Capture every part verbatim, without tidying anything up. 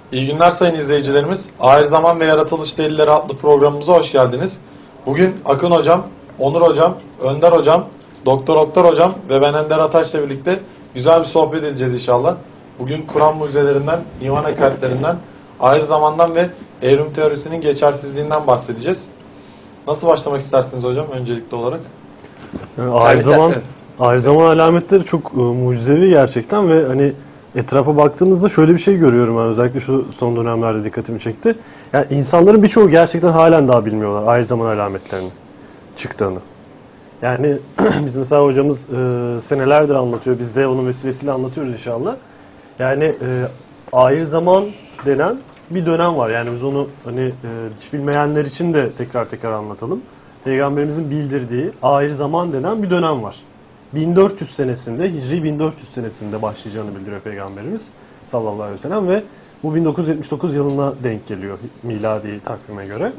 İyi günler sayın izleyicilerimiz. Ahir Zaman ve Yaratılış Delilleri adlı programımıza hoş geldiniz. Bugün Akın Hocam, Onur Hocam, Önder Hocam, Doktor Oktar Hocam ve ben Ender Ataş'la birlikte güzel bir sohbet edeceğiz inşallah. Bugün Kur'an mucizelerinden, iman hakaretlerinden, ahir zamandan ve evrim teorisinin geçersizliğinden bahsedeceğiz. Nasıl başlamak istersiniz hocam öncelikli olarak? Yani ahir zaman, ahir zaman alametleri çok e, mucizevi gerçekten ve hani etrafa baktığımızda şöyle bir şey görüyorum ben, özellikle şu son dönemlerde dikkatimi çekti. Yani insanların birçoğu gerçekten halen daha bilmiyorlar ahir zaman alametlerinin çıktığını. Yani biz mesela hocamız e, senelerdir anlatıyor, biz de onun vesilesiyle anlatıyoruz inşallah. Yani e, ahir zaman denen bir dönem var. Yani biz onu hani e, hiç bilmeyenler için de tekrar tekrar anlatalım. Peygamberimizin bildirdiği ahir zaman denen bir dönem var. bin dört yüz senesinde, Hicri bin dört yüz senesinde başlayacağını bildiriyor Peygamberimiz sallallahu aleyhi ve sellem ve bu bin dokuz yüz yetmiş dokuz yılına denk geliyor miladi takvime göre.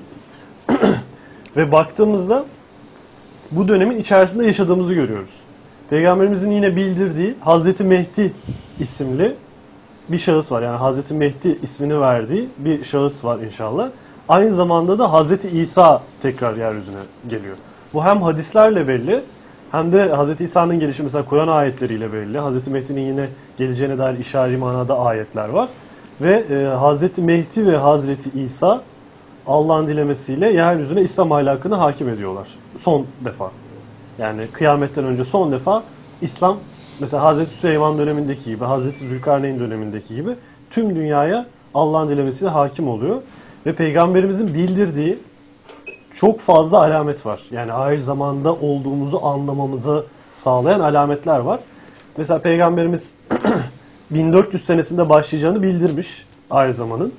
Ve baktığımızda bu dönemin içerisinde yaşadığımızı görüyoruz. Peygamberimizin yine bildirdiği Hazreti Mehdi isimli bir şahıs var. Yani Hazreti Mehdi ismini verdiği bir şahıs var inşallah. Aynı zamanda da Hazreti İsa tekrar yeryüzüne geliyor. Bu hem hadislerle belli hem de Hazreti İsa'nın gelişi mesela Kur'an ayetleriyle belli. Hazreti Mehdi'nin yine geleceğine dair işari manada ayetler var. Ve e, Hazreti Mehdi ve Hazreti İsa Allah'ın dilemesiyle yeryüzüne İslam ahlakını hakim ediyorlar. Son defa. Yani kıyametten önce son defa İslam mesela Hazreti Süleyman dönemindeki gibi, Hazreti Zülkarneyn dönemindeki gibi tüm dünyaya Allah'ın dilemesiyle hakim oluyor. Ve Peygamberimizin bildirdiği çok fazla alamet var. Yani ahir zamanda olduğumuzu anlamamızı sağlayan alametler var. Mesela Peygamberimiz bin dört yüz senesinde başlayacağını bildirmiş ahir zamanın.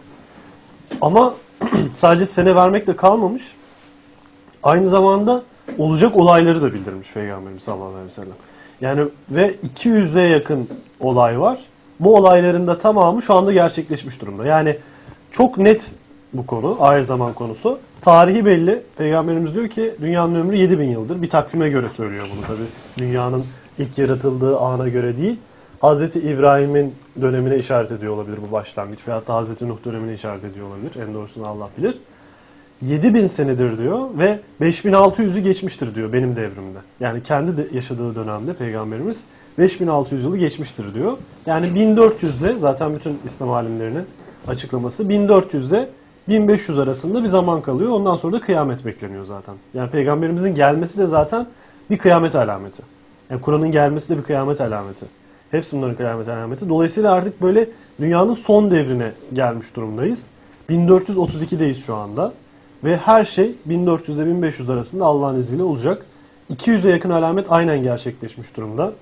Ama sadece sene vermekle kalmamış. Aynı zamanda olacak olayları da bildirmiş Peygamberimiz sallallahu aleyhi ve sellem. Yani ve iki yüze yakın olay var. Bu olayların da tamamı şu anda gerçekleşmiş durumda. Yani çok net bu konu, ahir zaman konusu. Tarihi belli. Peygamberimiz diyor ki dünyanın ömrü yedi bin yıldır. Bir takvime göre söylüyor bunu tabii. Dünyanın ilk yaratıldığı ana göre değil. Hazreti İbrahim'in dönemine işaret ediyor olabilir bu başlangıç. Veyahut da Hazreti Nuh dönemine işaret ediyor olabilir. En doğrusunu Allah bilir. yedi bin senedir diyor ve beş bin altı yüzü geçmiştir diyor benim devrimde. Yani kendi de yaşadığı dönemde Peygamberimiz beş bin altı yüz yılı geçmiştir diyor. Yani bin dört yüz ile zaten bütün İslam alimlerinin açıklaması bin dört yüz ile bin beş yüz arasında bir zaman kalıyor. Ondan sonra da kıyamet bekleniyor zaten. Yani Peygamberimizin gelmesi de zaten bir kıyamet alameti. Yani Kur'an'ın gelmesi de bir kıyamet alameti. Hepsi bunların kıyamet alameti. Dolayısıyla artık böyle dünyanın son devrine gelmiş durumdayız. bin dört yüz otuz iki'deyiz şu anda. Ve her şey bin dört yüz ile bin beş yüz arasında Allah'ın izniyle olacak. iki yüze yakın alamet aynen gerçekleşmiş durumda.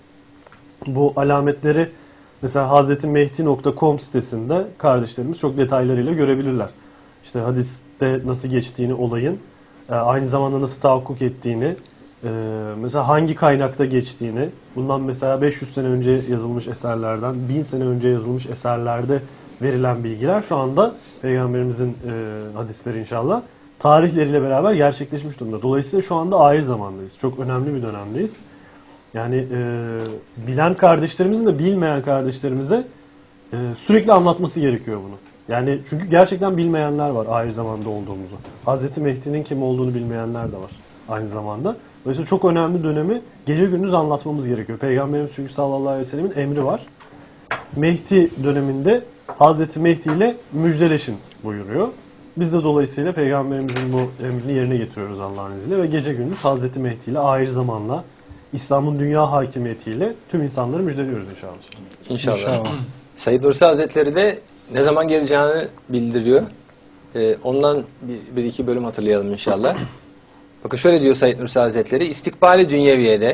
Bu alametleri mesela hazretimehdi nokta com sitesinde kardeşlerimiz çok detaylarıyla görebilirler. İşte hadiste nasıl geçtiğini olayın, aynı zamanda nasıl tahakkuk ettiğini, mesela hangi kaynakta geçtiğini, bundan mesela beş yüz sene önce yazılmış eserlerden, bin sene önce yazılmış eserlerde verilen bilgiler şu anda Peygamberimizin hadisleri inşallah tarihleriyle beraber gerçekleşmiş durumda. Dolayısıyla şu anda ahir zamandayız. Çok önemli bir dönemdeyiz. Yani e, bilen kardeşlerimizin de bilmeyen kardeşlerimize e, sürekli anlatması gerekiyor bunu. Yani çünkü gerçekten bilmeyenler var ahir zamanda olduğumuzu. Hazreti Mehdi'nin kim olduğunu bilmeyenler de var aynı zamanda. Dolayısıyla çok önemli dönemi gece gündüz anlatmamız gerekiyor. Peygamberimiz çünkü sallallahu aleyhi ve sellemin emri var. Mehdi döneminde Hazreti Mehdi ile müjdeleşin buyuruyor. Biz de dolayısıyla Peygamberimizin bu emrini yerine getiriyoruz Allah'ın izniyle ve gece gündüz Hazreti Mehdi ile ahir zamanla İslam'ın dünya hakimiyetiyle tüm insanları müjdeliyoruz inşallah. İnşallah. İnşallah. Said Nursi Hazretleri de ne zaman geleceğini bildiriyor. Ee, ondan bir, bir iki bölüm hatırlayalım inşallah. Bakın şöyle diyor Said Nursi Hazretleri, istikbali dünyeviyede,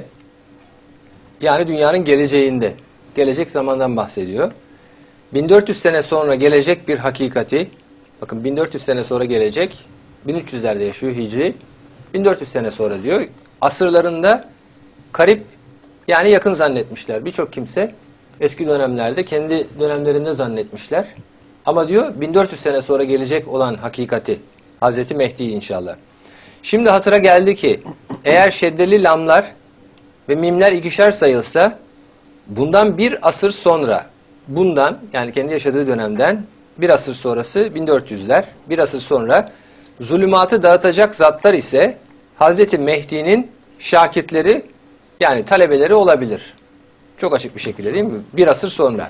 yani dünyanın geleceğinde, gelecek zamandan bahsediyor. bin dört yüz sene sonra gelecek bir hakikati, bakın bin dört yüz sene sonra gelecek, bin üç yüzlerde yaşıyor Hicri, bin dört yüz sene sonra diyor, asırlarında karip, yani yakın zannetmişler. Birçok kimse eski dönemlerde kendi dönemlerinde zannetmişler. Ama diyor bin dört yüz sene sonra gelecek olan hakikati, Hazreti Mehdi inşallah. Şimdi hatıra geldi ki eğer şeddeli lamlar ve mimler ikişer sayılsa bundan bir asır sonra bundan yani kendi yaşadığı dönemden bir asır sonrası bin dört yüzler. Bir asır sonra zulümatı dağıtacak zatlar ise Hazreti Mehdi'nin şakirtleri yani talebeleri olabilir. Çok açık bir şekilde değil mi? Bir asır sonra.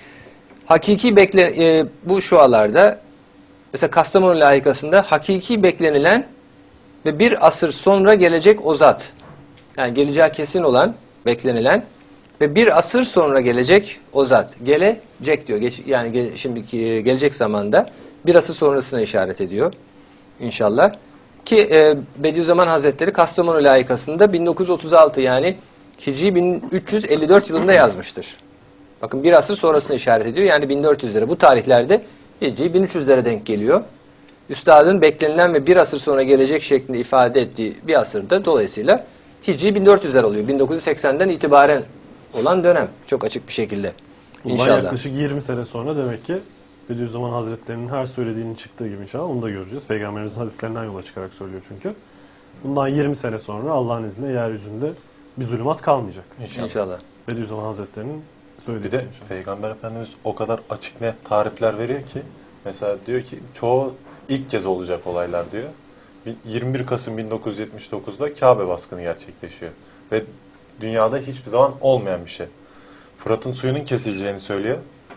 Hakiki bekle e, bu şualarda mesela Kastamonu layıkasında hakiki beklenilen ve bir asır sonra gelecek o zat. Yani geleceği kesin olan, beklenilen ve bir asır sonra gelecek o zat. Gelecek diyor. Geç, yani ge, şimdiki gelecek zamanda bir asır sonrasına işaret ediyor. İnşallah. Ki e, Bediüzzaman Hazretleri Kastamonu layıkasında bin dokuz yüz otuz altı yani Hicri bin üç yüz elli dört yılında yazmıştır. Bakın bir asır sonrasını işaret ediyor. Yani bin dört yüzlere. Bu tarihlerde Hicri bin üç yüzlere denk geliyor. Üstadın beklenilen ve bir asır sonra gelecek şeklinde ifade ettiği bir asırda dolayısıyla Hicri bin dört yüzler oluyor. bin dokuz yüz seksenden itibaren olan dönem. Çok açık bir şekilde. Bundan İnşallah. yaklaşık yirmi sene sonra demek ki Bediüzzaman Hazretleri'nin her söylediğinin çıktığı gibi inşallah onu da göreceğiz. Peygamberimizin hadislerinden yola çıkarak söylüyor çünkü. Bundan yirmi sene sonra Allah'ın izniyle yeryüzünde bir zulümat kalmayacak. İnşallah. İnşallah. Bediüzzaman Hazretleri'nin söylediği Bir de inşallah. Peygamber Efendimiz o kadar açık net tarifler veriyor ki mesela diyor ki çoğu ilk kez olacak olaylar diyor. yirmi bir Kasım bin dokuz yüz yetmiş dokuzda Kabe baskını gerçekleşiyor. Ve dünyada hiçbir zaman olmayan bir şey. Fırat'ın suyunun kesileceğini söylüyor.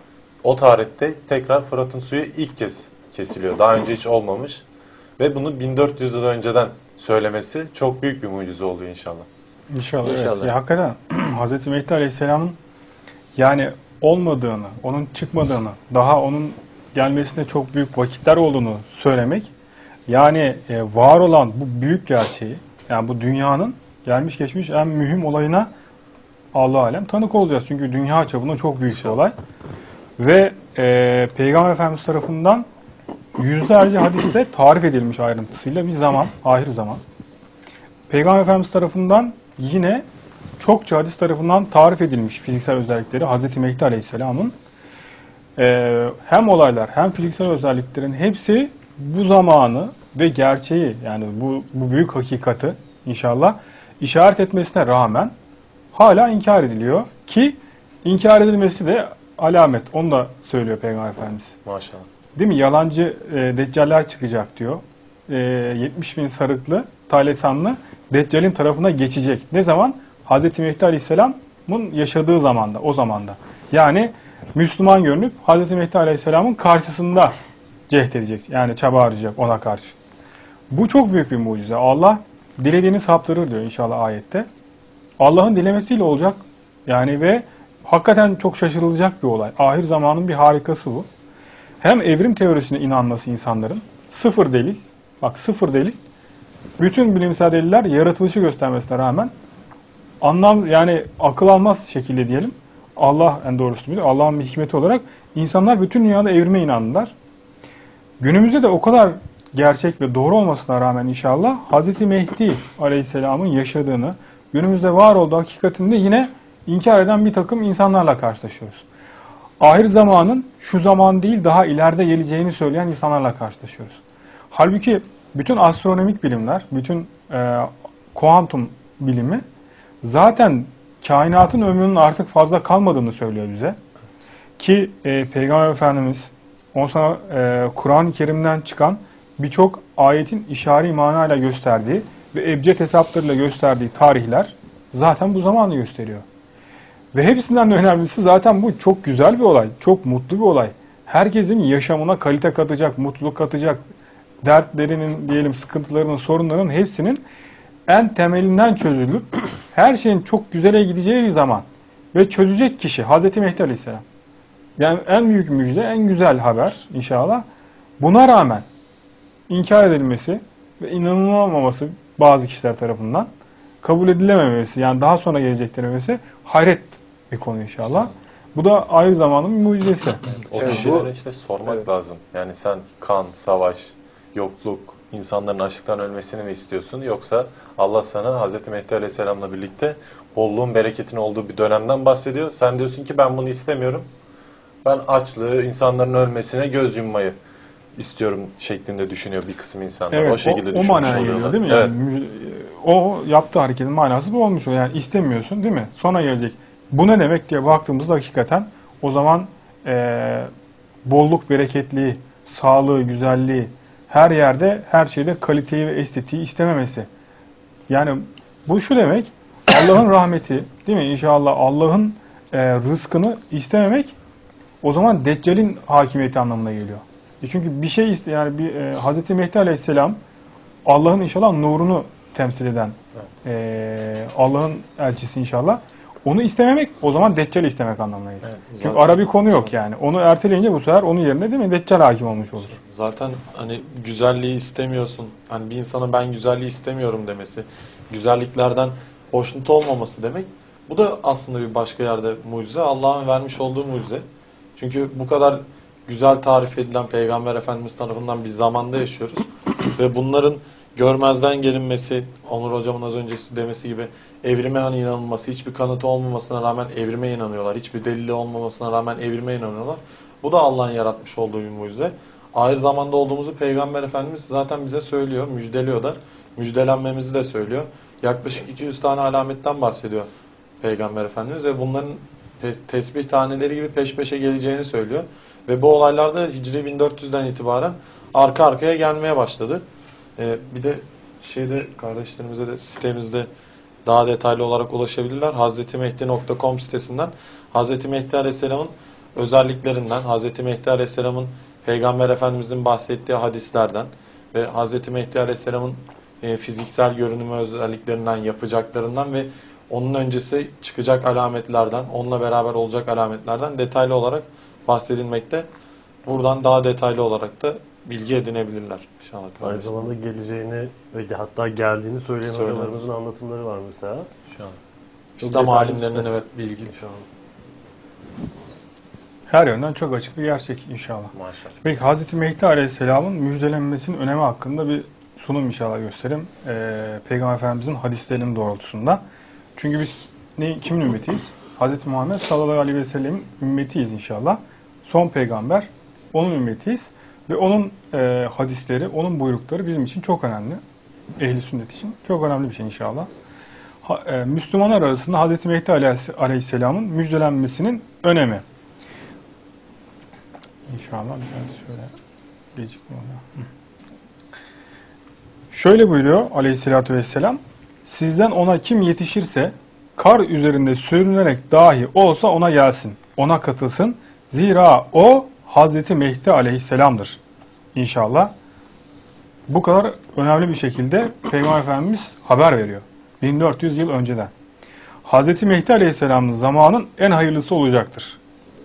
O tarihte tekrar Fırat'ın suyu ilk kez kesiliyor. Daha önce hiç olmamış. Ve bunu bin dört yüz yıl önceden söylemesi çok büyük bir mucize oluyor inşallah. İnşallah. İnşallah. Evet. Ya, hakikaten Hazreti Mehdi Aleyhisselam'ın yani olmadığını, onun çıkmadığını, daha onun gelmesine çok büyük vakitler olduğunu söylemek, yani e, var olan bu büyük gerçeği, yani bu dünyanın gelmiş geçmiş en mühim olayına Allah alem tanık olacağız. Çünkü dünya çapında çok büyük bir olay. Ve e, Peygamber Efendimiz tarafından yüzlerce hadiste tarif edilmiş ayrıntısıyla bir zaman, ahir zaman. Peygamber Efendimiz tarafından yine çokça hadis tarafından tarif edilmiş fiziksel özellikleri Hazreti Mehdi Aleyhisselam'ın e, hem olaylar hem fiziksel özelliklerin hepsi bu zamanı ve gerçeği, yani bu, bu büyük hakikati inşallah işaret etmesine rağmen hala inkar ediliyor ki inkar edilmesi de alamet. Onu da söylüyor Peygamber Efendimiz. Maşallah. Değil mi? Yalancı e, deccaller çıkacak diyor. E, yetmiş bin sarıklı, talesanlı Deccal'in tarafına geçecek. Ne zaman? Hazreti Mehdi Aleyhisselam'ın yaşadığı zamanda, o zamanda. Yani Müslüman görünüp Hazreti Mehdi Aleyhisselam'ın karşısında cehd edecek. Yani çaba harcayacak ona karşı. Bu çok büyük bir mucize. Allah dilediğini saptırır diyor inşallah ayette. Allah'ın dilemesiyle olacak. Yani ve hakikaten çok şaşırılacak bir olay. Ahir zamanın bir harikası bu. Hem evrim teorisine inanması insanların, sıfır delil, bak sıfır delil, bütün bilimsel deliller yaratılışı göstermesine rağmen anlam, yani akıl almaz şekilde diyelim, Allah en doğrusu bilir, Allah'ın bir hikmeti olarak insanlar bütün dünyada evrime inandılar. Günümüzde de o kadar gerçek ve doğru olmasına rağmen inşallah Hazreti Mehdi Aleyhisselam'ın yaşadığını, günümüzde var olduğu hakikatinde yine inkar eden bir takım insanlarla karşılaşıyoruz. Ahir zamanın şu zaman değil daha ileride geleceğini söyleyen insanlarla karşılaşıyoruz. Halbuki bütün astronomik bilimler, bütün e, kuantum bilimi zaten kainatın ömrünün artık fazla kalmadığını söylüyor bize. Ki e, Peygamber Efendimiz ondan sonra e, Kur'an-ı Kerim'den çıkan birçok ayetin işari manayla gösterdiği ve ebced hesaplarıyla gösterdiği tarihler zaten bu zamanı gösteriyor. Ve hepsinden de önemlisi zaten bu çok güzel bir olay, çok mutlu bir olay. Herkesin yaşamına kalite katacak, mutluluk katacak, dertlerinin, diyelim sıkıntılarının, sorunlarının hepsinin en temelinden çözülüp her şeyin çok güzele gideceği bir zaman ve çözecek kişi Hazreti Mehdi Aleyhisselam. Yani en büyük müjde, en güzel haber inşallah. Buna rağmen inkar edilmesi ve inanılmaması bazı kişiler tarafından kabul edilememesi, yani daha sonra gelecek denilmesi hayret bir konu inşallah. Bu da ayrı zamanın bir mucizesi. O Evet, kişilere bu- işte sormak evet. lazım. Yani sen kan, savaş, yokluk, insanların açlıktan ölmesini mi istiyorsun? Yoksa Allah sana Hazreti Mehdi Aleyhisselam'la birlikte bolluğun, bereketin olduğu bir dönemden bahsediyor. Sen diyorsun ki ben bunu istemiyorum. Ben açlığı, insanların ölmesine göz yummayı istiyorum şeklinde düşünüyor bir kısım insanlar. Evet, o şekilde o, o düşünmüş manaya oluyorlar. geliyor değil mi? Evet. Yani, müj- o yaptığı hareketin manası bu olmuş oluyor. Yani istemiyorsun değil mi? Sonra gelecek. Bu ne demek diye baktığımızda hakikaten o zaman e, bolluk, bereketliği, sağlığı, güzelliği, her yerde, her şeyde kaliteyi ve estetiği istememesi. Yani bu şu demek, Allah'ın rahmeti, değil mi? İnşallah Allah'ın e, rızkını istememek, o zaman Deccal'in hakimiyeti anlamına geliyor. E çünkü bir şey iste, yani bir e, Hz. Mehdi Aleyhisselam Allah'ın inşallah nurunu temsil eden e, Allah'ın elçisi inşallah. Onu istememek o zaman Deccal'i istemek anlamına geliyor. Evet, Çünkü zaten- ara bir konu yok yani. Onu erteleyince bu sefer onun yerine değil mi Deccal hakim olmuş olur. Zaten hani güzelliği istemiyorsun. Hani bir insana ben güzelliği istemiyorum demesi, güzelliklerden hoşnut olmaması demek. Bu da aslında bir başka yerde mucize. Allah'ın vermiş olduğu mucize. Çünkü bu kadar güzel tarif edilen Peygamber Efendimiz tarafından bir zamanda yaşıyoruz. Ve bunların görmezden gelinmesi, Onur Hocam'ın az önce demesi gibi evrime hani inanılması, hiçbir kanıtı olmamasına rağmen evrime inanıyorlar. Hiçbir delili olmamasına rağmen evrime inanıyorlar. Bu da Allah'ın yaratmış olduğu bir mucize. Ahir zamanda olduğumuzu Peygamber Efendimiz zaten bize söylüyor, müjdeliyor da. Müjdelenmemizi de söylüyor. Yaklaşık iki yüz tane alametten bahsediyor Peygamber Efendimiz ve bunların te- tesbih taneleri gibi peş peşe geleceğini söylüyor. Ve bu olaylar da Hicri bin dört yüzden itibaren arka arkaya gelmeye başladı. Ee, bir de şeyde kardeşlerimize de sitemizde daha detaylı olarak ulaşabilirler. hazretimehdi nokta com sitesinden Hazreti Mehdi Aleyhisselam'ın özelliklerinden, Hazreti Mehdi Aleyhisselam'ın Peygamber Efendimiz'in bahsettiği hadislerden ve Hazreti Mehdi Aleyhisselam'ın e, fiziksel görünümü özelliklerinden, yapacaklarından ve onun öncesi çıkacak alametlerden, onunla beraber olacak alametlerden detaylı olarak bahsedilmekte. Buradan daha detaylı olarak da bilgi edinebilirler inşallah. Aynı kardeşim. zamanda geleceğini ve hatta geldiğini söyleyen Söylemez. hocalarımızın anlatımları var mesela. Şu an. Çok İslam detaylı alimlerinin işte. evet bilgi. Şu an. Her yönden çok açık bir gerçek inşallah. Maşallah. Peki Hz. Mehdi Aleyhisselam'ın müjdelenmesinin önemi hakkında bir sunum inşallah göstereyim. Ee, Peygamber Efendimiz'in hadislerinin doğrultusunda. Çünkü biz ne, kimin ümmetiyiz? Hz. Muhammed sallallahu aleyhi ve sellem'in ümmetiyiz inşallah. Son peygamber, onun ümmetiyiz. Ve onun e, hadisleri, onun buyrukları bizim için çok önemli. Ehli sünnet için çok önemli bir şey inşallah. Ha, e, Müslümanlar arasında Hz. Mehdi Aleyhisselam'ın müjdelenmesinin önemi. İnşallah biraz şöyle gecikme oluyor. Hı. Şöyle buyuruyor Aleyhisselatü Vesselam, sizden ona kim yetişirse kar üzerinde sürünerek dahi olsa ona gelsin, ona katılsın. Zira o Hazreti Mehdi Aleyhisselam'dır. İnşallah. Bu kadar önemli bir şekilde Peygamber Efendimiz haber veriyor. bin dört yüz yıl önceden. Hazreti Mehdi Aleyhisselam'ın zamanın en hayırlısı olacaktır.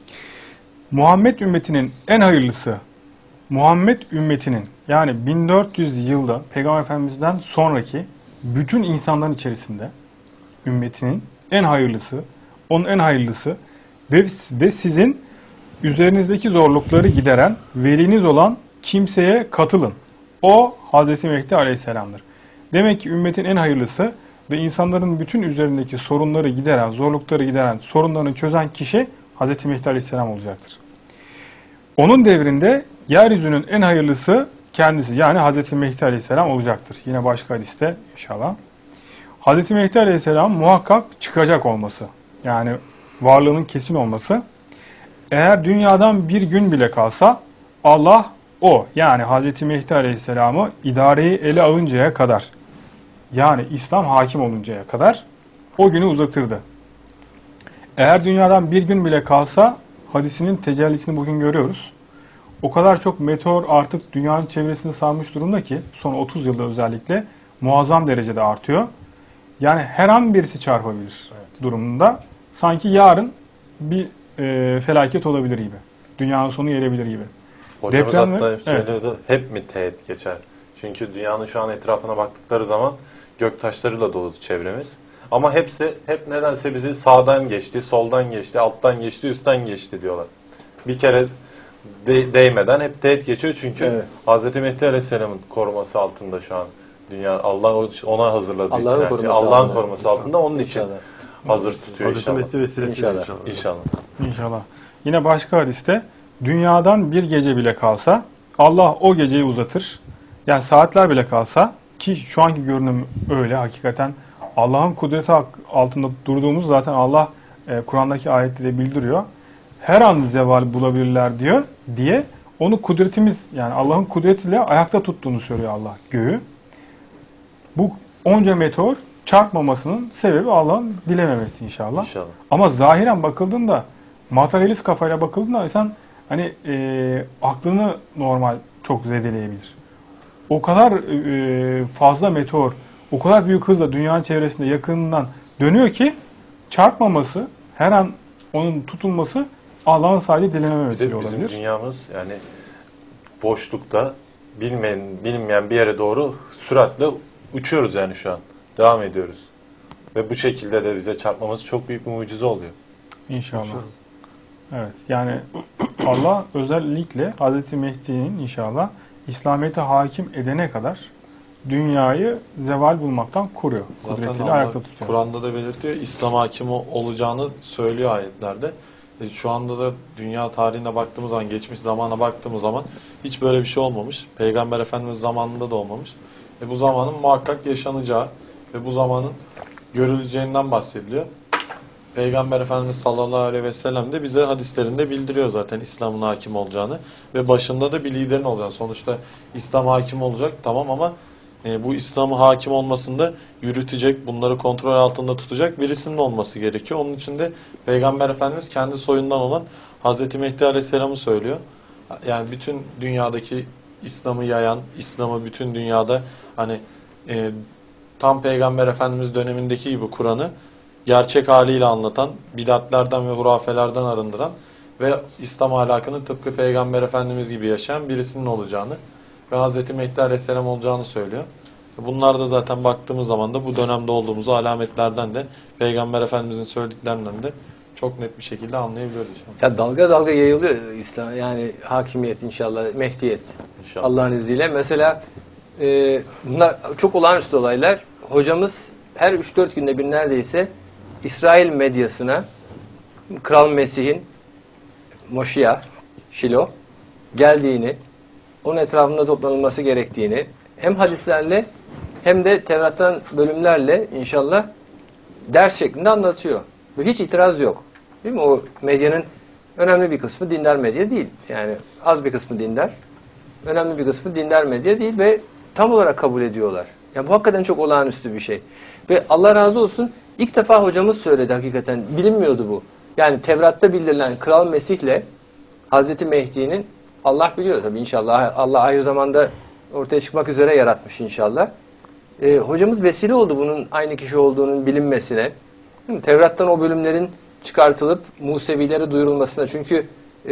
Muhammed ümmetinin en hayırlısı, Muhammed ümmetinin yani bin dört yüz yılda Peygamber Efendimiz'den sonraki bütün insanların içerisinde ümmetinin en hayırlısı, onun en hayırlısı ve, ve sizin üzerinizdeki zorlukları gideren veliniz olan kimseye katılın. O Hazreti Mehdi Aleyhisselam'dır. Demek ki ümmetin en hayırlısı ve insanların bütün üzerindeki sorunları gideren, zorlukları gideren, sorunlarını çözen kişi Hazreti Mehdi Aleyhisselam olacaktır. Onun devrinde yeryüzünün en hayırlısı kendisi yani Hazreti Mehdi Aleyhisselam olacaktır. Yine başka hadiste inşallah. Hazreti Mehdi Aleyhisselam muhakkak çıkacak olması yani varlığının kesin olması. Eğer dünyadan bir gün bile kalsa Allah o yani Hazreti Mehdi Aleyhisselam'ı idareyi ele alıncaya kadar yani İslam hakim oluncaya kadar o günü uzatırdı. Eğer dünyadan bir gün bile kalsa hadisinin tecellisini bugün görüyoruz. O kadar çok meteor artık dünyanın çevresini sarmış durumda ki son otuz yılda özellikle muazzam derecede artıyor. Yani her an birisi çarpabilir evet. durumunda. Sanki yarın bir e, felaket olabilir gibi. Dünyanın sonu gelebilir gibi. Hocamız Deprem hatta ve- hep söylüyordu, hep mi teğet geçer? Çünkü dünyanın şu an etrafına baktıkları zaman göktaşlarıyla dolu çevremiz. Ama hepsi hep nedense bizi sağdan geçti, soldan geçti, alttan geçti, üstten geçti diyorlar. Bir kere de, değmeden hep teğet geçiyor çünkü Evet. Hz. Mehdi Aleyhisselam'ın koruması altında şu an. Dünya Allah ona hazırladığı için Allah'ın her şey. koruması Allah'ın altında. koruması altında onun için İnşallah. hazır tutuyor Hazreti inşallah. Mehdi vesilesiyle İnşallah. inşallah. İnşallah. İnşallah. Yine başka hadiste dünyadan bir gece bile kalsa Allah o geceyi uzatır. Yani saatler bile kalsa ki şu anki görünüm öyle hakikaten Allah'ın kudreti altında durduğumuz zaten Allah e, Kur'an'daki ayette de bildiriyor. her an zeval bulabilirler diyor diye onu kudretimiz yani Allah'ın kudretiyle ayakta tuttuğunu söylüyor Allah göğü. Bu onca meteor çarpmamasının sebebi Allah'ın dilememesi inşallah. İnşallah. Ama zahiren bakıldığında materyalist kafayla bakıldığında insan hani e, aklını normal çok zedeleyebilir. O kadar e, fazla meteor, o kadar büyük hızla dünyanın çevresinde yakınından dönüyor ki çarpmaması, her an onun tutulması Allah'ın sadece dilememe Bir vesile de bizim olabilir. dünyamız yani boşlukta bilmeyen, bilinmeyen bir yere doğru süratle uçuyoruz yani şu an. Devam ediyoruz. Ve bu şekilde de bize çarpmamız çok büyük bir mucize oluyor. İnşallah. Evet yani Allah özellikle Hazreti Mehdi'nin inşallah İslamiyet'e hakim edene kadar dünyayı zeval bulmaktan koruyor. Zaten Kudretiyle Allah ayakta tutuyor. Kur'an'da da belirtiyor. İslam hakimi olacağını söylüyor ayetlerde. E, Şu anda da dünya tarihine baktığımız zaman, geçmiş zamana baktığımız zaman hiç böyle bir şey olmamış. Peygamber Efendimiz zamanında da olmamış. E, bu zamanın muhakkak yaşanacağı ve bu zamanın görüleceğinden bahsediliyor. Peygamber Efendimiz sallallahu aleyhi ve sellem de bize hadislerinde bildiriyor zaten İslam'ın hakim olacağını ve başında da bir liderin olacağını. Sonuçta İslam hakim olacak tamam ama e, bu İslam'ın hakim olmasında yürütecek, bunları kontrol altında tutacak birisinin olması gerekiyor. Onun için de Peygamber Efendimiz kendi soyundan olan Hazreti Mehdi Aleyhisselam'ı söylüyor. Yani bütün dünyadaki İslam'ı yayan, İslam'ı bütün dünyada hani e, tam Peygamber Efendimiz dönemindeki gibi Kur'an'ı gerçek haliyle anlatan, bidatlerden ve hurafelerden arındıran ve İslam ahlakını tıpkı Peygamber Efendimiz gibi yaşayan birisinin olacağını ve Hz. Mehdi Aleyhisselam olacağını söylüyor. Bunlar da zaten baktığımız zaman da bu dönemde olduğumuzu alametlerden de Peygamber Efendimizin söylediklerinden de çok net bir şekilde anlayabiliyoruz. Ya dalga dalga yayılıyor İslam yani hakimiyet inşallah, Mehdiyet. İnşallah. Allah'ın izniyle. Mesela e, bunlar çok olağanüstü olaylar. Hocamız her üç dört günde bir neredeyse İsrail medyasına Kral Mesih'in Moşiyah, Şilo geldiğini, onun etrafında toplanılması gerektiğini hem hadislerle hem de Tevrat'tan bölümlerle inşallah ders şeklinde anlatıyor. Ve hiç itiraz yok. Değil mi? O medyanın önemli bir kısmı dindar medya değil. Yani az bir kısmı dindar. Önemli bir kısmı dindar medya değil ve tam olarak kabul ediyorlar. Yani bu hakikaten çok olağanüstü bir şey. Ve Allah razı olsun ilk defa hocamız söyledi hakikaten. Bilinmiyordu bu. Yani Tevrat'ta bildirilen Kral Mesih'le Hazreti Mehdi'nin Allah biliyor tabii inşallah. Allah ahir zamanda ortaya çıkmak üzere yaratmış inşallah. Ee, hocamız vesile oldu bunun aynı kişi olduğunun bilinmesine. Değil mi? Tevrat'tan o bölümlerin çıkartılıp Musevilere duyurulmasına. Çünkü e,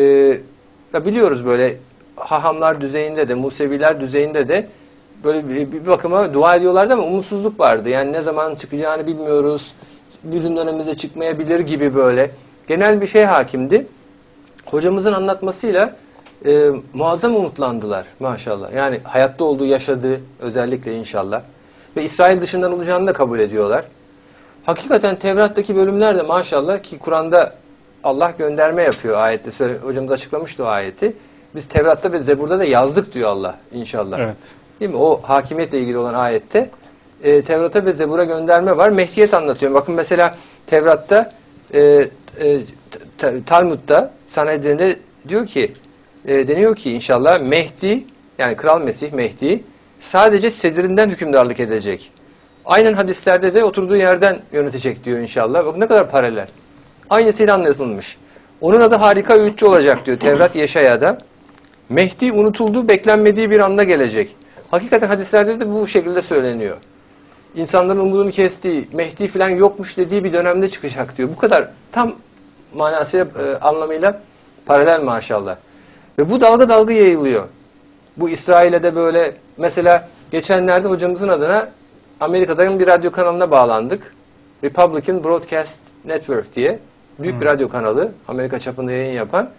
ya biliyoruz böyle hahamlar düzeyinde de Museviler düzeyinde de böyle bir, bir bakıma dua ediyorlardı ama umutsuzluk vardı. Yani ne zaman çıkacağını bilmiyoruz. Bizim dönemimizde çıkmayabilir gibi böyle. Genel bir şey hakimdi. Hocamızın anlatmasıyla e, muazzam umutlandılar maşallah. Yani hayatta olduğu, yaşadığı özellikle inşallah. Ve İsrail dışından olacağını da kabul ediyorlar. Hakikaten Tevrat'taki bölümler de maşallah ki Kur'an'da Allah gönderme yapıyor ayette. Söyle, hocamız açıklamıştı o ayeti. Biz Tevrat'ta ve Zebur'da da yazdık diyor Allah inşallah. Evet. Değil mi? O hakimiyetle ilgili olan ayette e, Tevrat'a ve Zebur'a gönderme var. Mehdiyet anlatıyor. Bakın mesela Tevrat'ta e, e, Talmud'da Sanhedrin'de diyor ki e, deniyor ki inşallah Mehdi yani Kral Mesih Mehdi sadece sedirinden hükümdarlık edecek. Aynen hadislerde de oturduğu yerden yönetecek diyor inşallah. Bakın ne kadar paralel. Aynısıyla anlatılmış. Onun adı harika öğütçü olacak diyor Tevrat Yeşaya'da. Mehdi unutulduğu, beklenmediği bir anda gelecek. Hakikaten hadislerde de bu şekilde söyleniyor. İnsanların umudunu kestiği, Mehdi falan yokmuş dediği bir dönemde çıkacak diyor. Bu kadar tam manasıyla, e, anlamıyla paralel maşallah. Ve bu dalga dalga yayılıyor. Bu İsrail'e de böyle mesela geçenlerde hocamızın adına Amerika'dan bir radyo kanalına bağlandık. Republican Broadcast Network diye. Büyük hmm. bir radyo kanalı. Amerika çapında yayın yapan.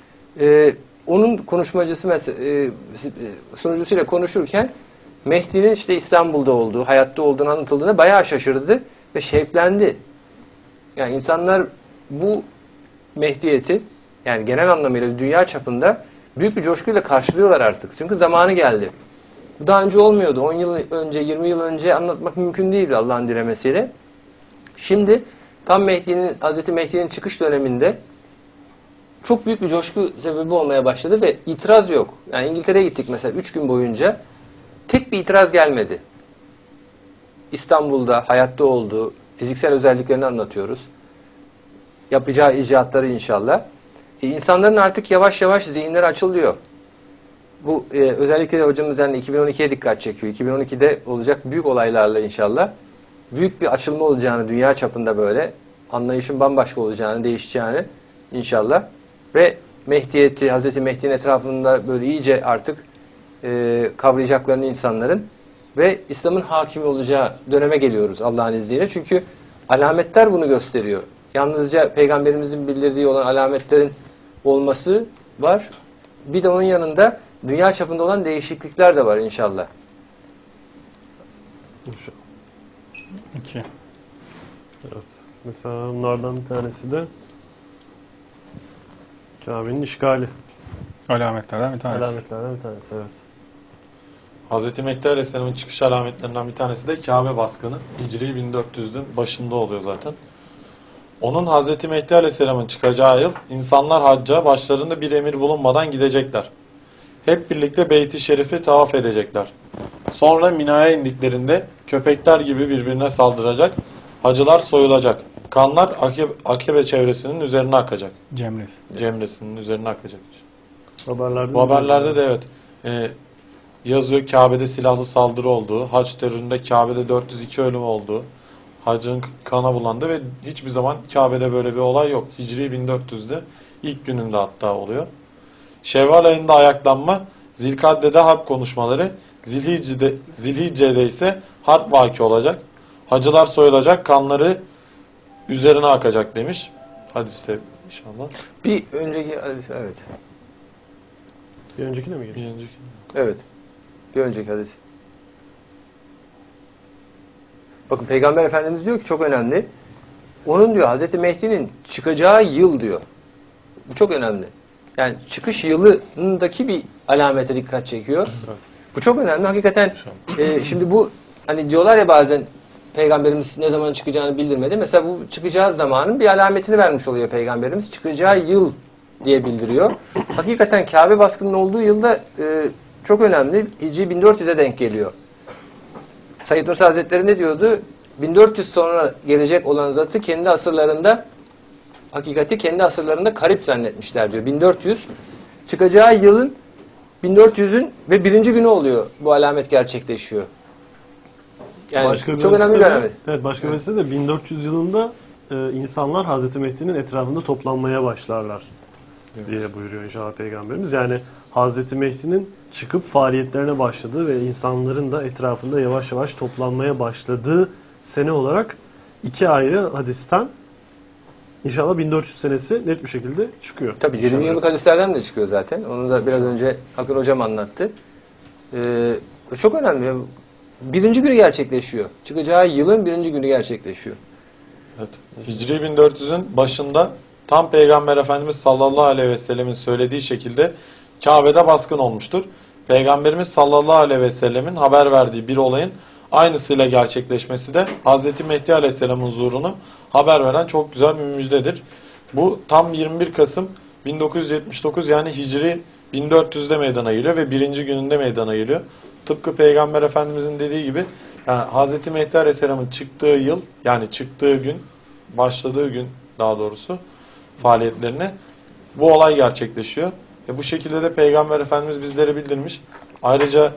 Ee, onun konuşmacısı mesela, e, sunucusuyla konuşurken Mehdi'nin işte İstanbul'da olduğu, hayatta olduğunu anlatıldığında bayağı şaşırdı ve şevklendi. Yani insanlar bu Mehdiyeti yani genel anlamıyla dünya çapında büyük bir coşkuyla karşılıyorlar artık. Çünkü zamanı geldi. Bu daha önce olmuyordu. on yıl önce, yirmi yıl önce anlatmak mümkün değildi Allah'ın dilemesiyle. Şimdi tam Mehdi'nin, Hazreti Mehdi'nin çıkış döneminde çok büyük bir coşku sebebi olmaya başladı ve itiraz yok. Yani İngiltere'ye gittik mesela üç gün boyunca tek bir itiraz gelmedi. İstanbul'da hayatta olduğu fiziksel özelliklerini anlatıyoruz. Yapacağı icraatları inşallah. E, insanların artık yavaş yavaş zihinleri açılıyor. Bu e, özellikle de hocamız yani iki bin on ikiye dikkat çekiyor. iki bin on ikide olacak büyük olaylarla inşallah büyük bir açılma olacağını, dünya çapında böyle anlayışın bambaşka olacağını, değişeceğini inşallah ve Mehdiyeti, Hazreti Mehdi'nin etrafında böyle iyice artık e, kavrayacaklarını insanların ve İslam'ın hakimi olacağı döneme geliyoruz Allah'ın izniyle. Çünkü alametler bunu gösteriyor. Yalnızca Peygamberimizin bildirdiği olan alametlerin olması var. Bir de onun yanında dünya çapında olan değişiklikler de var inşallah. İnşallah. İki. Evet. Mesela onlardan bir tanesi de Kabe'nin işgali. Alametlerden bir tanesi. Alametlerden bir tanesi, evet. Hz. Mehdi Aleyhisselam'ın çıkış alametlerinden bir tanesi de Kabe baskını. Hicri bin dört yüzün başında oluyor zaten. Onun Hz. Mehdi Aleyhisselam'ın çıkacağı yıl insanlar hacca başlarında bir emir bulunmadan gidecekler. Hep birlikte Beyt-i Şerif'i tavaf edecekler. Sonra Mina'ya indiklerinde köpekler gibi birbirine saldıracak. Hacılar soyulacak. Kanlar Akebe, Akebe çevresinin üzerine akacak. Cemres. Cemresinin üzerine akacak. Haberlerde Bu haberlerde de evet e, yazıyor Kabe'de silahlı saldırı olduğu, hac teröründe Kabe'de dört yüz iki ölüm olduğu, hacın kana bulandı ve hiçbir zaman Kabe'de böyle bir olay yok. Hicri bin dört yüzde ilk gününde hatta oluyor. Şevval ayında ayaklanma, Zilkadde'de harp konuşmaları, Zilhicce'de, Zilhicce'de ise harp vaki olacak. Hacılar soyulacak, kanları üzerine akacak demiş. Hadiste inşallah. Bir önceki hadis, evet. Bir öncekine mi geliyor? Bir önceki. Evet. Bir önceki hadis. Bakın Peygamber Efendimiz diyor ki çok önemli. Onun diyor Hazreti Mehdi'nin çıkacağı yıl diyor. Bu çok önemli. Yani çıkış yılındaki bir alamete dikkat çekiyor. Bu çok önemli. Hakikaten e, şimdi bu hani diyorlar ya bazen Peygamberimiz ne zaman çıkacağını bildirmedi. Mesela bu çıkacağı zamanın bir alametini vermiş oluyor Peygamberimiz. Çıkacağı yıl diye bildiriyor. Hakikaten Kabe baskının olduğu yılda e, çok önemli. Hicri bin dört yüze denk geliyor. Said Nursi Hazretleri ne diyordu? bin dört yüz sonra gelecek olan zatı kendi asırlarında hakikati kendi asırlarında karip zannetmişler diyor. bin dört yüz çıkacağı yılın bin dört yüzün ve birinci günü oluyor bu alamet gerçekleşiyor. Yani Başka çok bir önemli bir hadiste de- alamet. Evet, başka bir hadiste de bin dört yüz yılında e, insanlar Hazreti Mehdi'nin etrafında toplanmaya başlarlar diye buyuruyor inşallah Peygamberimiz. Yani Hazreti Mehdi'nin çıkıp faaliyetlerine başladığı ve insanların da etrafında yavaş yavaş toplanmaya başladığı sene olarak iki ayrı hadisten inşallah bin dört yüz senesi net bir şekilde çıkıyor. Tabii yirmi İnşallah. yıllık hadislerden de çıkıyor zaten. Onu da biraz önce Akın Hocam anlattı. Ee, çok önemli. Birinci günü gerçekleşiyor. Çıkacağı yılın birinci günü gerçekleşiyor. Evet. Hicri bin dört yüzün başında tam Peygamber Efendimiz sallallahu aleyhi ve sellemin söylediği şekilde Kabe'de baskın olmuştur. Peygamberimiz sallallahu aleyhi ve sellemin haber verdiği bir olayın aynısıyla gerçekleşmesi de Hazreti Mehdi aleyhisselamın zuhurunu haber veren çok güzel bir müjdedir. Bu tam yirmi bir Kasım bin dokuz yüz yetmiş dokuz yani Hicri bin dört yüzde meydana geliyor ve birinci gününde meydana geliyor. Tıpkı Peygamber Efendimizin dediği gibi yani Hazreti Mehdi Aleyhisselam'ın çıktığı yıl yani çıktığı gün başladığı gün daha doğrusu faaliyetlerine bu olay gerçekleşiyor. Ve bu şekilde de Peygamber Efendimiz bizlere bildirmiş. Ayrıca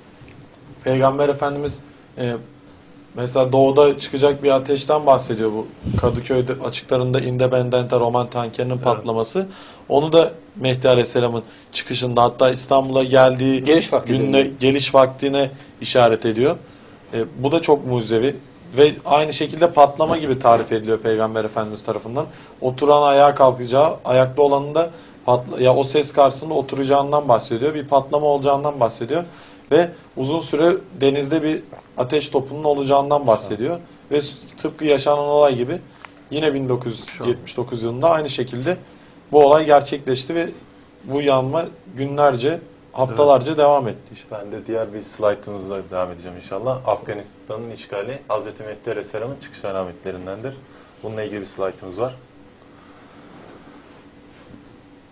Peygamber Efendimiz e, mesela doğuda çıkacak bir ateşten bahsediyor bu Kadıköy'de açıklarında Independente Roman tankerinin patlaması. Onu da Mehdi Aleyhisselam'ın çıkışında hatta İstanbul'a geldiği Geliş vakti gününe, deniyor. geliş vaktine işaret ediyor. E, bu da çok mucizevi ve aynı şekilde patlama gibi tarif ediliyor Peygamber Efendimiz tarafından. Oturan ayağa kalkacağı, ayakta olanın da patla, ya o ses karşısında oturacağından bahsediyor. Bir patlama olacağından bahsediyor ve uzun süre denizde bir ateş topunun olacağından bahsediyor. Ve tıpkı yaşanan olay gibi yine bin dokuz yüz yetmiş dokuz yılında aynı şekilde bu olay gerçekleşti ve bu yanma günlerce, haftalarca devam etti. Ben de diğer bir slaytımızla devam edeceğim inşallah. Afganistan'ın işgali Hazreti Mehdi Aleyhisselam'ın çıkış alametlerindendir. Bununla ilgili bir slaytımız var.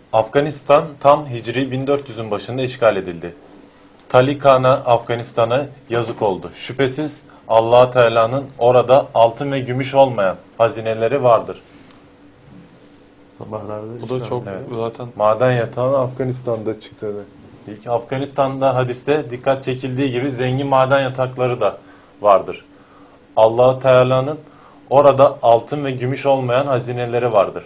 Afganistan tam Hicri bin dört yüzün başında işgal edildi. Talikan'a, Afganistan'a yazık oldu. Şüphesiz Allah Teala'nın orada altın ve gümüş olmayan hazineleri vardır. Sabahlarda Bu da işte- çok Evet. zaten Maden yatağını Afganistan'da çıktı. İlk Afganistan'da hadiste dikkat çekildiği gibi zengin maden yatakları da vardır. Allah Teala'nın orada altın ve gümüş olmayan hazineleri vardır.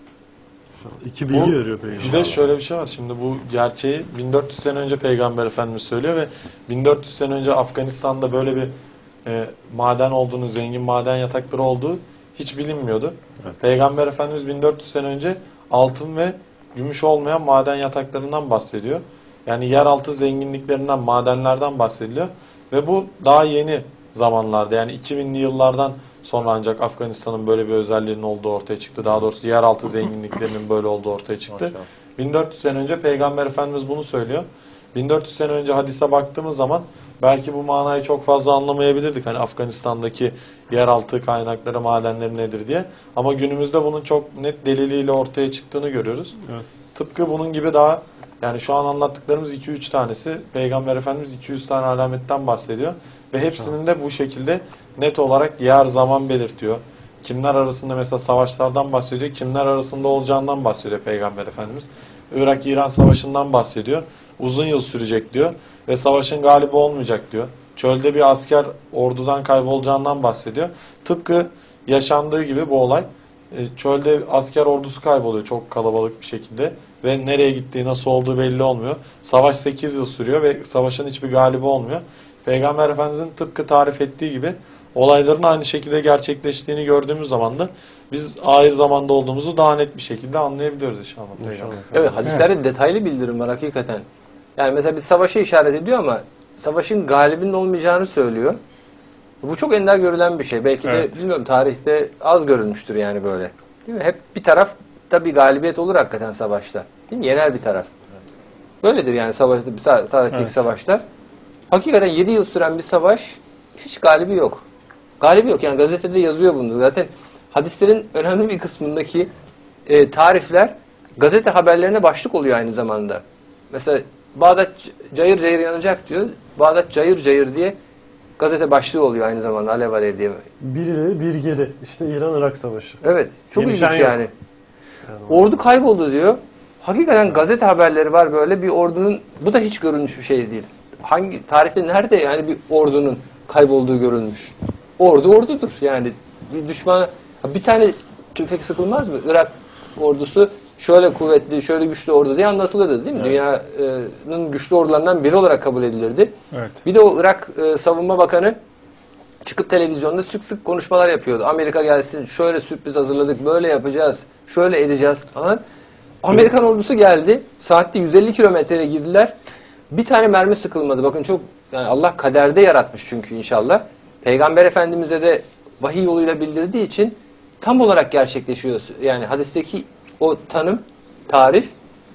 İki bilgi Bu- veriyor peygamber. Bir de şöyle bir şey var. Şimdi bu gerçeği bin dört yüz sene önce Peygamber Efendimiz söylüyor ve bin dört yüz sene önce Afganistan'da böyle bir e, maden olduğunu, zengin maden yatakları olduğu hiç bilinmiyordu. Evet. Peygamber Efendimiz bin dört yüz sene önce altın ve gümüş olmayan maden yataklarından bahsediyor. Yani yeraltı zenginliklerinden, madenlerden bahsediliyor. Ve bu daha yeni zamanlarda, yani iki binli yıllardan sonra ancak Afganistan'ın böyle bir özelliğinin olduğu ortaya çıktı. Daha doğrusu yeraltı zenginliklerinin böyle olduğu ortaya çıktı. Maşallah. bin dört yüz sene önce Peygamber Efendimiz bunu söylüyor. bin dört yüz sene önce hadise baktığımız zaman belki bu manayı çok fazla anlamayabilirdik. Hani Afganistan'daki yeraltı kaynakları, madenleri nedir diye. Ama günümüzde bunun çok net deliliyle ortaya çıktığını görüyoruz. Evet. Tıpkı bunun gibi daha, yani şu an anlattıklarımız iki üç tanesi. Peygamber Efendimiz iki yüz tane alametten bahsediyor. Ve hepsinin de bu şekilde net olarak yer zaman belirtiyor. Kimler arasında mesela savaşlardan bahsediyor. Kimler arasında olacağından bahsediyor Peygamber Efendimiz. Irak-İran savaşından bahsediyor. Uzun yıl sürecek diyor. Ve savaşın galibi olmayacak diyor. Çölde bir asker ordudan kaybolacağından bahsediyor. Tıpkı yaşandığı gibi bu olay. E, Çölde asker ordusu kayboluyor çok kalabalık bir şekilde. Ve nereye gittiği, nasıl olduğu belli olmuyor. Savaş sekiz yıl sürüyor ve savaşın hiçbir galibi olmuyor. Peygamber Efendimiz'in tıpkı tarif ettiği gibi olayların aynı şekilde gerçekleştiğini gördüğümüz zaman da biz ahir zamanda olduğumuzu daha net bir şekilde anlayabiliyoruz inşallah. Peygamber Evet, hadislerde detaylı bildirim var hakikaten. Yani mesela bir savaşa işaret ediyor ama savaşın galibinin olmayacağını söylüyor. Bu çok ender görülen bir şey. Belki de Evet. bilmiyorum, tarihte az görülmüştür yani böyle. Değil mi? Hep bir tarafta bir galibiyet olur hakikaten savaşta. Değil mi? Yener bir taraf. Böyledir yani savaşta, tarihteki Evet. savaşlar. Hakikaten yedi yıl süren bir savaş hiç galibi yok. Galibi yok. Yani gazetede yazıyor bunu. Zaten hadislerin önemli bir kısmındaki e, tarifler gazete haberlerine başlık oluyor aynı zamanda. Mesela Bağdat cayır cayır yanacak diyor. Bağdat cayır cayır diye gazete başlığı oluyor aynı zamanda, alev alev diye. Bir ileri bir geri. İşte İran-Irak Savaşı. Evet. Çok Gelişen ilginç yok. yani. Ordu kayboldu diyor. Hakikaten gazete haberleri var böyle bir ordunun, bu da hiç görülmüş bir şey değil. Hangi tarihte nerede yani bir ordunun kaybolduğu görülmüş? Ordu ordudur yani. Bir düşman, bir tane tüfek sıkılmaz mı? Irak ordusu şöyle kuvvetli, şöyle güçlü ordu diye anlatılırdı değil mi? Evet. Dünyanın güçlü ordularından biri olarak kabul edilirdi. Evet. Bir de o Irak e, Savunma Bakanı çıkıp televizyonda sık sık konuşmalar yapıyordu. Amerika gelsin, şöyle sürpriz hazırladık, böyle yapacağız, şöyle edeceğiz falan. Amerikan ordusu geldi. Saatte yüz elli kilometreye girdiler. Bir tane mermi sıkılmadı. Bakın çok, yani Allah kaderde yaratmış çünkü inşallah. Peygamber Efendimiz'e de vahiy yoluyla bildirdiği için tam olarak gerçekleşiyor. Yani hadisteki o tanım, tarif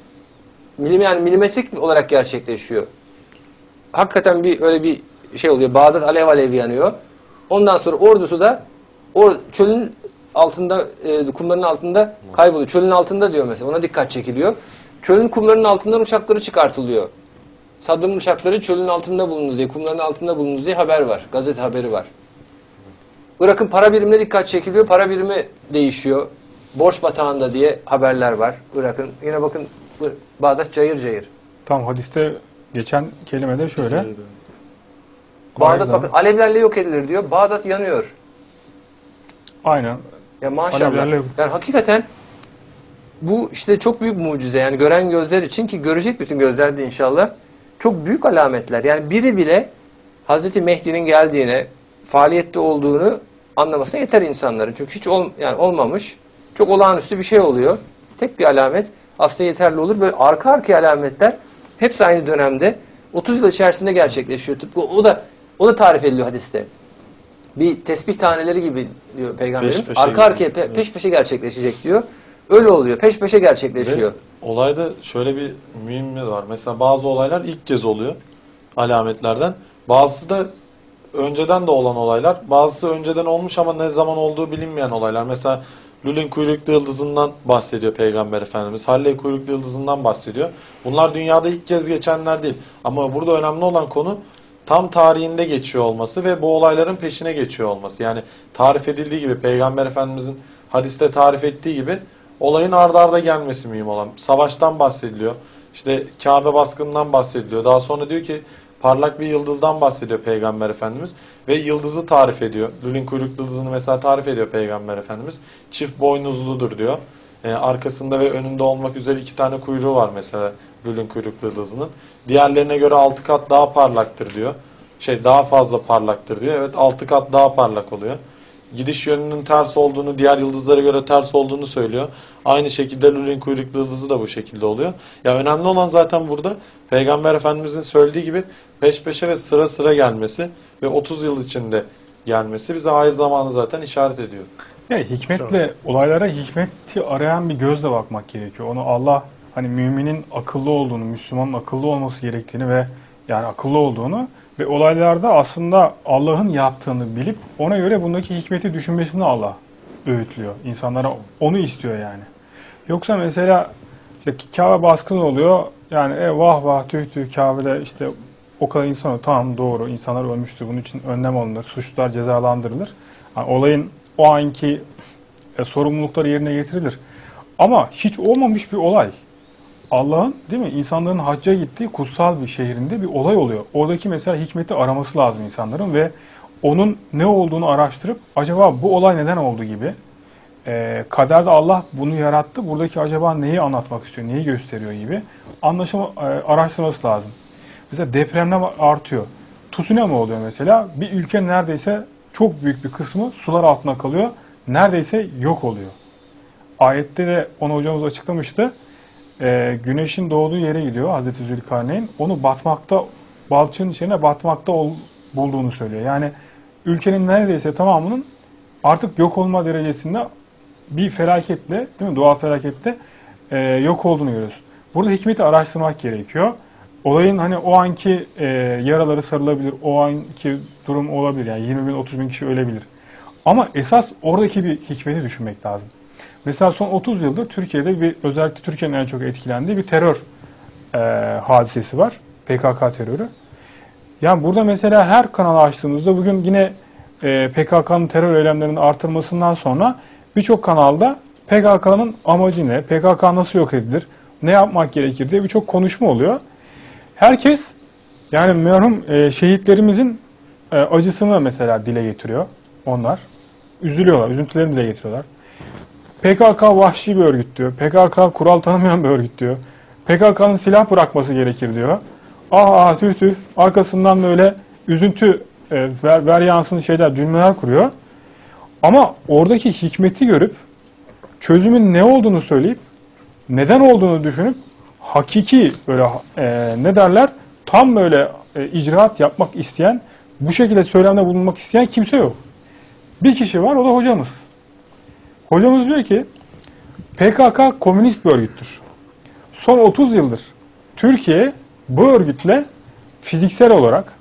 milim yani milimetrik olarak gerçekleşiyor. Hakikaten bir öyle bir şey oluyor. Bağdat alev alev yanıyor. Ondan sonra ordusu da o çölün altında, e, kumların altında kayboluyor. Çölün altında diyor mesela. Ona dikkat çekiliyor. Çölün kumlarının altından uçakları çıkartılıyor. Saddam'ın uçakları çölün altında bulundu diye, kumların altında bulundu diye haber var. Gazete haberi var. Irak'ın para birimine dikkat çekiliyor. Para birimi değişiyor. Borç batağında diye haberler var. Irak'ın. Yine bakın Bağdat cayır cayır. Tam hadiste geçen kelime de şöyle. Efendimiz. Bağdat Aynı bakın zamanda- alevlerle yok edilir diyor. Bağdat yanıyor. Aynen. Ya maşallah. Alevlerle yok. Yani hakikaten bu işte çok büyük mucize. Yani gören gözler için, ki görecek bütün gözler de inşallah. Çok büyük alametler. Yani biri bile Hazreti Mehdi'nin geldiğine, faaliyette olduğunu anlamasına yeter insanların. Çünkü hiç ol, yani olmamış. Çok olağanüstü bir şey oluyor. Tek bir alamet aslında yeterli olur. Böyle arka arkaya alametler hepsi aynı dönemde otuz yıl içerisinde gerçekleşiyor. Tıpkı o da o da tarif ediliyor hadiste. Bir tesbih taneleri gibi diyor Peygamberimiz. Peş peşe Arka arkaya gidiyor. pe- peş peşe gerçekleşecek diyor. Öyle oluyor. Peş peşe gerçekleşiyor. Ve olayda şöyle bir mühimmi var. Mesela bazı olaylar ilk kez oluyor alametlerden. Bazısı da önceden de olan olaylar. Bazısı önceden olmuş ama ne zaman olduğu bilinmeyen olaylar. Mesela Lülin kuyruklu yıldızından bahsediyor Peygamber Efendimiz. Halley kuyruklu yıldızından bahsediyor. Bunlar dünyada ilk kez geçenler değil. Ama burada önemli olan konu tam tarihinde geçiyor olması ve bu olayların peşine geçiyor olması. Yani tarif edildiği gibi, Peygamber Efendimizin hadiste tarif ettiği gibi olayın arda arda gelmesi mühim olan. Savaştan bahsediliyor. İşte Kabe baskınından bahsediliyor. Daha sonra diyor ki parlak bir yıldızdan bahsediyor Peygamber Efendimiz. Ve yıldızı tarif ediyor. Lülin kuyruklu yıldızını mesela tarif ediyor Peygamber Efendimiz. Çift boynuzludur diyor. Ee, arkasında ve önünde olmak üzere iki tane kuyruğu var mesela Lülin kuyruklu yıldızının. Diğerlerine göre altı kat daha parlaktır diyor. Şey daha fazla parlaktır diyor. Evet, altı kat daha parlak oluyor. Gidiş yönünün ters olduğunu, diğer yıldızlara göre ters olduğunu söylüyor. Aynı şekilde Lülin kuyruklu yıldızı da bu şekilde oluyor. Ya önemli olan zaten burada Peygamber Efendimizin söylediği gibi peş peşe ve sıra sıra gelmesi ve otuz yıl içinde gelmesi bize ahir zamanı zaten işaret ediyor. Ya hikmetle, olaylara hikmeti arayan bir gözle bakmak gerekiyor. Onu Allah hani müminin akıllı olduğunu, Müslümanın akıllı olması gerektiğini ve yani akıllı olduğunu ve olaylarda aslında Allah'ın yaptığını bilip ona göre bundaki hikmeti düşünmesini Allah öğütlüyor. İnsanlara onu istiyor yani. Yoksa mesela işte Kabe baskını oluyor. Yani e, vah vah tüh tüh Kabe'de işte o kadar insan oluyor. Tamam, doğru, insanlar ölmüştür. Bunun için önlem alınır. Suçlular cezalandırılır. Yani olayın o anki e, sorumlulukları yerine getirilir. Ama hiç olmamış bir olay. Allah'ın değil mi insanların hacca gittiği kutsal bir şehrinde bir olay oluyor. Oradaki mesela hikmeti araması lazım insanların ve onun ne olduğunu araştırıp acaba bu olay neden oldu gibi. E, kaderde Allah bunu yarattı. Buradaki acaba neyi anlatmak istiyor, neyi gösteriyor gibi anlaşılma, e, araştırması lazım. Mesela depremler artıyor. Tsunami oluyor mesela. Bir ülke neredeyse çok büyük bir kısmı sular altında kalıyor. Neredeyse yok oluyor. Ayette de onu hocamız açıklamıştı. Ee, güneşin doğduğu yere gidiyor Hazreti Zülkarneyn. Onu batmakta, balçığın içine batmakta ol, bulduğunu söylüyor. Yani ülkenin neredeyse tamamının artık yok olma derecesinde bir felaketle, değil mi? Doğal felakette e, yok olduğunu görüyoruz. Burada hikmeti araştırmak gerekiyor. Olayın hani o anki e, yaraları sarılabilir, o anki durum olabilir. Yani yirmi bin, otuz bin kişi ölebilir. Ama esas oradaki bir hikmeti düşünmek lazım. Mesela son otuz yıldır Türkiye'de bir, özellikle Türkiye'nin en çok etkilendiği bir terör e, hadisesi var. P K K terörü. Yani burada mesela her kanalı açtığımızda bugün yine e, P K K'nın terör eylemlerinin artırmasından sonra birçok kanalda P K K'nın amacı ne, P K K nasıl yok edilir, ne yapmak gerekir diye birçok konuşma oluyor. Herkes yani merhum e, şehitlerimizin e, acısını mesela dile getiriyor onlar. Üzülüyorlar, üzüntülerini dile getiriyorlar. P K K vahşi bir örgüt diyor. P K K kural tanımayan bir örgüt diyor. P K K'nın silah bırakması gerekir diyor. Ah ah tüh tüh. Arkasından böyle üzüntü e, ver, ver yansın şeyler, cümleler kuruyor. Ama oradaki hikmeti görüp çözümün ne olduğunu söyleyip neden olduğunu düşünüp hakiki böyle e, ne derler tam böyle e, icraat yapmak isteyen, bu şekilde söylemde bulunmak isteyen kimse yok. Bir kişi var, o da hocamız. Hocamız diyor ki P K K komünist bir örgüttür. Son otuz yıldır Türkiye bu örgütle fiziksel olarak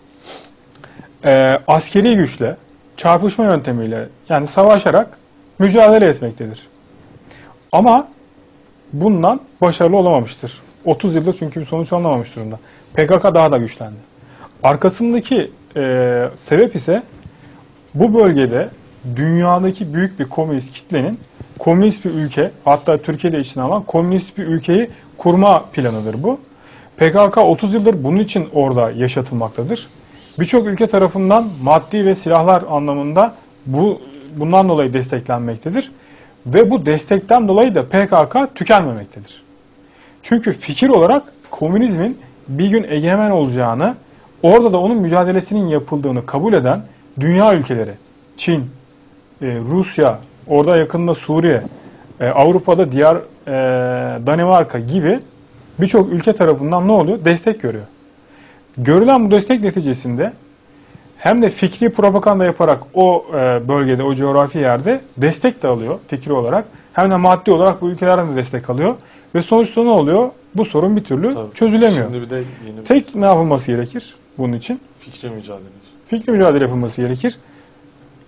e, askeri güçle, çarpışma yöntemiyle yani savaşarak mücadele etmektedir. Ama bundan başarılı olamamıştır. otuz yıldır çünkü bir sonuç alınamamış durumda. P K K daha da güçlendi. Arkasındaki e, sebep ise bu bölgede dünyadaki büyük bir komünist kitlenin komünist bir ülke, hatta Türkiye'de içine alan komünist bir ülkeyi kurma planıdır bu. P K K otuz yıldır bunun için orada yaşatılmaktadır. Birçok ülke tarafından maddi ve silahlar anlamında bu bundan dolayı desteklenmektedir. Ve bu destekten dolayı da P K K tükenmemektedir. Çünkü fikir olarak komünizmin bir gün egemen olacağını, orada da onun mücadelesinin yapıldığını kabul eden dünya ülkeleri, Çin, e, Rusya, orada yakında Suriye, e, Avrupa'da diğer e, Danimarka gibi birçok ülke tarafından ne oluyor? Destek görüyor. Görülen bu destek neticesinde hem de fikri propaganda yaparak o e, bölgede, o coğrafi yerde destek de alıyor fikri olarak. Hem de maddi olarak bu ülkelerden de destek alıyor. Ve sonuçta ne oluyor? Bu sorun bir türlü Tabii. çözülemiyor. Şimdi bir de yeni bir Tek ne yapılması gerekir bunun için? fikri mücadele. Fikri mücadele yapılması gerekir.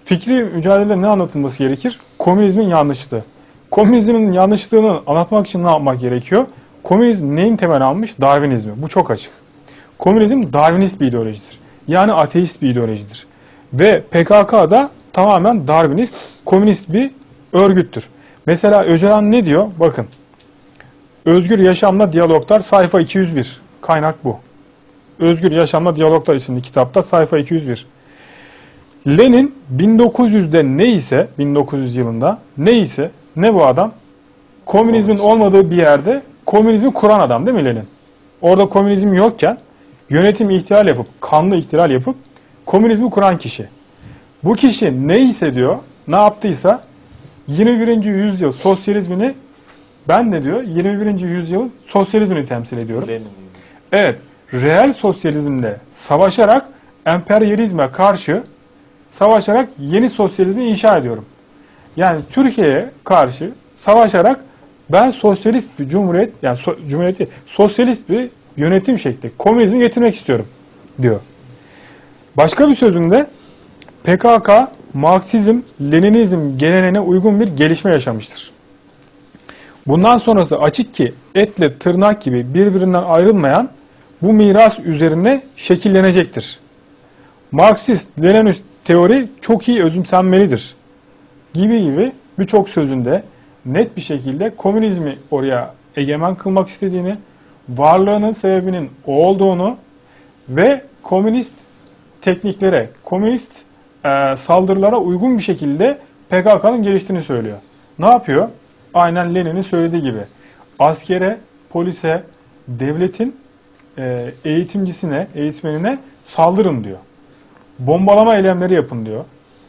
fikri mücadelede ne anlatılması gerekir? Komünizmin yanlışlığı. Komünizmin yanlışlığını anlatmak için ne yapmak gerekiyor? Komünizm neyin temel almış? Darwinizmi. Bu çok açık. Komünizm Darwinist bir ideolojidir. Yani ateist bir ideolojidir. Ve P K K da tamamen Darwinist, komünist bir örgüttür. Mesela Öcalan ne diyor? Bakın. Özgür Yaşamla Diyaloglar sayfa iki yüz bir. Kaynak bu. Özgür Yaşamla Diyaloglar isimli kitapta sayfa iki yüz bir. Lenin bin dokuz yüzde neyse, bin dokuz yüz yılında neyse, ne bu adam? Komünizmin olmadığı bir yerde komünizmi kuran adam değil mi Lenin? Orada komünizm yokken yönetim ihtilal yapıp, kanlı ihtilal yapıp komünizmi kuran kişi. Bu kişi neyse diyor, ne yaptıysa yirmi birinci yüzyıl sosyalizmini, ben de diyor yirmi birinci yüzyıl sosyalizmini temsil ediyorum. Lenin. Evet, reel sosyalizmle savaşarak emperyalizme karşı savaşarak yeni sosyalizmi inşa ediyorum. Yani Türkiye'ye karşı savaşarak ben sosyalist bir cumhuriyet, yani so, cumhuriyet değil, sosyalist bir yönetim şekli, komünizmi getirmek istiyorum diyor. Başka bir sözünde P K K, Marksizm, Leninizm geleneğine uygun bir gelişme yaşamıştır. Bundan sonrası açık ki etle tırnak gibi birbirinden ayrılmayan bu miras üzerine şekillenecektir. Marksist, Leninist teori çok iyi özümsenmelidir. Gibi gibi birçok sözünde net bir şekilde komünizmi oraya egemen kılmak istediğini, varlığının sebebinin o olduğunu ve komünist tekniklere, komünist e, saldırılara uygun bir şekilde P K K'nın geliştiğini söylüyor. Ne yapıyor? Aynen Lenin'in söylediği gibi. Askere, polise, devletin e, eğitimcisine, eğitmenine saldırın diyor. Bombalama eylemleri yapın diyor.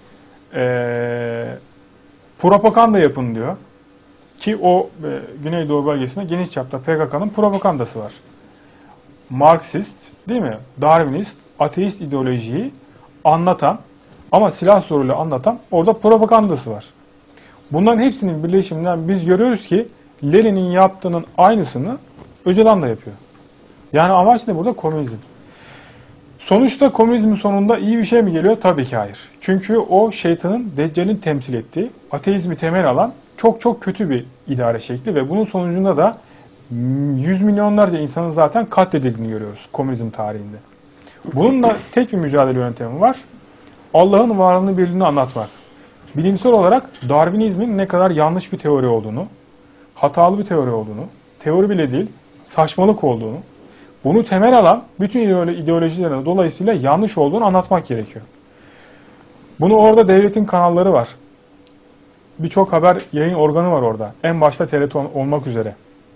E, propaganda yapın diyor. Ki o e, Güneydoğu bölgesinde geniş çapta P K K'nın propagandası var. Marksist, değil mi? Darwinist, ateist ideolojiyi anlatan ama silah zoruyla anlatan orada propagandası var. Bunların hepsinin birleşiminden biz görüyoruz ki Lenin'in yaptığının aynısını Öcalan da yapıyor. Yani amaç ne burada? Komünizm. Sonuçta komünizmin sonunda iyi bir şey mi geliyor? Tabii ki hayır. Çünkü o şeytanın, Deccal'in temsil ettiği, ateizmi temel alan çok çok kötü bir idare şekli ve bunun sonucunda da yüz milyonlarca insanın zaten katledildiğini görüyoruz komünizm tarihinde. Bunun da tek bir mücadele yöntemi var. Allah'ın varlığını, birliğini anlatmak. Bilimsel olarak Darwinizmin ne kadar yanlış bir teori olduğunu, hatalı bir teori olduğunu, teori bile değil, saçmalık olduğunu, bunu temel alan bütün ideolojilerin dolayısıyla yanlış olduğunu anlatmak gerekiyor. Bunu orada devletin kanalları var. Birçok haber yayın organı var orada. En başta T R T olmak üzere.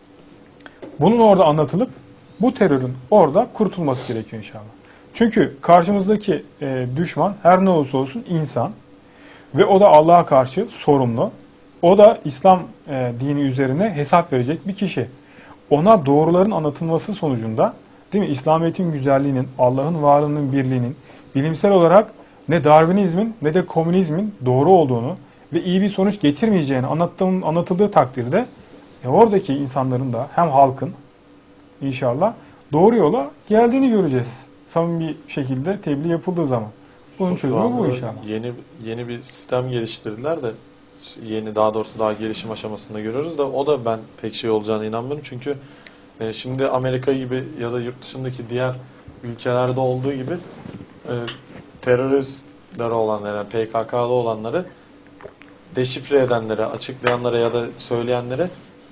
Bunun orada anlatılıp bu terörün orada kurtulması gerekiyor inşallah. Çünkü karşımızdaki e, düşman her ne olursa olsun insan ve o da Allah'a karşı sorumlu. O da İslam e, dini üzerine hesap verecek bir kişi. Ona doğruların anlatılması sonucunda, değil mi? İslamiyet'in güzelliğinin, Allah'ın varlığının, birliğinin bilimsel olarak ne Darwinizmin ne de komünizmin doğru olduğunu ve iyi bir sonuç getirmeyeceğini anlattığım, anlatıldığı takdirde e, oradaki insanların da hem halkın inşallah doğru yola geldiğini göreceğiz. Samimi bir şekilde tebliğ yapıldığı zaman. Bunun çözümü bu inşallah. Yeni yeni bir sistem geliştirdiler de yeni daha doğrusu daha gelişim aşamasında görüyoruz da o da ben pek şey olacağına inanmıyorum. Çünkü e, şimdi Amerika gibi ya da yurt dışındaki diğer ülkelerde olduğu gibi e, teröristler olanlara, yani P K K'lı olanları deşifre edenlere, açıklayanlara ya da söyleyenlere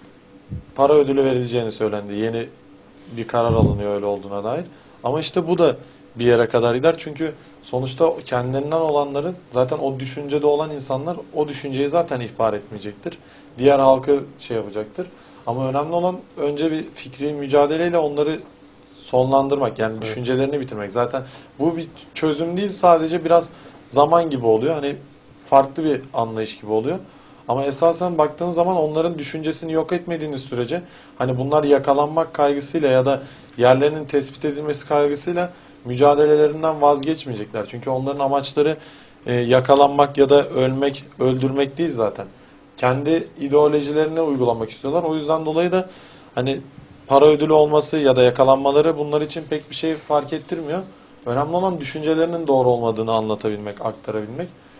para ödülü verileceğini söylendi. Yeni bir karar alınıyor öyle olduğuna dair. Ama işte bu da bir yere kadar gider. Çünkü sonuçta kendilerinden olanların zaten o düşüncede olan insanlar o düşünceyi zaten ihbar etmeyecektir. Diğer halkı şey yapacaktır. Ama önemli olan önce bir fikri mücadeleyle onları sonlandırmak. Yani evet. Düşüncelerini bitirmek. Zaten bu bir çözüm değil, sadece biraz zaman gibi oluyor. Hani farklı bir anlayış gibi oluyor. Ama esasen baktığınız zaman onların düşüncesini yok etmediğiniz sürece hani bunlar yakalanmak kaygısıyla ya da yerlerinin tespit edilmesi kaygısıyla mücadelelerinden vazgeçmeyecekler. Çünkü onların amaçları e, yakalanmak ya da ölmek, öldürmek değil zaten. Kendi ideolojilerini uygulamak istiyorlar. O yüzden dolayı da hani para ödülü olması ya da yakalanmaları bunlar için pek bir şey fark ettirmiyor. Önemli olan düşüncelerinin doğru olmadığını anlatabilmek, aktarabilmek.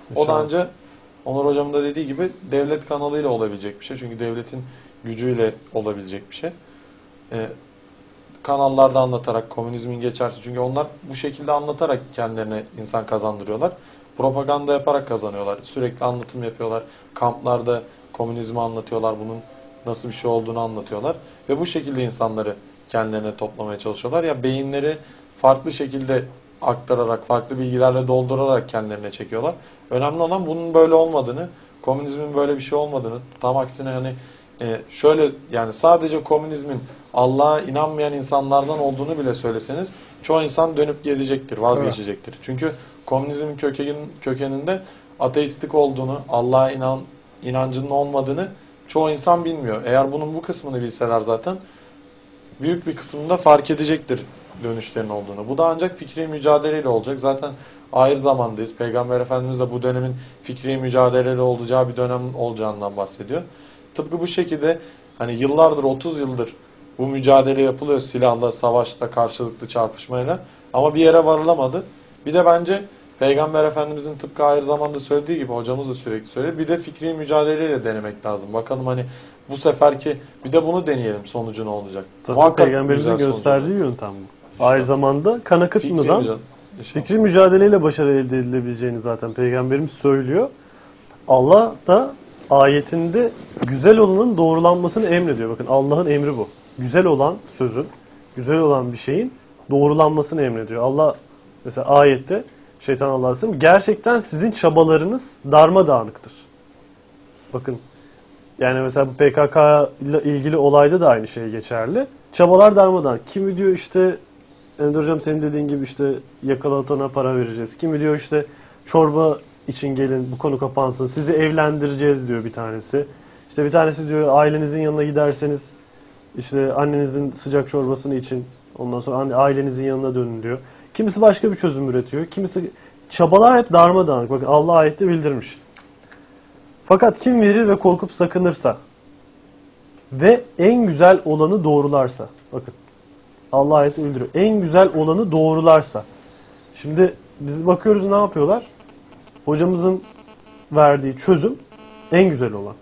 O da İnşallah. ancak Onur Hocam'ın da dediği gibi devlet kanalıyla olabilecek bir şey. Çünkü devletin gücüyle olabilecek bir şey. Ee, kanallarda anlatarak, komünizmin geçerse. Çünkü onlar bu şekilde anlatarak kendilerine insan kazandırıyorlar. Propaganda yaparak kazanıyorlar. Sürekli anlatım yapıyorlar. Kamplarda komünizmi anlatıyorlar. Bunun nasıl bir şey olduğunu anlatıyorlar. Ve bu şekilde insanları kendilerine toplamaya çalışıyorlar. Ya beyinleri farklı şekilde aktararak, farklı bilgilerle doldurarak kendilerine çekiyorlar. Önemli olan bunun böyle olmadığını, komünizmin böyle bir şey olmadığını, tam aksine hani e, şöyle yani sadece komünizmin Allah'a inanmayan insanlardan olduğunu bile söyleseniz çoğu insan dönüp gelecektir, vazgeçecektir. Çünkü komünizmin kökenin, kökeninde ateistik olduğunu, Allah'a inan, inancının olmadığını çoğu insan bilmiyor. Eğer bunun bu kısmını bilseler zaten büyük bir kısmında fark edecektir dönüşlerin olduğunu. Bu da ancak fikri mücadeleyle olacak. Zaten ahir zamandayız. Peygamber Efendimiz de bu dönemin fikri mücadeleyle olacağı bir dönem olacağından bahsediyor. Tıpkı bu şekilde hani yıllardır, otuz yıldır bu mücadele yapılıyor silahla, savaşla, karşılıklı çarpışmayla. Ama bir yere varılamadı. Bir de bence Peygamber Efendimizin tıpkı ahir zamanda söylediği gibi, hocamız da sürekli söyledi. Bir de fikri mücadeleyle denemek lazım. Bakalım hani bu seferki bir de bunu deneyelim, sonucu ne olacak. Zaten Muhakkak Peygamberimizin güzel sonucu gösterdiği yöntem bu. Aynı zamanda kan akıtmadan mücadele- fikri mücadeleyle başarı elde edilebileceğini zaten Peygamberimiz söylüyor. Allah da ayetinde güzel olanın doğrulanmasını emrediyor. Bakın Allah'ın emri bu. Güzel olan sözün, güzel olan bir şeyin doğrulanmasını emrediyor. Allah mesela ayette şeytan Allah'a sığınırım, gerçekten sizin çabalarınız darmadağınıktır. Bakın yani mesela bu P K K ile ilgili olayda da aynı şey geçerli. Çabalar darmadağın. Kimi diyor işte Ender Hocam senin dediğin gibi işte yakalatana para vereceğiz. Kimi diyor işte çorba için gelin bu konu kapansın. Sizi evlendireceğiz diyor bir tanesi. İşte bir tanesi diyor ailenizin yanına giderseniz işte annenizin sıcak çorbasını için ondan sonra anne, ailenizin yanına dönün diyor. Kimisi başka bir çözüm üretiyor. Kimisi çabalar hep darmadağınık. Bakın Allah ayette bildirmiş. Fakat kim verir ve korkup sakınırsa ve en güzel olanı doğrularsa, bakın Allah ayeti bildiriyor. En güzel olanı doğrularsa. Şimdi biz bakıyoruz ne yapıyorlar? Hocamızın verdiği çözüm en güzel olan.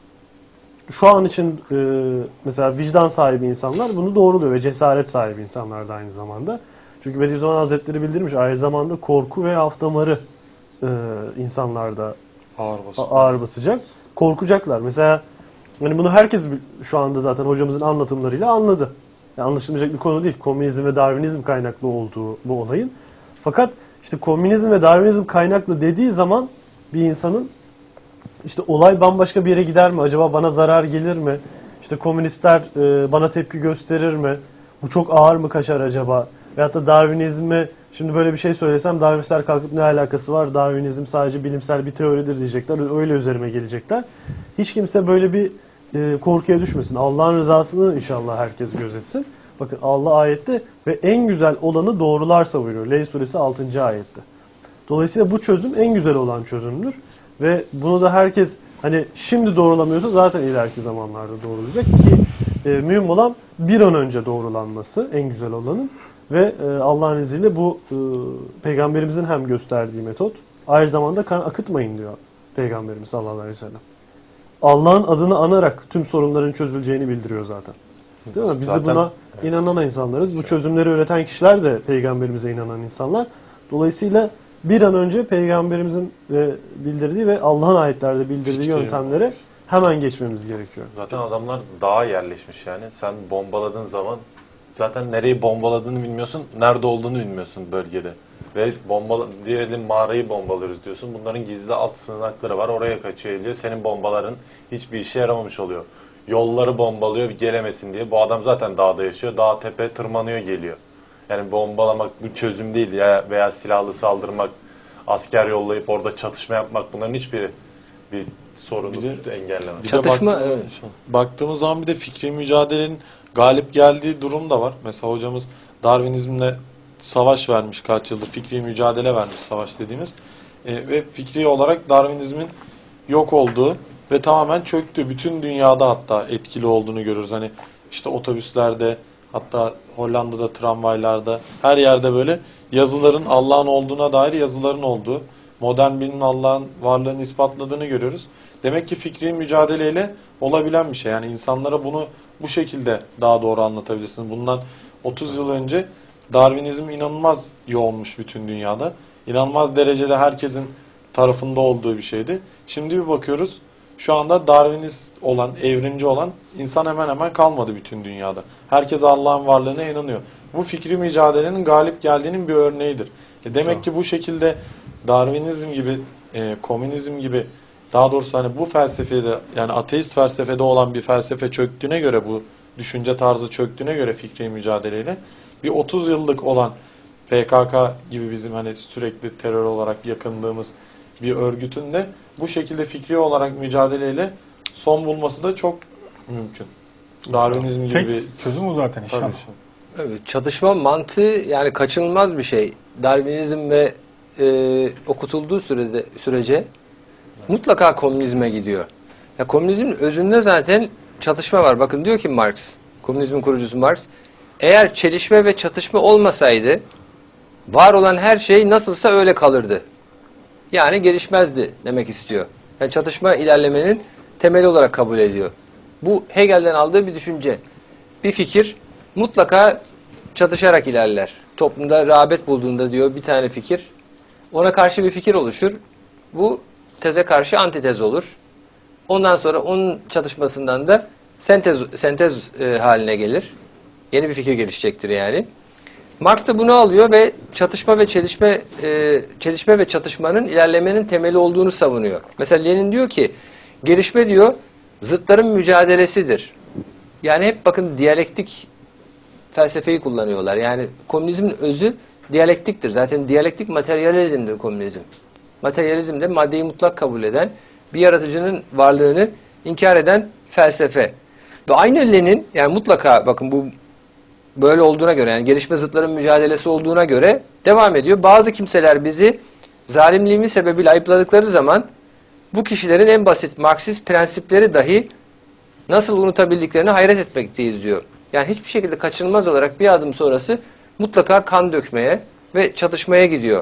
Şu an için e, mesela vicdan sahibi insanlar bunu doğruluyor ve cesaret sahibi insanlar da aynı zamanda. Çünkü Bediüzzaman Hazretleri bildirmiş aynı zamanda korku ve af damarı e, insanlarda ağır basıyor. ağır basacak. Korkacaklar. Mesela yani bunu herkes şu anda zaten hocamızın anlatımlarıyla anladı. Yani anlaşılmayacak bir konu değil. Komünizm ve Darwinizm kaynaklı olduğu bu olayın. Fakat işte komünizm ve Darwinizm kaynaklı dediği zaman bir insanın işte olay bambaşka bir yere gider mi? Acaba bana zarar gelir mi? İşte komünistler e, bana tepki gösterir mi? Bu çok ağır mı kaçar acaba? Veyahut da Darwinizmi şimdi böyle bir şey söylesem Darwinistler kalkıp ne alakası var? Darwinizm sadece bilimsel bir teoridir diyecekler. Öyle üzerime gelecekler. Hiç kimse böyle bir e, korkuya düşmesin. Allah'ın rızasını inşallah herkes gözetsin. Bakın Allah ayette ve en güzel olanı doğrularsa buyuruyor. Leyl suresi altıncı ayette. Dolayısıyla bu çözüm en güzel olan çözümdür. Ve bunu da herkes hani şimdi doğrulamıyorsa zaten ileriki zamanlarda doğrulayacak ki e, mühim olan bir an önce doğrulanması en güzel olanın ve e, Allah'ın izniyle bu e, Peygamberimizin hem gösterdiği metot aynı zamanda kan akıtmayın diyor Peygamberimiz sallallahu aleyhi ve sellem. Allah'ın adını anarak tüm sorunların çözüleceğini bildiriyor zaten. Değil mi? Biz Zaten, de buna inanan insanlarız. Bu çözümleri üreten kişiler de Peygamberimize inanan insanlar. Dolayısıyla bir an önce Peygamberimizin ve bildirdiği ve Allah'ın ayetlerde bildirdiği Fikri. yöntemlere hemen geçmemiz gerekiyor. Zaten adamlar dağa yerleşmiş yani. Sen bombaladığın zaman zaten nereyi bombaladığını bilmiyorsun, nerede olduğunu bilmiyorsun bölgede. Ve bomba diyelim mağarayı bombalıyoruz diyorsun. Bunların gizli alt sığınakları var. Oraya kaçıyor ediyor. Senin bombaların hiçbir işe yaramamış oluyor. Yolları bombalıyor gelemesin diye. Bu adam zaten dağda yaşıyor. Dağ tepe tırmanıyor geliyor. Yani bombalamak bu çözüm değil ya veya silahlı saldırmak, asker yollayıp orada çatışma yapmak bunların hiçbiri bir sorunu Bir de- engellemez. Bir de Çatışma, baktığımız- evet. baktığımız zaman bir de fikri mücadelenin galip geldiği durum da var. Mesela hocamız Darwinizmle savaş vermiş kaç yıldır. Fikri mücadele vermiş savaş dediğimiz. E, ve fikri olarak Darwinizmin yok olduğu ve tamamen çöktüğü. Bütün dünyada hatta etkili olduğunu görürüz. Hani işte otobüslerde, hatta Hollanda'da tramvaylarda, her yerde böyle yazıların Allah'ın olduğuna dair yazıların olduğu. modern bilimin Allah'ın varlığını ispatladığını görüyoruz. Demek ki fikri mücadeleyle olabilen bir şey. Yani insanlara bunu bu şekilde daha doğru anlatabilirsiniz. Bundan otuz yıl önce Darwinizm inanılmaz yoğunmuş bütün dünyada. İnanılmaz derecede herkesin tarafında olduğu bir şeydi. Şimdi bir bakıyoruz, şu anda Darwinist olan, evrimci olan insan hemen hemen kalmadı bütün dünyada. Herkes Allah'ın varlığına inanıyor. Bu fikri mücadelenin galip geldiğinin bir örneğidir. E demek ki bu şekilde Darwinizm gibi, e, komünizm gibi, daha doğrusu hani bu felsefede, yani ateist felsefede olan bir felsefe çöktüğüne göre, bu düşünce tarzı çöktüğüne göre fikri mücadeleyle bir otuz yıllık olan P K K gibi bizim hani sürekli terör olarak yakındığımız bir örgütün de bu şekilde fikri olarak mücadeleyle son bulması da çok mümkün. Darwinizm gibi Tek bir çözüm o zaten inşallah. tabii. Evet, çatışma mantığı yani kaçınılmaz bir şey. Darwinizm ve e, okutulduğu sürede, sürece mutlaka komünizme gidiyor. Ya komünizmin özünde zaten çatışma var. Bakın diyor ki Marx, komünizmin kurucusu Marx, eğer çelişme ve çatışma olmasaydı var olan her şey nasılsa öyle kalırdı. Yani gelişmezdi demek istiyor. Yani çatışma ilerlemenin temeli olarak kabul ediyor. Bu Hegel'den aldığı bir düşünce. Bir fikir mutlaka çatışarak ilerler. Toplumda rağbet bulduğunda diyor bir tane fikir, ona karşı bir fikir oluşur. Bu teze karşı antitez olur. Ondan sonra onun çatışmasından da sentez, sentez e, haline gelir. Yeni bir fikir gelişecektir yani. Marx da bunu alıyor ve çatışma ve çelişme e, çelişme ve çatışmanın ilerlemenin temeli olduğunu savunuyor. Mesela Lenin diyor ki gelişme diyor zıtların mücadelesidir. Yani hep bakın diyalektik felsefeyi kullanıyorlar. Yani komünizmin özü diyalektiktir. Zaten diyalektik materyalizmdir komünizm. Materyalizm de maddeyi mutlak kabul eden, bir yaratıcının varlığını inkar eden felsefe. Ve aynı Lenin, yani mutlaka bakın bu böyle olduğuna göre, yani gelişme zıtların mücadelesi olduğuna göre devam ediyor. Bazı kimseler bizi zalimliğimiz sebebiyle ayıpladıkları zaman bu kişilerin en basit Marksist prensipleri dahi nasıl unutabildiklerini hayret etmekteyiz diyor. Yani hiçbir şekilde kaçınılmaz olarak bir adım sonrası mutlaka kan dökmeye ve çatışmaya gidiyor.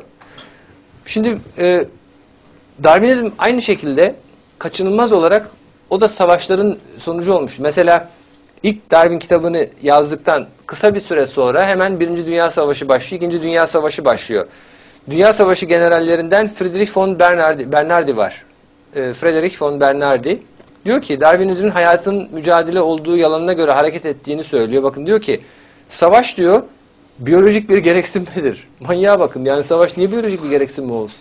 Şimdi e, Darwinizm aynı şekilde kaçınılmaz olarak o da savaşların sonucu olmuş. Mesela ilk Darwin kitabını yazdıktan kısa bir süre sonra hemen Birinci Dünya Savaşı başlıyor, İkinci Dünya Savaşı başlıyor. Dünya Savaşı generallerinden Friedrich von Bernhardi, Bernhardi var. E, Friedrich von Bernhardi diyor ki Darwinizmin hayatın mücadele olduğu yalanına göre hareket ettiğini söylüyor. Bakın diyor ki savaş diyor biyolojik bir gereksinmedir. Manyağa bakın, yani savaş niye biyolojik bir gereksinme olsun?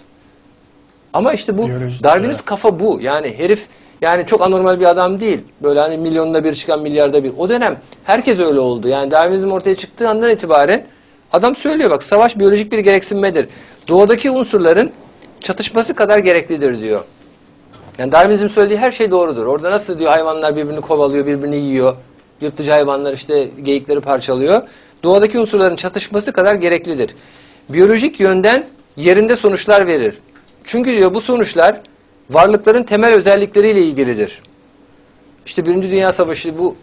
Ama işte bu Biyolojik, Darwinist evet. kafa bu. Yani herif yani çok anormal bir adam değil. Böyle hani milyonda bir çıkan milyarda bir. O dönem herkes öyle oldu. Yani Darwinizm ortaya çıktığı andan itibaren adam söylüyor bak savaş biyolojik bir gereksinmedir. Doğadaki unsurların çatışması kadar gereklidir diyor. Yani Darwinizm söylediği her şey doğrudur. Orada nasıl diyor hayvanlar birbirini kovalıyor, birbirini yiyor. Yırtıcı hayvanlar işte geyikleri parçalıyor. Doğadaki unsurların çatışması kadar gereklidir. Biyolojik yönden yerinde sonuçlar verir. Çünkü diyor bu sonuçlar varlıkların temel özellikleriyle ilgilidir. İşte Birinci Dünya Savaşı bu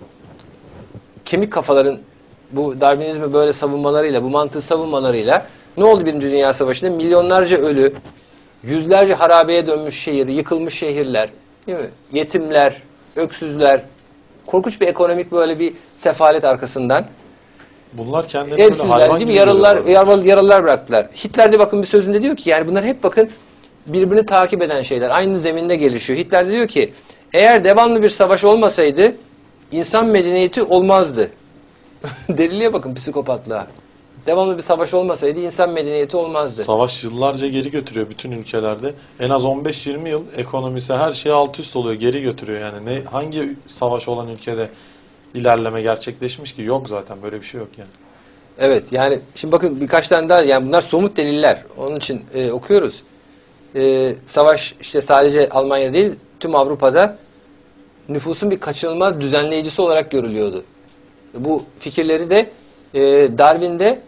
kemik kafaların bu Darwinizmi böyle savunmalarıyla, bu mantığı savunmalarıyla ne oldu Birinci Dünya Savaşı'nda? Milyonlarca ölü, yüzlerce harabeye dönmüş şehir, yıkılmış şehirler, değil mi? Yetimler, öksüzler, korkunç bir ekonomik böyle bir sefalet arkasından. Bunlar kendilerini böyle Evsizler hayvan değil mi? gibi Yaralılar, görüyorlar. yaralı, yaralılar bıraktılar. Hitler de bakın bir sözünde diyor ki yani bunlar hep bakın birbirini takip eden şeyler. Aynı zeminde gelişiyor. Hitler de diyor ki eğer devamlı bir savaş olmasaydı insan medeniyeti olmazdı. Deliliğe bakın, psikopatlığa. Devamlı bir savaş olmasaydı insan medeniyeti olmazdı. Savaş yıllarca geri götürüyor bütün ülkelerde. En az on beş yirmi yıl ekonomisi her şey alt üst oluyor. Geri götürüyor yani. Ne, hangi savaş olan ülkede ilerleme gerçekleşmiş ki? Yok zaten, böyle bir şey yok yani. Evet, yani şimdi bakın birkaç tane daha, yani bunlar somut deliller. Onun için e, okuyoruz. E, savaş işte sadece Almanya değil, tüm Avrupa'da nüfusun bir kaçınılmaz düzenleyicisi olarak görülüyordu. Bu fikirleri de e, Darwin'de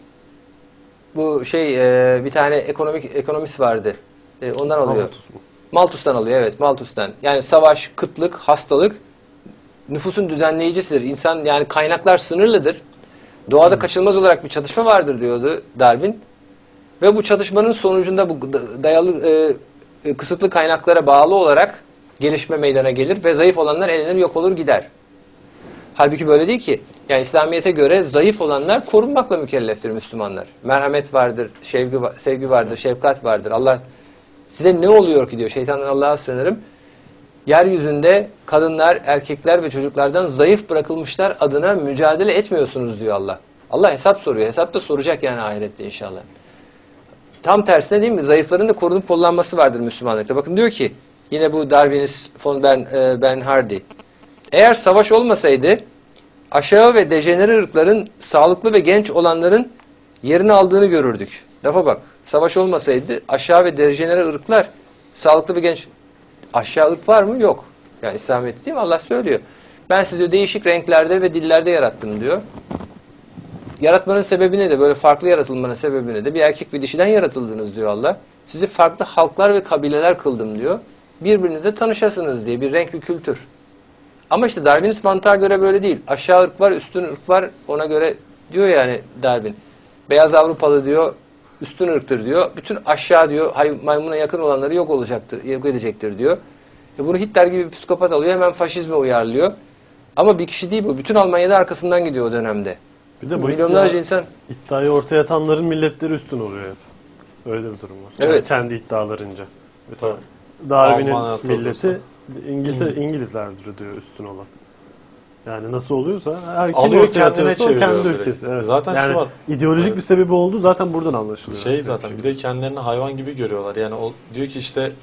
bu şey e, bir tane ekonomik ekonomist vardı. E, ondan alıyor. Malthus mu? Malthus'tan alıyor, evet, Malthus'tan. Yani savaş, kıtlık, hastalık nüfusun düzenleyicisidir. İnsan yani kaynaklar sınırlıdır. Doğada kaçınılmaz olarak bir çatışma vardır diyordu Darwin. Ve bu çatışmanın sonucunda bu dayalı e, e, kısıtlı kaynaklara bağlı olarak gelişme meydana gelir ve zayıf olanlar elenir, yok olur, gider. Halbuki böyle değil ki. Yani İslamiyet'e göre zayıf olanlar korunmakla mükelleftir Müslümanlar. Merhamet vardır, sevgi, sevgi vardır, şefkat vardır. Allah size ne oluyor ki diyor. Şeytandan Allah'a sığınırım. Yeryüzünde kadınlar, erkekler ve çocuklardan zayıf bırakılmışlar adına mücadele etmiyorsunuz diyor Allah. Allah hesap soruyor. Hesap da soracak yani ahirette inşallah. Tam tersine değil mi? Zayıfların da korunup kollanması vardır Müslümanlıkta. Bakın diyor ki yine bu Darwinist von Bern, e, Bernhardi. Eğer savaş olmasaydı aşağı ve dejenere ırkların sağlıklı ve genç olanların yerini aldığını görürdük. Lafa bak. Savaş olmasaydı aşağı ve dejenere ırklar sağlıklı ve genç. Aşağı ırk var mı? Yok. Yani İslamiyet değil mi? Allah söylüyor. Ben sizi diyor, değişik renklerde ve dillerde yarattım diyor. Yaratmanın sebebi ne de böyle farklı yaratılmanın sebebi ne de bir erkek ve dişiden yaratıldınız diyor Allah. Sizi farklı halklar ve kabileler kıldım diyor. Birbirinizle tanışasınız diye bir renk, bir kültür. Ama işte Darwinist mantığa göre böyle değil. Aşağı ırk var, üstün ırk var. Ona göre diyor yani Darwin. Beyaz Avrupalı diyor, üstün ırktır diyor. Bütün aşağı diyor, maymuna yakın olanları yok olacaktır, yok edecektir diyor. E bunu Hitler gibi bir psikopat alıyor, hemen faşizme uyarlıyor. Ama bir kişi değil bu. Bütün Almanya'da arkasından gidiyor o dönemde. Bir de bu milyonlarca iddia, insan. iddiayı ortaya atanların milletleri üstün oluyor hep. Öyle bir durum var. Evet. Yani kendi iddialarınca. Mesela Darwin'in Alman milleti atılırsa. İngiltere, İngilizlerdir diyor üstün olan. Yani nasıl oluyorsa herkes Alıyor, ortaya kendine atıyorsa o çeviriyor kendi direkt. ülkesi. Evet. Zaten yani şu var. ideolojik Evet. bir sebebi olduğu zaten buradan anlaşılıyor. Şey Yani. zaten bir de kendilerini hayvan gibi görüyorlar. Yani o diyor ki işte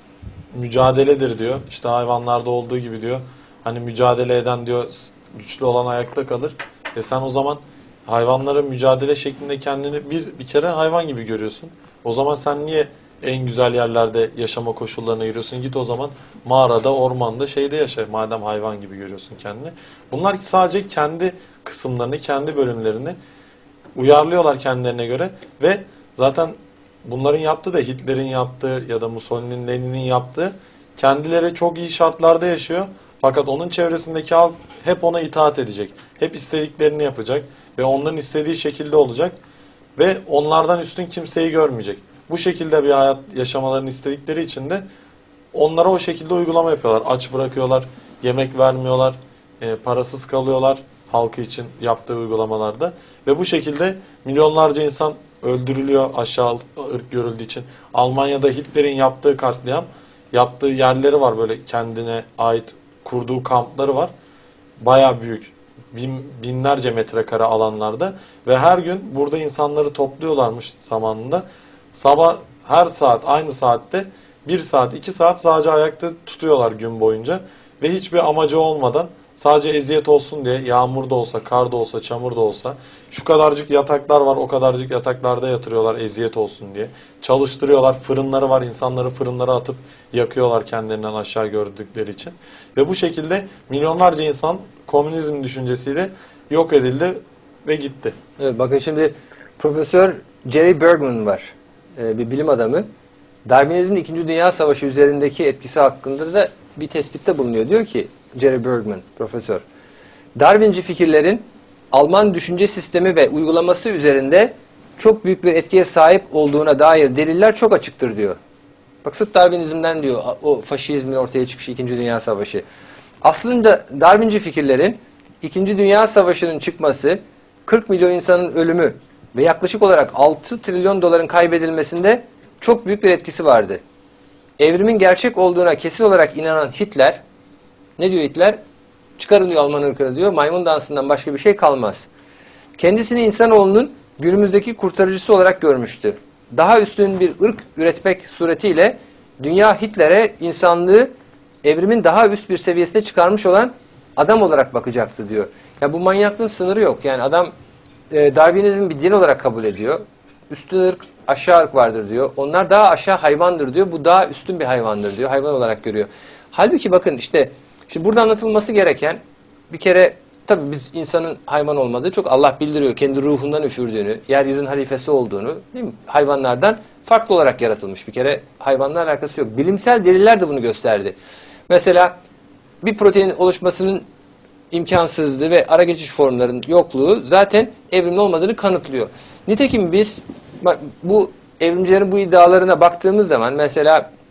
mücadeledir diyor. İşte hayvanlarda olduğu gibi diyor. Hani mücadele eden diyor güçlü olan ayakta kalır. E sen o zaman hayvanlara mücadele şeklinde kendini bir bir kere hayvan gibi görüyorsun. O zaman sen niye en güzel yerlerde yaşama koşullarına giriyorsun? Git o zaman mağarada, ormanda, şeyde yaşa. Madem hayvan gibi görüyorsun kendini. Bunlar sadece kendi kısımlarını, kendi bölümlerini uyarlıyorlar kendilerine göre ve zaten bunların yaptığı da Hitler'in yaptığı ya da Mussolini'nin, Lenin'in yaptığı kendileri çok iyi şartlarda yaşıyor. Fakat onun çevresindeki halk hep ona itaat edecek. Hep istediklerini yapacak ve onların istediği şekilde olacak ve onlardan üstün kimseyi görmeyecek. Bu şekilde bir hayat yaşamalarını istedikleri için de onlara o şekilde uygulama yapıyorlar. Aç bırakıyorlar, yemek vermiyorlar, e, parasız kalıyorlar halkı için yaptığı uygulamalarda. Ve bu şekilde milyonlarca insan öldürülüyor aşağı ırk görüldüğü için. Almanya'da Hitler'in yaptığı katliam, yaptığı yerleri var böyle kendine ait kurduğu kampları var. Bayağı büyük. Bin, binlerce metrekare alanlarda ve her gün burada insanları topluyorlarmış zamanında. Sabah her saat aynı saatte bir saat iki saat sadece ayakta tutuyorlar gün boyunca ve hiçbir amacı olmadan sadece eziyet olsun diye yağmur da olsa, kar da olsa, çamur da olsa şu kadarcık yataklar var, o kadarcık yataklarda yatırıyorlar eziyet olsun diye. Çalıştırıyorlar, fırınları var, insanları fırınlara atıp yakıyorlar kendilerinden aşağı gördükleri için. Ve bu şekilde milyonlarca insan komünizm düşüncesiyle yok edildi ve gitti. Evet, bakın şimdi Profesör Jerry Bergman var. Ee, bir bilim adamı. Darwinizmin İkinci Dünya Savaşı üzerindeki etkisi hakkında da bir tespitte bulunuyor. Diyor ki Jerry Bergman, profesör. Darwinci fikirlerin Alman düşünce sistemi ve uygulaması üzerinde çok büyük bir etkiye sahip olduğuna dair deliller çok açıktır diyor. Bak sırf Darwinizmden diyor o faşizmin ortaya çıkışı İkinci Dünya Savaşı. Aslında Darwinci fikirlerin İkinci Dünya Savaşı'nın çıkması, kırk milyon insanın ölümü ve yaklaşık olarak altı trilyon doların kaybedilmesinde çok büyük bir etkisi vardı. Evrimin gerçek olduğuna kesin olarak inanan Hitler, ne diyor Hitler? Çıkarın diyor Alman ırkını diyor, maymun dansından başka bir şey kalmaz. Kendisini insanoğlunun günümüzdeki kurtarıcısı olarak görmüştü. Daha üstün bir ırk üretmek suretiyle dünya Hitler'e insanlığı evrimin daha üst bir seviyesine çıkarmış olan adam olarak bakacaktı diyor. Ya bu manyaklığın sınırı yok. Yani adam e, Darwinizmi bir din olarak kabul ediyor. Üstün ırk, aşağı ırk vardır diyor. Onlar daha aşağı hayvandır diyor. Bu daha üstün bir hayvandır diyor. Hayvan olarak görüyor. Halbuki bakın işte şimdi burada anlatılması gereken bir kere tabii biz insanın hayvan olmadığı çok Allah bildiriyor. Kendi ruhundan üfürdüğünü, yeryüzünün halifesi olduğunu, değil mi? Hayvanlardan farklı olarak yaratılmış bir kere. Hayvanla alakası yok. Bilimsel deliller de bunu gösterdi. Mesela bir protein oluşmasının imkansızlığı ve ara geçiş formlarının yokluğu zaten evrimin olmadığını kanıtlıyor. Nitekim biz bu evrimcilerin bu iddialarına baktığımız zaman mesela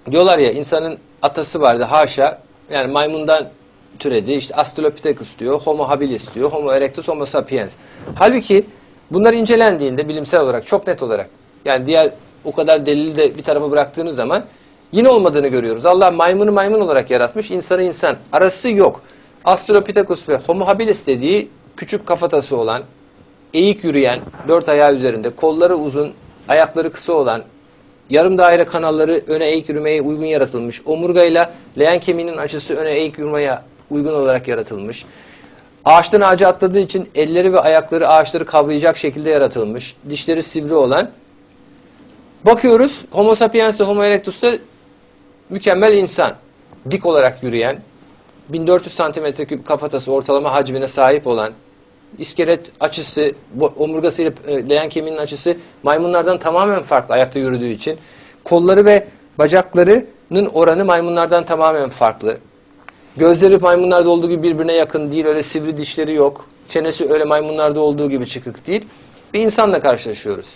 diyorlar ya insanın atası vardı haşa, yani maymundan türedi, işte Australopithecus diyor, Homo habilis diyor, Homo erectus, Homo sapiens. Halbuki bunlar incelendiğinde bilimsel olarak çok net olarak, yani diğer o kadar delili de bir tarafa bıraktığınız zaman yine olmadığını görüyoruz. Allah maymunu maymun olarak yaratmış, insanı insan. Arası yok. Australopithecus ve Homo habilis dediği küçük kafatası olan, eğik yürüyen, dört ayağı üzerinde, kolları uzun, ayakları kısa olan, yarım daire kanalları öne eğik yürümeye uygun yaratılmış. Omurgayla leğen kemiğinin açısı öne eğik yürümeye uygun olarak yaratılmış. Ağaçtan ağaca atladığı için elleri ve ayakları ağaçları kavrayacak şekilde yaratılmış. Dişleri sivri olan. Bakıyoruz Homo sapiens ve Homo erectus'ta mükemmel insan. Dik olarak yürüyen, bin dört yüz santimetre küp kafatası ortalama hacmine sahip olan, iskelet açısı, omurgası ile leğen kemiğinin açısı maymunlardan tamamen farklı ayakta yürüdüğü için. Kolları ve bacaklarının oranı maymunlardan tamamen farklı. Gözleri maymunlarda olduğu gibi birbirine yakın değil, öyle sivri dişleri yok. Çenesi öyle maymunlarda olduğu gibi çıkık değil. Bir insanla karşılaşıyoruz.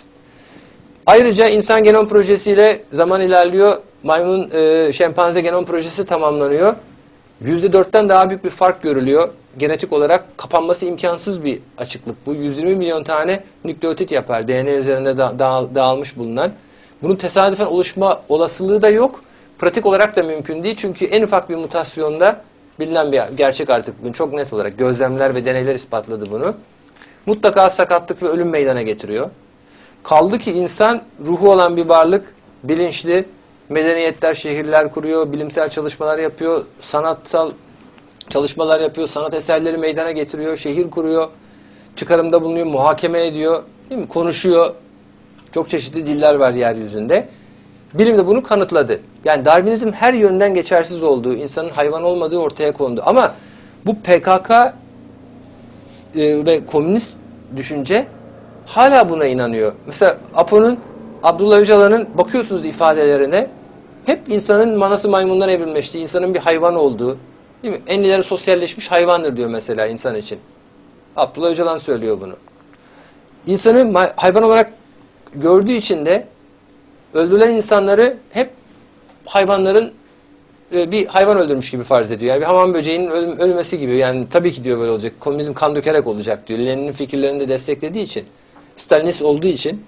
Ayrıca insan genom projesiyle zaman ilerliyor. Maymun, e, şempanze genom projesi tamamlanıyor. yüzde dörtten daha büyük bir fark görülüyor. Genetik olarak kapanması imkansız bir açıklık bu. yüz yirmi milyon tane nükleotit yapar. D N A üzerinde da, da, dağılmış bulunan. Bunun tesadüfen oluşma olasılığı da yok. Pratik olarak da mümkün değil. Çünkü en ufak bir mutasyonda bilinen bir gerçek artık. Bunu çok net olarak gözlemler ve deneyler ispatladı bunu. Mutlaka sakatlık ve ölüm meydana getiriyor. Kaldı ki insan ruhu olan bir varlık, bilinçli, medeniyetler, şehirler kuruyor, bilimsel çalışmalar yapıyor, sanatsal çalışmalar yapıyor, sanat eserleri meydana getiriyor, şehir kuruyor, çıkarımda bulunuyor, muhakeme ediyor, değil mi? Konuşuyor. Çok çeşitli diller var yeryüzünde. Bilim de bunu kanıtladı. Yani Darwinizm her yönden geçersiz olduğu, insanın hayvan olmadığı ortaya kondu. Ama bu P K K e, ve komünist düşünce hala buna inanıyor. Mesela Apo'nun, Abdullah Öcalan'ın bakıyorsunuz ifadelerine, hep insanın manası maymundan evrilmişti, insanın bir hayvan olduğu, değil mi? En ileri sosyalleşmiş hayvandır diyor mesela insan için. Abdullah Öcalan söylüyor bunu. İnsanı hayvan olarak gördüğü için de öldürülen insanları hep hayvanların bir hayvan öldürmüş gibi farz ediyor. Yani bir hamam böceğinin öl ölmesi gibi. Yani tabii ki diyor böyle olacak. Komünizm kan dökerek olacak diyor. Lenin'in fikirlerini de desteklediği için. Stalinist olduğu için.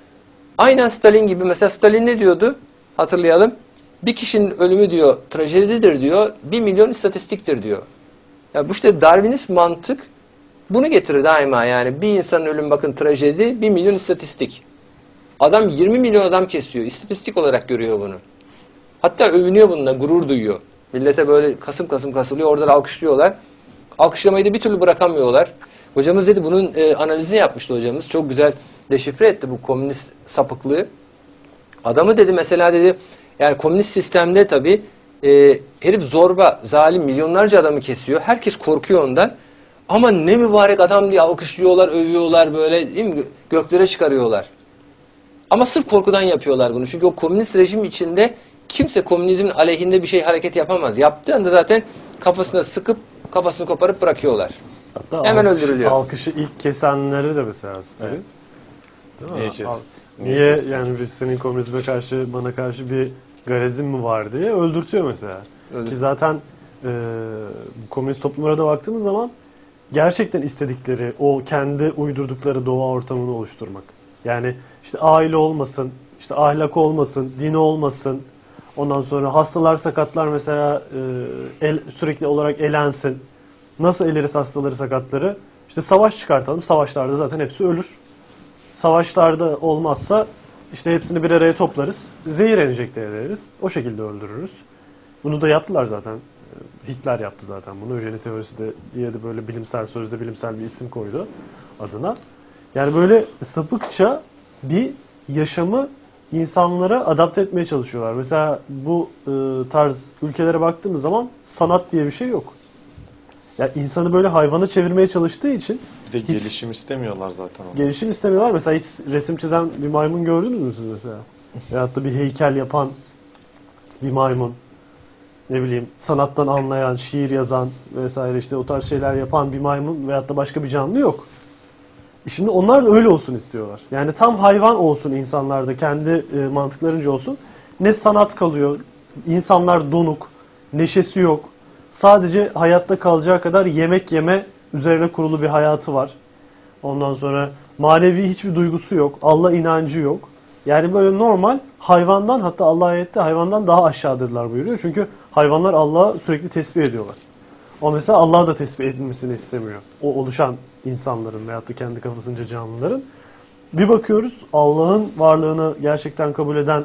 Aynen Stalin gibi. Mesela Stalin ne diyordu? Hatırlayalım. Bir kişinin ölümü diyor trajedidir diyor. Bir milyon istatistiktir diyor. Yani bu işte Darwinist mantık bunu getirir daima yani. Bir insanın ölümü bakın trajedi, bir milyon istatistik. Adam yirmi milyon adam kesiyor. İstatistik olarak görüyor bunu. Hatta övünüyor bununla, gurur duyuyor. Millete böyle kasım kasım kasılıyor, oradan alkışlıyorlar. Alkışlamayı da bir türlü bırakamıyorlar. Hocamız dedi, bunun e, analizini yapmıştı hocamız. Çok güzel deşifre etti bu komünist sapıklığı. Adamı dedi mesela dedi, yani komünist sistemde tabii e, herif zorba, zalim, milyonlarca adamı kesiyor. Herkes korkuyor ondan. Ama ne mübarek adam diye alkışlıyorlar, övüyorlar böyle, değil mi? Göklere çıkarıyorlar. Ama sırf korkudan yapıyorlar bunu. Çünkü o komünist rejim içinde kimse komünizmin aleyhinde bir şey hareket yapamaz. Yaptığı anda zaten kafasına sıkıp kafasını koparıp bırakıyorlar. Hatta hemen alkış, öldürülüyor. Alkışı ilk kesenleri de mesela Stalin. Evet. Değil mi? Niye kes? Al- Niye Niye kes? yani bir senin komünizme karşı, bana karşı bir garezin mi var diye öldürtüyor mesela. Öldür- Ki zaten e, komünist toplumlara da baktığımız zaman gerçekten istedikleri o kendi uydurdukları doğa ortamını oluşturmak. Yani işte aile olmasın, işte ahlak olmasın, din olmasın. Ondan sonra hastalar, sakatlar mesela e, el, sürekli olarak elensin. Nasıl eleriz hastaları, sakatları? İşte savaş çıkartalım. Savaşlarda zaten hepsi ölür. Savaşlarda olmazsa işte hepsini bir araya toplarız. Zehir enjekte ederiz. O şekilde öldürürüz. Bunu da yaptılar zaten. Hitler yaptı zaten bunu. Öjeni teorisi de diye de böyle bilimsel, sözde bilimsel bir isim koydu adına. Yani böyle sapıkça bir yaşamı insanlara adapte etmeye çalışıyorlar. Mesela bu e, tarz ülkelere baktığımız zaman sanat diye bir şey yok. Yani insanı böyle hayvana çevirmeye çalıştığı için Bir de hiç gelişim istemiyorlar zaten. Onu. gelişim istemiyorlar. Mesela hiç resim çizen bir maymun gördünüz mü siz mesela? Veyahut da bir heykel yapan bir maymun. Ne bileyim sanattan anlayan, şiir yazan vesaire işte o tarz şeyler yapan bir maymun veyahut da başka bir canlı yok. Şimdi onlar da öyle olsun istiyorlar. Yani tam hayvan olsun insanlarda, kendi e, mantıklarınca olsun. Ne sanat kalıyor, insanlar donuk, neşesi yok. Sadece hayatta kalacağı kadar yemek yeme üzerine kurulu bir hayatı var. Ondan sonra manevi hiçbir duygusu yok. Allah inancı yok. Yani böyle normal hayvandan, hatta Allah ayette hayvandan daha aşağıdırlar buyuruyor. Çünkü hayvanlar Allah'ı sürekli tesbih ediyorlar. O mesela Allah'a da tesbih edilmesini istemiyor. O oluşan insanların veyahut da kendi kafasınca canlıların. Bir bakıyoruz Allah'ın varlığını gerçekten kabul eden e,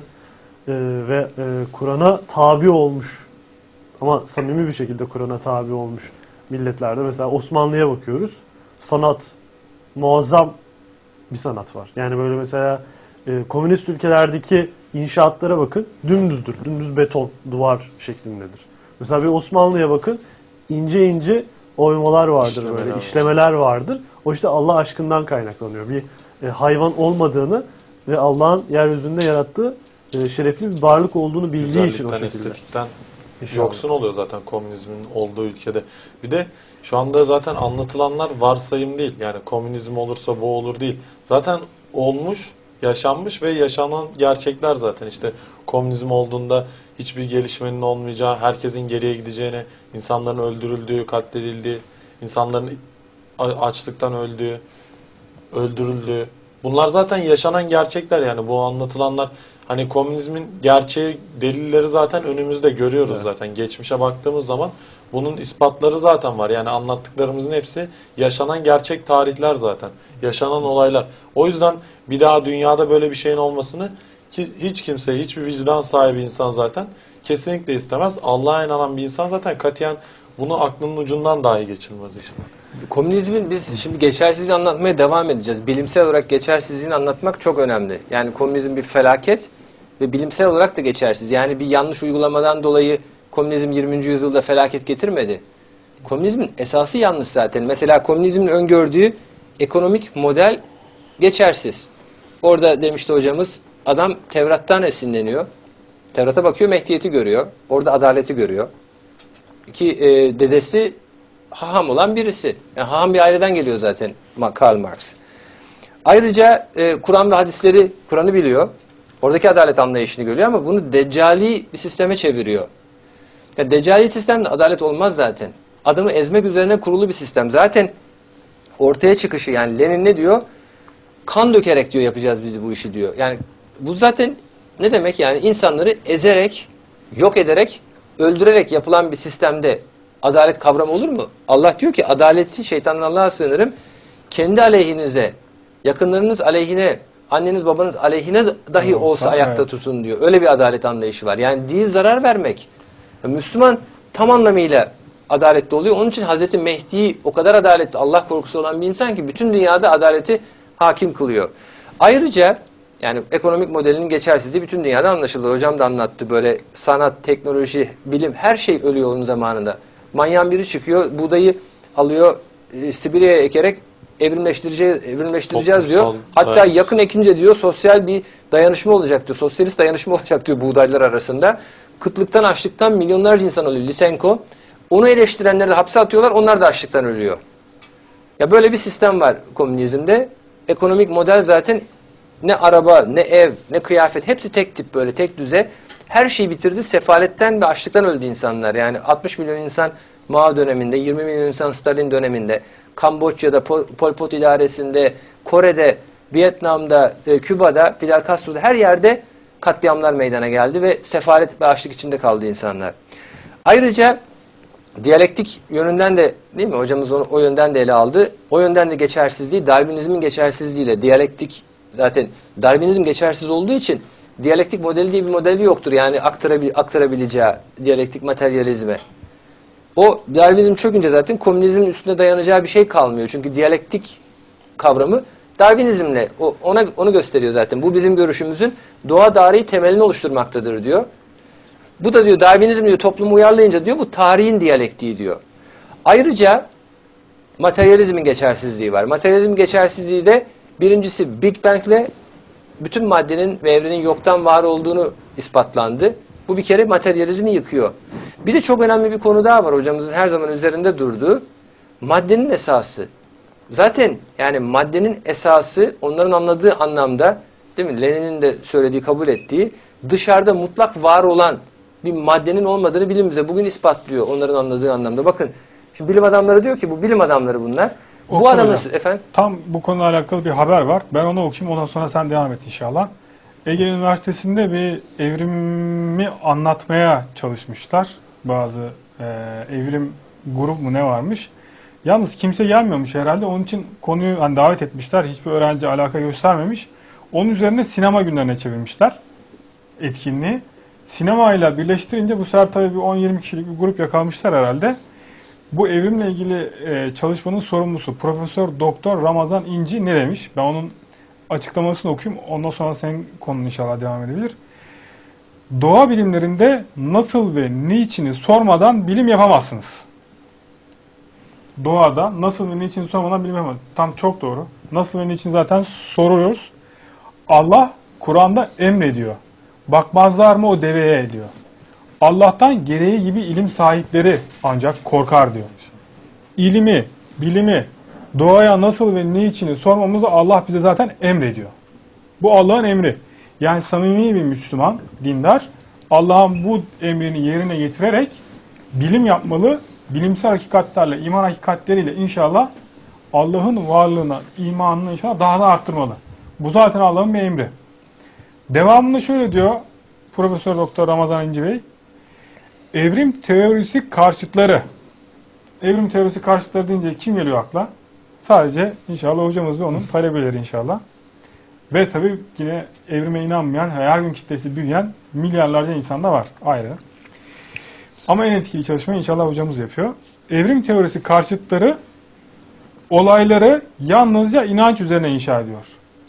ve e, Kur'an'a tabi olmuş ama samimi bir şekilde Kur'an'a tabi olmuş milletlerde. Mesela Osmanlı'ya bakıyoruz. Sanat, muazzam bir sanat var. Yani böyle mesela e, komünist ülkelerdeki inşaatlara bakın, dümdüzdür. Dümdüz beton, duvar şeklindedir. Mesela bir Osmanlı'ya bakın, ince ince oymalar vardır, İşlemeler böyle var. işlemeler vardır. O işte Allah aşkından kaynaklanıyor. Bir e, hayvan olmadığını ve Allah'ın yeryüzünde yarattığı e, şerefli bir varlık olduğunu bildiği için o Güzellikten, şekilde. estetikten İnşallah. yoksun oluyor zaten komünizmin olduğu ülkede. Bir de şu anda zaten anlatılanlar varsayım değil. Yani komünizm olursa bu olur değil. Zaten olmuş, yaşanmış ve yaşanan gerçekler zaten. İşte komünizm olduğunda hiçbir gelişmenin olmayacağı, herkesin geriye gideceğini, insanların öldürüldüğü, katledildiği, insanların açlıktan öldüğü, öldürüldüğü. Bunlar zaten yaşanan gerçekler yani bu anlatılanlar. Hani komünizmin gerçeği, delilleri zaten önümüzde görüyoruz Evet. zaten. Geçmişe baktığımız zaman bunun ispatları zaten var. Yani anlattıklarımızın hepsi yaşanan gerçek tarihler zaten. Yaşanan olaylar. O yüzden bir daha dünyada böyle bir şeyin olmasını ki hiç kimse, hiçbir vicdan sahibi insan zaten kesinlikle istemez. Allah'a inanan bir insan zaten katiyen bunu aklının ucundan dahi geçirmez işte. Komünizmin biz şimdi geçersizliğini anlatmaya devam edeceğiz. Bilimsel olarak geçersizliğini anlatmak çok önemli. Yani komünizm bir felaket ve bilimsel olarak da geçersiz. Yani bir yanlış uygulamadan dolayı komünizm yirminci yüzyılda felaket getirmedi. Komünizmin esası yanlış zaten. Mesela komünizmin öngördüğü ekonomik model geçersiz. Orada demişti hocamız, adam Tevrat'tan esinleniyor. Tevrat'a bakıyor, Mehdiyet'i görüyor. Orada adaleti görüyor. Ki e, dedesi haham olan birisi. Yani haham bir aileden geliyor zaten Karl Marx. Ayrıca e, Kur'an ve hadisleri, Kur'an'ı biliyor. Oradaki adalet anlayışını görüyor ama bunu deccali bir sisteme çeviriyor. Yani deccali sistemde adalet olmaz zaten. Adamı ezmek üzerine kurulu bir sistem. Zaten ortaya çıkışı, yani Lenin ne diyor? Kan dökerek diyor yapacağız biz bu işi diyor. Yani bu zaten ne demek? Yani insanları ezerek, yok ederek, öldürerek yapılan bir sistemde adalet kavramı olur mu? Allah diyor ki adaleti, şeytandan Allah'a sığınırım, kendi aleyhinize, yakınlarınız aleyhine, anneniz babanız aleyhine dahi Olsa, olsa ayakta evet. tutun diyor. Öyle bir adalet anlayışı var. Yani değil zarar vermek. Müslüman tam anlamıyla adaletli oluyor. Onun için Hazreti Mehdi o kadar adaletli, Allah korkusu olan bir insan ki bütün dünyada adaleti hakim kılıyor. Ayrıca yani ekonomik modelinin geçersizliği bütün dünyada anlaşıldı. Hocam da anlattı, böyle sanat, teknoloji, bilim, her şey ölüyor onun zamanında. Manyağın biri çıkıyor, buğdayı alıyor, e, Sibirya'ya ekerek evrimleştireceğiz, evrimleştireceğiz diyor. Toplumsal Hatta dayanışma. yakın ekince diyor sosyal bir dayanışma olacak diyor. Sosyalist dayanışma olacak diyor buğdaylar arasında. Kıtlıktan, açlıktan milyonlarca insan ölüyor. Lysenko. Onu eleştirenleri de hapse atıyorlar, onlar da açlıktan ölüyor. Ya böyle bir sistem var komünizmde. Ekonomik model zaten ne araba, ne ev, ne kıyafet, hepsi tek tip, böyle tek düze. Her şeyi bitirdi. Sefaletten ve açlıktan öldü insanlar. Yani altmış milyon insan Mao döneminde, yirmi milyon insan Stalin döneminde, Kamboçya'da, Pol, Pol Pot idaresinde, Kore'de, Vietnam'da, e, Küba'da, Fidel Castro'da, her yerde katliamlar meydana geldi ve sefalet ve açlık içinde kaldı insanlar. Ayrıca diyalektik yönünden de, değil mi? Hocamız onu o yönden de ele aldı. O yönden de geçersizliği, Darwinizmin geçersizliğiyle, diyalektik, zaten Darwinizm geçersiz olduğu için diyalektik modeli diye bir modeli yoktur. Yani aktarabil, aktarabileceği diyalektik materyalizme. O Darwinizm çökünce zaten komünizmin üstüne dayanacağı bir şey kalmıyor. Çünkü diyalektik kavramı Darwinizmle o, ona onu gösteriyor zaten. Bu bizim görüşümüzün doğa tarihi temelini oluşturmaktadır diyor. Bu da diyor Darwinizm diyor toplumu uyarlayınca diyor bu tarihin diyalektiği diyor. Ayrıca materyalizmin geçersizliği var. Materyalizmin geçersizliği de birincisi Big Bang'le bütün maddenin ve evrenin yoktan var olduğunu ispatlandı. Bu bir kere materyalizmi yıkıyor. Bir de çok önemli bir konu daha var hocamızın her zaman üzerinde durduğu. Maddenin esası. Zaten yani maddenin esası onların anladığı anlamda, değil mi? Lenin'in de söylediği, kabul ettiği, dışarıda mutlak var olan bir maddenin olmadığını bilim bize bugün ispatlıyor onların anladığı anlamda. Bakın şimdi bilim adamları diyor ki bu bilim adamları bunlar. Bu Oktay adamın hocam, efendim tam bu konuyla alakalı bir haber var. Ben onu okuyayım, ondan sonra sen devam et inşallah. Ege Üniversitesi'nde bir evrimi anlatmaya çalışmışlar. Bazı e, evrim grup mu ne varmış. Yalnız kimse gelmiyormuş herhalde. Onun için konuyu hani davet etmişler. Hiçbir öğrenci alaka göstermemiş. Onun üzerine sinema günlerine çevirmişler etkinliği. Sinemayla birleştirince bu sefer tabii bir on yirmi kişilik bir grup yakalamışlar herhalde. Bu evrimle ilgili e, çalışmanın sorumlusu Profesör Doktor Ramazan İnci ne demiş? Ben onun açıklamasını okuyayım. Ondan sonra senin konun inşallah devam edebilir. Doğa bilimlerinde nasıl ve niçini sormadan bilim yapamazsınız. Doğada nasıl ve niçin sormadan bilim yapamazsınız. Tam çok doğru. Nasıl ve niçin zaten soruyoruz. Allah Kur'an'da emrediyor. Bakmazlar mı o deveye diyor. Allah'tan gereği gibi ilim sahipleri ancak korkar diyor. İlimi, bilimi, doğaya nasıl ve niçini sormamızı Allah bize zaten emrediyor. Bu Allah'ın emri. Yani samimi bir Müslüman, dindar, Allah'ın bu emrini yerine getirerek bilim yapmalı, bilimsel hakikatlerle, iman hakikatleriyle inşallah Allah'ın varlığına, imanını inşallah daha da arttırmalı. Bu zaten Allah'ın bir emri. Devamında şöyle diyor Profesör Doktor Ramazan İnci Bey, evrim teorisi karşıtları. Evrim teorisi karşıtları deyince kim geliyor akla? Sadece inşallah hocamız ve onun talebeleri inşallah. Ve tabii yine evrime inanmayan, her gün kitlesi büyüyen milyarlarca insan da var ayrı. Ama en etkili çalışmayı inşallah hocamız yapıyor. Evrim teorisi karşıtları olayları yalnızca inanç üzerine inşa ediyor.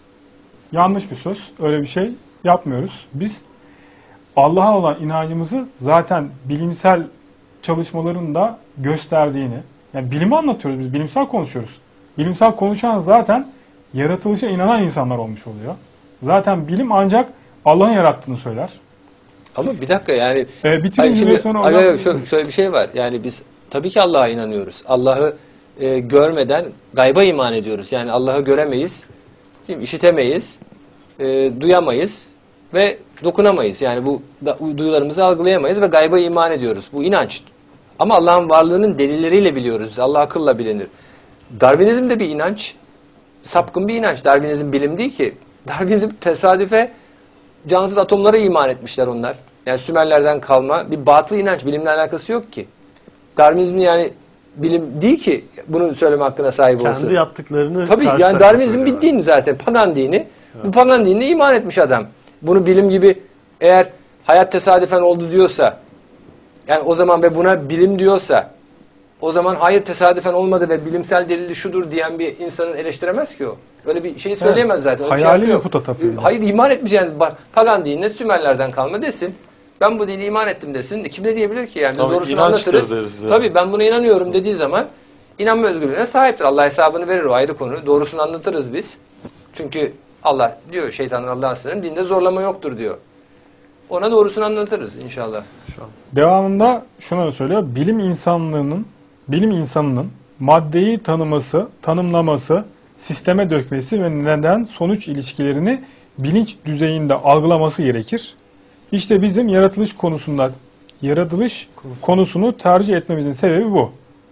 Yanlış bir söz. Öyle bir şey yapmıyoruz. Biz Allah'a olan inancımızı zaten bilimsel çalışmaların da gösterdiğini, yani bilimi anlatıyoruz biz, bilimsel konuşuyoruz. Bilimsel konuşan zaten yaratılışa inanan insanlar olmuş oluyor. Zaten bilim ancak Allah'ın yarattığını söyler. ama bir dakika yani Ee, hayır, şimdi, sonra hayır, oradan... hayır, şöyle, şöyle bir şey var. Yani biz tabii ki Allah'a inanıyoruz. Allah'ı e, görmeden gayba iman ediyoruz. Yani Allah'ı göremeyiz, değil mi? İşitemeyiz, e, duyamayız ve dokunamayız. Yani bu da, duyularımızı algılayamayız ve gayba iman ediyoruz. Bu inanç. Ama Allah'ın varlığının delilleriyle biliyoruz. Biz Allah akılla bilinir. Darwinizm de bir inanç. Sapkın bir inanç. Darwinizm bilim değil ki. Darwinizm tesadüfe cansız atomlara iman etmişler onlar. Yani Sümerlerden kalma bir batıl inanç. Bilimle alakası yok ki. Darwinizm yani bilim değil ki bunu söyleme hakkına sahip olsun. Kendi yaptıklarını... Tabii yani Darwinizm bir din zaten. Pagan dini. Evet. Bu pagan dinine iman etmiş adam. Bunu bilim gibi eğer hayat tesadüfen oldu diyorsa, yani o zaman ve buna bilim diyorsa, o zaman hayır tesadüfen olmadı ve bilimsel delili şudur diyen bir insanın eleştiremez ki o. Öyle bir şey söyleyemez zaten. Öyle hayali şey ve puta tapıyor. Hayır iman etmiş yani pagan dinine Sümerlerden kalma desin. Ben bu dini iman ettim desin. Kim ne diyebilir ki yani? Biz Tabii, doğrusunu inançtır anlatırız. deriz yani. Tabii ben buna inanıyorum dediği zaman inanma özgürlüğüne sahiptir. Allah hesabını verir, o ayrı konu. Doğrusunu anlatırız biz. Çünkü Allah diyor, şeytanın Allah'a sınırın dinde zorlama yoktur diyor. Ona doğrusunu anlatırız inşallah. Devamında şunu söylüyor. Bilim insanlığının, bilim insanının maddeyi tanıması, tanımlaması, sisteme dökmesi ve neden sonuç ilişkilerini bilinç düzeyinde algılaması gerekir. İşte bizim yaratılış konusunda yaratılış konusunu tercih etmemizin sebebi bu.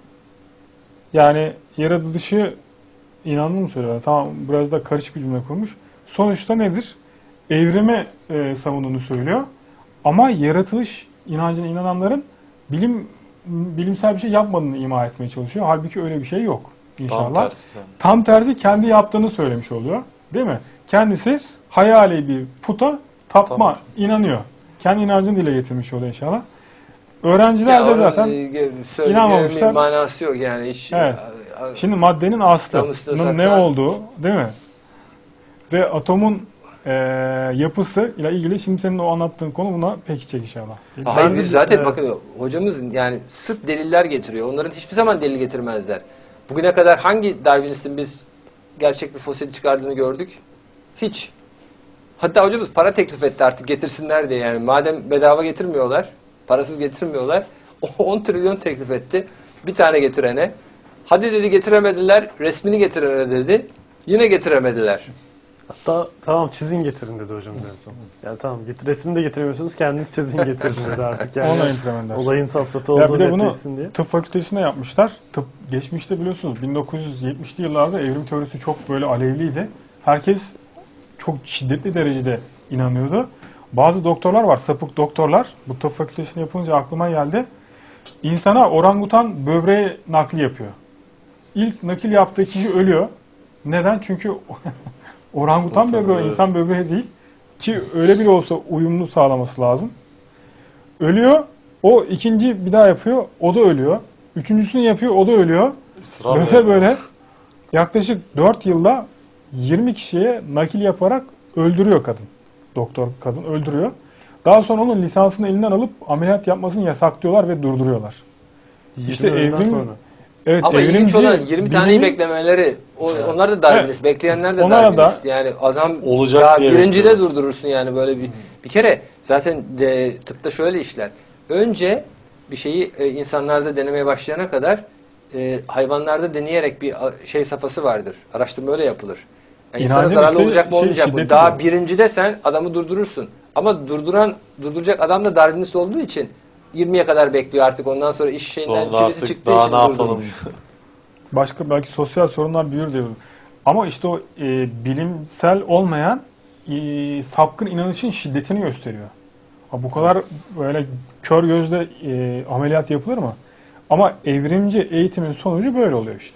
Yani yaratılışı inandı mı söylüyor? Tamam, biraz da karışık bir cümle kurmuş. Sonuçta nedir? Evrime e, savunduğunu söylüyor. Ama yaratılış inancına inananların bilim bilimsel bir şey yapmadığını ima etmeye çalışıyor. Halbuki öyle bir şey yok inşallah. Tam tersi. Tam tersi kendi yaptığını söylemiş oluyor. Değil mi? Kendisi hayali bir puta tapma, Tamam. inanıyor. Kendi inancını dile getirmiş oluyor inşallah. Öğrenciler Ya de onun, zaten e, inanmamışlar. bir manası yok yani. Hiç, Evet. a- a- Şimdi maddenin Tam aslının üstüne ne saksan. olduğu, değil mi? Ve atomun e, yapısı ile ilgili şimdi senin o anlattığın konu buna pekişecek inşallah. Değil mi? Hayır Ben biz de- zaten evet. bakın hocamız yani sırf deliller getiriyor. Onların hiçbir zaman delil getirmezler. Bugüne kadar hangi Darwinistin biz gerçek bir fosil çıkardığını gördük? Hiç. Hatta hocamız para teklif etti artık getirsinler diye yani. Madem bedava getirmiyorlar, parasız getirmiyorlar. on trilyon teklif etti bir tane getirene. Hadi dedi getiremediler, resmini getirene dedi. Yine getiremediler. Hatta tamam çizin getirin dedi hocamız en son. Yani tamam get resmini de getiremiyorsunuz kendiniz çizin getirin dedi artık. Yani Online implementer. olayın safsatı Ya bir olduğu de bunu netleşsin diye. tıp fakültesinde yapmışlar. Tıp geçmişte biliyorsunuz bin dokuz yüz yetmişli yıllarda evrim teorisi çok böyle alevliydi. Herkes çok şiddetli derecede inanıyordu. Bazı doktorlar var, sapık doktorlar. Bu tıp fakültesini yapınca aklıma geldi. İnsana orangutan böbreği nakli yapıyor. İlk nakil yaptığı kişi ölüyor. Neden? Çünkü orangutan böbreği evet. insan böbreği değil. Ki öyle bile olsa uyumlu sağlaması lazım. Ölüyor. O ikinci bir daha yapıyor. O da ölüyor. Üçüncüsünü yapıyor. O da ölüyor. Israr Böyle yani. böyle yaklaşık dört yılda yirmi kişiye nakil yaparak öldürüyor kadın. Doktor kadın öldürüyor. Daha sonra onun lisansını elinden alıp ameliyat yapmasını yasaklıyorlar ve durduruyorlar. İşte yirmi öğleden evrim sonra. evet Ama ilginç evrimci olan yirmi taneyi bilimi- beklemeleri, o, onlar da Darwinist. Bekleyenler de Onlar da- Darwinist. Yani adam Olacak ya diye birinci de bekliyorlar. durdurursun yani böyle bir. Bir kere zaten de, tıpta şöyle işler. Önce bir şeyi e, insanlarda denemeye başlayana kadar e, hayvanlarda deneyerek bir a- şey safhası vardır. Araştırma öyle yapılır. Yani insana İnancın zararlı işte olacak mı şey, olmayacak mı? şiddeti Daha bu. birincide sen adamı durdurursun. Ama durduran durduracak adam da Darwinist olduğu için yirmiye kadar bekliyor artık. Ondan sonra iş şeyinden Sonra çivisi artık çıktığı daha için ne yapalım? durdurmuş. Başka belki sosyal sorunlar büyür diyorum. Ama işte o e, bilimsel olmayan e, sapkın inanışın şiddetini gösteriyor. Ha, bu kadar böyle kör gözle e, ameliyat yapılır mı? Ama evrimci eğitimin sonucu böyle oluyor işte.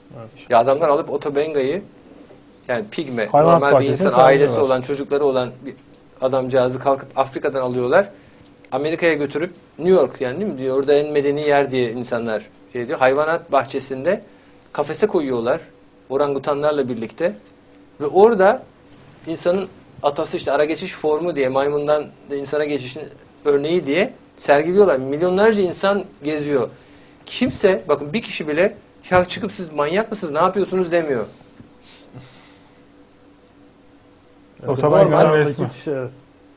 Ya adamlar alıp Otobenga'yı yani pigme, Hayvanat normal bir bahçesine insan, ailesi sergiliyorlar. olan, çocukları olan bir adamcağızı kalkıp Afrika'dan alıyorlar. Amerika'ya götürüp New York yani değil mi diyor. Orada en medeni yer diye insanlar şey diyor. Hayvanat bahçesinde kafese koyuyorlar orangutanlarla birlikte. Ve orada insanın atası işte ara geçiş formu diye maymundan insana geçişin örneği diye sergiliyorlar. Milyonlarca insan geziyor. Kimse bakın bir kişi bile ya çıkıp siz manyak mısınız ne yapıyorsunuz demiyor. Otoban normal. gören resmi. İki kişi, evet.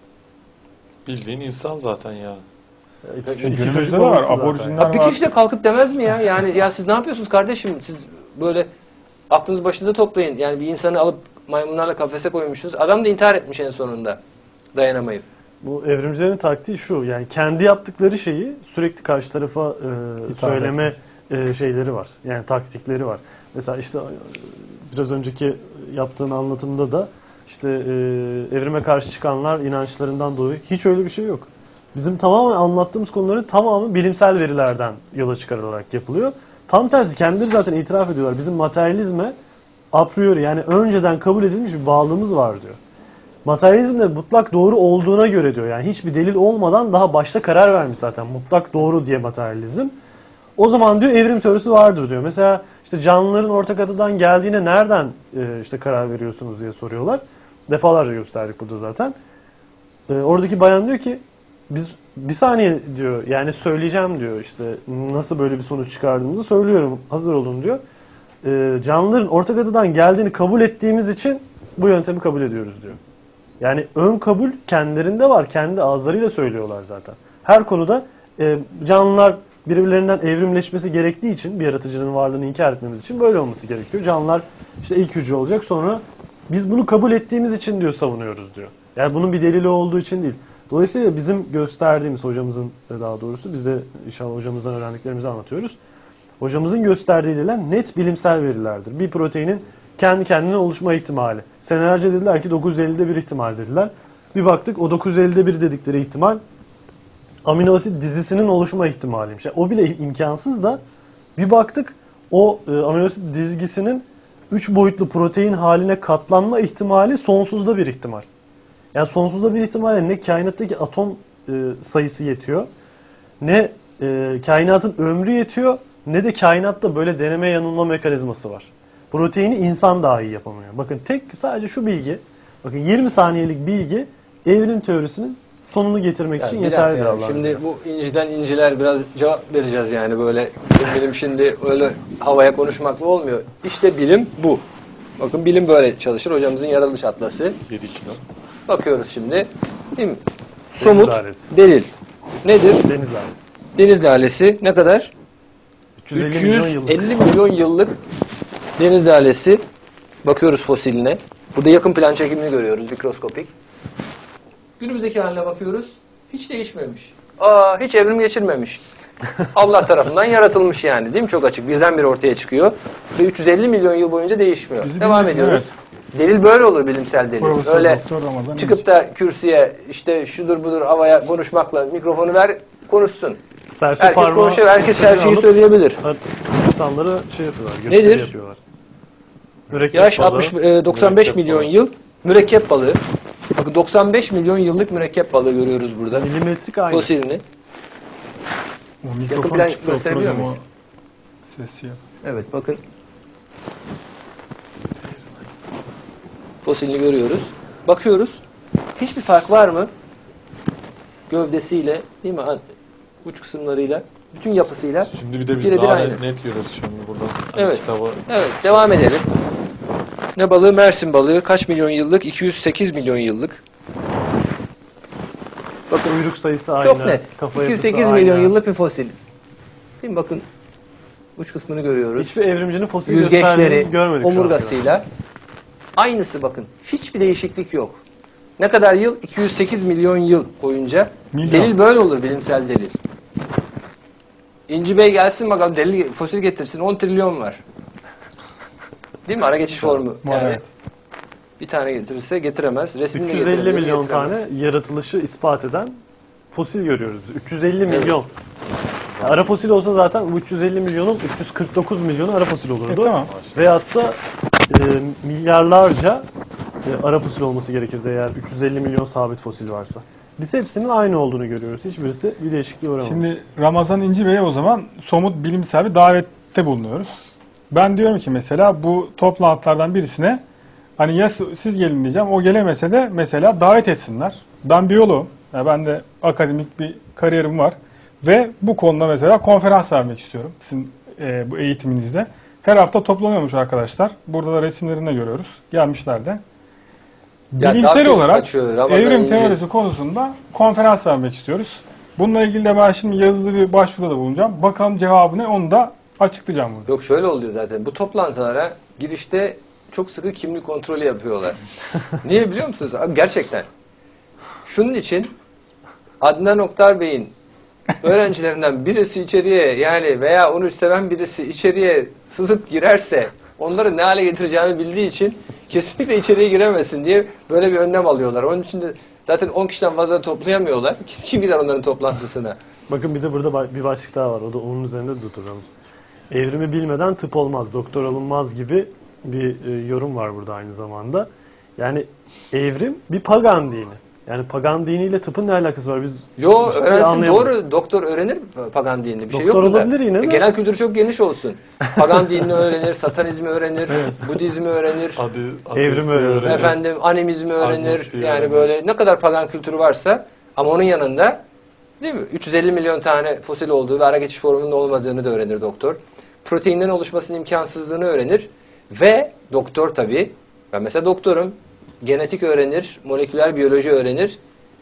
Bildiğin insan zaten ya. İki- iki Günümüzde çocuk de var, babası zaten. aborjinler Ya bir var. kişi de kalkıp demez mi ya? Yani ya siz ne yapıyorsunuz kardeşim? Siz böyle aklınızı başınıza toplayın. Yani bir insanı alıp maymunlarla kafese koymuşsunuz. Adam da intihar etmiş en sonunda. Dayanamayıp. Bu evrimcilerin taktiği şu, yani kendi yaptıkları şeyi sürekli karşı tarafa e, söyleme e, şeyleri var. Yani taktikleri var. Mesela işte e, biraz önceki yaptığın anlatımda da işte e, evrime karşı çıkanlar inançlarından dolayı hiç öyle bir şey yok. Bizim tamamen anlattığımız konuların tamamı bilimsel verilerden yola çıkarılarak yapılıyor. Tam tersi kendileri zaten itiraf ediyorlar. Bizim materyalizme a priori yani önceden kabul edilmiş bir bağlılığımız var diyor. Materyalizm de mutlak doğru olduğuna göre diyor. Yani hiçbir delil olmadan daha başta karar vermiş zaten. Mutlak doğru diye materyalizm. O zaman diyor evrim teorisi vardır diyor. Mesela işte canlıların ortak adadan geldiğine nereden e, işte karar veriyorsunuz diye soruyorlar. Defalarca gösterdik burada zaten. E, oradaki bayan diyor ki biz bir saniye diyor yani söyleyeceğim diyor işte nasıl böyle bir sonuç çıkardığımızı söylüyorum hazır olun diyor. E, canlıların ortak adadan geldiğini kabul ettiğimiz için bu yöntemi kabul ediyoruz diyor. Yani ön kabul kendilerinde var. Kendi ağızlarıyla söylüyorlar zaten. Her konuda e, canlılar birbirlerinden evrimleşmesi gerektiği için bir yaratıcının varlığını inkar etmemiz için böyle olması gerekiyor. Canlılar işte ilk hücre olacak sonra biz bunu kabul ettiğimiz için diyor savunuyoruz diyor. Yani bunun bir delili olduğu için değil. Dolayısıyla bizim gösterdiğimiz hocamızın daha doğrusu biz de inşallah hocamızdan öğrendiklerimizi anlatıyoruz. Hocamızın gösterdiği veriler net bilimsel verilerdir. Bir proteinin kendi kendine oluşma ihtimali. Senelerce dediler ki dokuz yüz ellide bir ihtimal dediler. Bir baktık o dokuz yüz ellide bir dedikleri ihtimal amino asit dizisinin oluşma ihtimaliymiş. Yani o bile imkansız da bir baktık o e, amino asit dizgisinin üç boyutlu protein haline katlanma ihtimali sonsuzda bir ihtimal. Yani sonsuzda bir ihtimalle ne kainattaki atom e, sayısı yetiyor, ne e, kainatın ömrü yetiyor, ne de kainatta böyle deneme yanılma mekanizması var. Proteini insan dahi yapamıyor. Bakın tek sadece şu bilgi, bakın yirmi saniyelik bilgi evrim teorisinin sonunu getirmek Yani için bir yeterlidir dakika ya, Allah'ın şimdi izniyle. bu inciden inciler biraz cevap vereceğiz yani böyle bilim şimdi öyle havaya konuşmakla olmuyor. İşte bilim bu. Bakın bilim böyle çalışır. Hocamızın yaratılış atlası. yedi kilo. Bakıyoruz şimdi. Değil mi? Somut lalesi. delil. Nedir? Deniz lalesi. Deniz lalesi ne kadar? üç yüz elli milyon üç yüz yıllık. elli milyon yıllık deniz lalesi. Bakıyoruz fosiline. Burada yakın plan çekimini görüyoruz, mikroskopik. Günümüzdeki haline bakıyoruz. Hiç değişmemiş. Aa, hiç evrim geçirmemiş. Allah tarafından yaratılmış yani, değil mi? Çok açık. Birdenbire ortaya çıkıyor. Ve üç yüz elli milyon yıl boyunca değişmiyor. Bizi Devam bilirsin, ediyoruz. Delil böyle olur, bilimsel delil. Profesör Öyle Doktor Ramazan çıkıp da kürsüye işte şudur budur havaya konuşmakla mikrofonu ver, konuşsun. Serçe Herkes parmağı konuşuyor, herkes her şeyi alıp söyleyebilir. İnsanlara şey yapıyorlar, gösteri Nedir? yapıyorlar. Mürekkep Yaş balığı. altmış, e, doksan beş mürekkep milyon balığı. yıl mürekkep balığı. Bakın doksan beş milyon yıllık mürekkep balığı görüyoruz burada. Milimetrik aynı. Fosilini. O Yakın mikrofon plan çıktı, gösterebiliyor o muyuz? Ses yap. Evet, bakın. Fosilini görüyoruz. Bakıyoruz. Hiçbir fark var mı? Gövdesiyle, değil mi? Uç kısımlarıyla, bütün yapısıyla. Şimdi bir de biz Birebir daha aynı. net, net görüyoruz şimdi buradan. Evet. Kitabı. Evet, devam edelim. Ne balığı? Mersin balığı. Kaç milyon yıllık? iki yüz sekiz milyon yıllık. Bakın uyruk sayısı aynı. Çok net. Kafa iki yüz yapısı sekiz aynı. milyon yıllık bir fosil. Değil mi? Bakın uç kısmını görüyoruz. Hiçbir evrimcinin fosil Yüzgeçleri, gösterdiğini görmedik şu ana kadar. omurgasıyla. Aynısı bakın. Hiçbir değişiklik yok. Ne kadar yıl? iki yüz sekiz milyon yıl boyunca. Milyon. Delil böyle olur, bilimsel delil. İnci Bey gelsin bakalım, delil, fosil getirsin. on trilyon var. Değil mi? Ara geçiş formu. Var, Yani evet. bir tane getirirse getiremez. Resmini üç yüz elli getirebilir, milyon getiremez. tane yaratılışı ispat eden fosil görüyoruz. üç yüz elli milyon. Yani ara fosil olsa zaten bu üç yüz elli milyonun üç yüz kırk dokuz milyonu ara fosil olurdu. E, tamam. Veyahut da e, milyarlarca e, ara fosil olması gerekirdi eğer üç yüz elli milyon sabit fosil varsa. Biz hepsinin aynı olduğunu görüyoruz. Hiçbirisi bir değişikliğe uğramamış. Şimdi Ramazan İnci Bey'e o zaman somut bilimsel bir davette bulunuyoruz. Ben diyorum ki mesela bu toplantılardan birisine hani ya siz gelin diyeceğim, o gelemese de mesela davet etsinler. Ben biyoloğum. Yani ben de akademik bir kariyerim var. Ve bu konuda mesela konferans vermek istiyorum sizin e, bu eğitiminizde. Her hafta toplanıyormuş arkadaşlar. Burada da resimlerini de görüyoruz. Gelmişler de. Ya Bilimsel Dawkins olarak kaçıyor, Ramazan evrim İnci. teorisi konusunda konferans vermek istiyoruz. Bununla ilgili de ben şimdi yazılı bir başvuruda da bulunacağım. Bakalım cevabı ne, onu da açıklayacağım bunu. Yok, şöyle oluyor zaten. Bu toplantılara girişte çok sıkı kimlik kontrolü yapıyorlar. Niye biliyor musunuz? Gerçekten. Şunun için Adnan Oktar Bey'in öğrencilerinden birisi içeriye, yani veya onu seven birisi içeriye sızıp girerse onları ne hale getireceğini bildiği için kesinlikle içeriye giremesin diye böyle bir önlem alıyorlar. Onun için de zaten on kişiden fazla toplayamıyorlar. Kim, kim gider onların toplantısına? Bakın bir de burada ba- bir başlık daha var. O da onun üzerinde duralım. Evrimi bilmeden tıp olmaz, doktor olunmaz gibi bir e, yorum var burada aynı zamanda. Yani evrim bir pagan dini. Yani pagan diniyle tıpın ne alakası var? Biz Yo, bir şey öğrensin, anlayamadık. doğru, doktor öğrenir pagan dinini, bir şey Doktor yok bunda. olabilir yine de. Genel kültürü çok geniş olsun. Pagan dinini öğrenir, satanizmi öğrenir, Budizmi öğrenir, Adı, Evrimi öğrenir. efendim animizmi öğrenir. Agnostiği Yani öğrenir. böyle ne kadar pagan kültürü varsa, ama onun yanında değil mi? üç yüz elli milyon tane fosil olduğu ve ara geçiş formunun olmadığını da öğrenir doktor. Proteinden oluşmasının imkansızlığını öğrenir ve doktor tabii, ben mesela doktorum, genetik öğrenir, moleküler biyoloji öğrenir.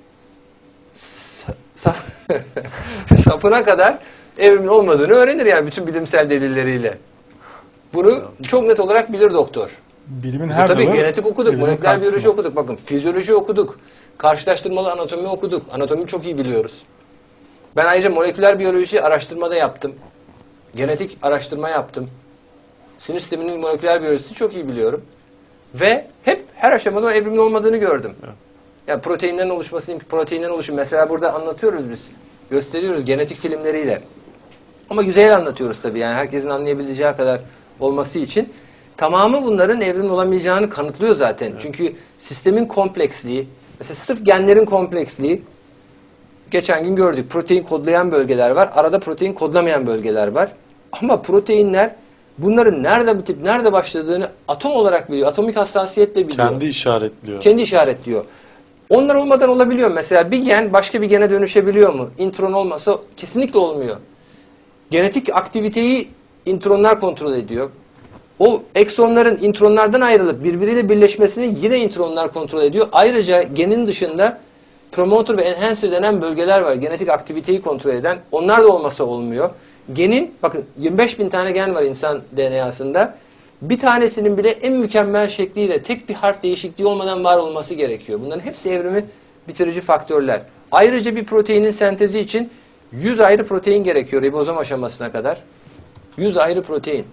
Sa- sapına kadar evrimin olmadığını öğrenir yani bütün bilimsel delilleriyle. Bunu çok net olarak bilir doktor. Bilimin Biz her tabii dalı genetik okuduk, evrimin moleküler karşısında. biyoloji okuduk, bakın fizyoloji okuduk, karşılaştırmalı anatomi okuduk, anatomi çok iyi biliyoruz. Ben ayrıca moleküler biyoloji araştırmada yaptım, genetik araştırma yaptım, sinir sisteminin moleküler biyolojisini çok iyi biliyorum ve hep her aşamada o evrimin olmadığını gördüm. Evet. Yani proteinlerin oluşmasının, proteinlerin oluşumu mesela burada anlatıyoruz biz, gösteriyoruz genetik filmleriyle. Ama güzel anlatıyoruz tabii, yani herkesin anlayabileceği kadar olması için. Tamamı bunların evrim olamayacağını kanıtlıyor zaten. Evet. Çünkü sistemin kompleksliği, mesela sırf genlerin kompleksliği, geçen gün gördük. Protein kodlayan bölgeler var, arada protein kodlamayan bölgeler var. Ama proteinler bunların nerede bitip nerede başladığını atom olarak biliyor, atomik hassasiyetle biliyor. Kendi işaretliyor. Kendi işaretliyor. Onlar olmadan olabiliyor. Mesela bir gen başka bir gene dönüşebiliyor mu? İntron olmasa kesinlikle olmuyor. Genetik aktiviteyi intronlar kontrol ediyor. O eksonların intronlardan ayrılıp birbiriyle birleşmesini yine intronlar kontrol ediyor. Ayrıca genin dışında promoter ve enhancer denen bölgeler var. Genetik aktiviteyi kontrol eden. Onlar da olmasa olmuyor. Genin, bakın yirmi beş bin tane gen var insan D N A'sında. Bir tanesinin bile en mükemmel şekliyle tek bir harf değişikliği olmadan var olması gerekiyor. Bunların hepsi evrimi bitirici faktörler. Ayrıca bir proteinin sentezi için yüz ayrı protein gerekiyor ribozom aşamasına kadar. yüz ayrı protein.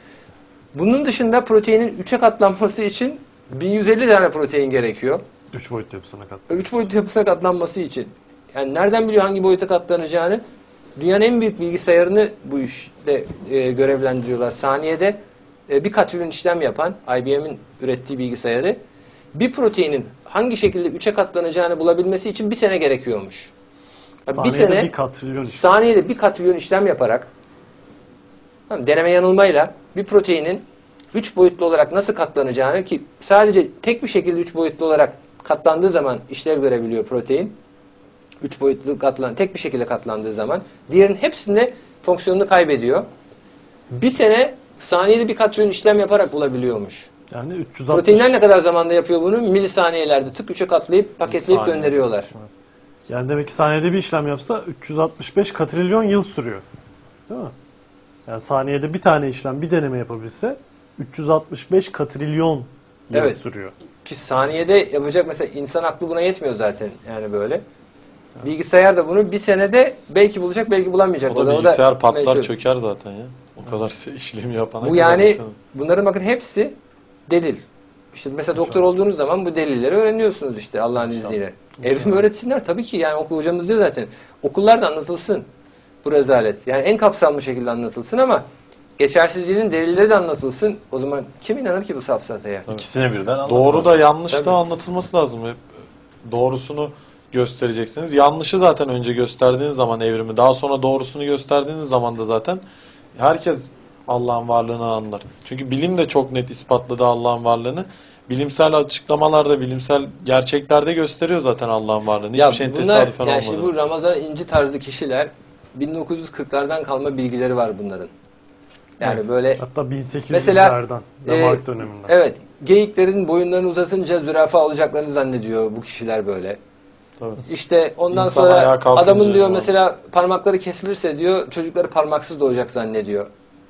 Bunun dışında proteinin üçe katlanması için bin yüz elli tane protein gerekiyor. Üç boyutlu yapısına kat. Üç boyutlu yapısına katlanması için. Yani nereden biliyor hangi boyuta katlanacağını? Dünyanın en büyük bilgisayarını bu işte e, görevlendiriyorlar. Saniyede e, bir katrilyon işlem yapan I B M'in ürettiği bilgisayarı bir proteinin hangi şekilde üçe katlanacağını bulabilmesi için bir sene gerekiyormuş. Yani bir Saniyede sene bir katrilyon işlem. saniyede bir katrilyon işlem yaparak tamam, deneme yanılmayla bir proteinin üç boyutlu olarak nasıl katlanacağını, ki sadece tek bir şekilde üç boyutlu olarak katlandığı zaman işlev görebiliyor protein. Üç boyutlu katlan, tek bir şekilde katlandığı zaman diğerinin hepsinde fonksiyonunu kaybediyor. Bir sene saniyede bir katrilyon işlem yaparak bulabiliyormuş. Yani üç yüz altmış. Proteinler ne kadar zamanda yapıyor bunu? Milisaniyelerde tık üçe katlayıp paketleyip Saniye. gönderiyorlar. Yani demek ki saniyede bir işlem yapsa üç yüz altmış beş katrilyon yıl sürüyor. Değil mi? Yani saniyede bir tane işlem, bir deneme yapabilse üç yüz altmış beş katrilyon yıl Evet. sürüyor. Ki saniyede yapacak, mesela insan aklı buna yetmiyor zaten yani böyle. Bilgisayar da bunu bir senede belki bulacak, belki bulamayacak. O da bilgisayar patlar meşhur. çöker zaten ya. O kadar şey- işlemi yapana Bu kadar yani insan. bunların bakın hepsi delil. İşte mesela doktor olduğunuz zaman bu delilleri öğreniyorsunuz işte Allah'ın izniyle. Evrim öğretsinler tabii ki, yani okul hocamız diyor zaten. Okullarda anlatılsın bu rezalet. Yani en kapsamlı şekilde anlatılsın ama geçersizliğinin delilleri de anlatılsın. O zaman kim inanır ki bu safsataya? İkisine birden anlatmak. Doğru da yanlış Tabii. da anlatılması lazım. Hep doğrusunu göstereceksiniz. Yanlışı zaten önce gösterdiğiniz zaman evrimi, daha sonra doğrusunu gösterdiğiniz zaman da zaten herkes Allah'ın varlığını anlar. Çünkü bilim de çok net ispatladı Allah'ın varlığını. Bilimsel açıklamalarda, bilimsel gerçeklerde gösteriyor zaten Allah'ın varlığını. Hiçbir şeyin bunlar, tesadüfen yani olmadı. şimdi bu Ramazan İnci tarzı kişiler bin dokuz yüz kırklardan kalma bilgileri var bunların. Yani Evet. böyle Hatta bin sekiz Mesela, yüzlerden, Damark e, döneminden. evet, geyiklerin boyunlarını uzatınca zürafa olacaklarını zannediyor bu kişiler böyle. Tabii. İşte ondan İnsan ayağa sonra kalkınca adamın diyor falan. mesela parmakları kesilirse diyor çocukları parmaksız doğacak zannediyor.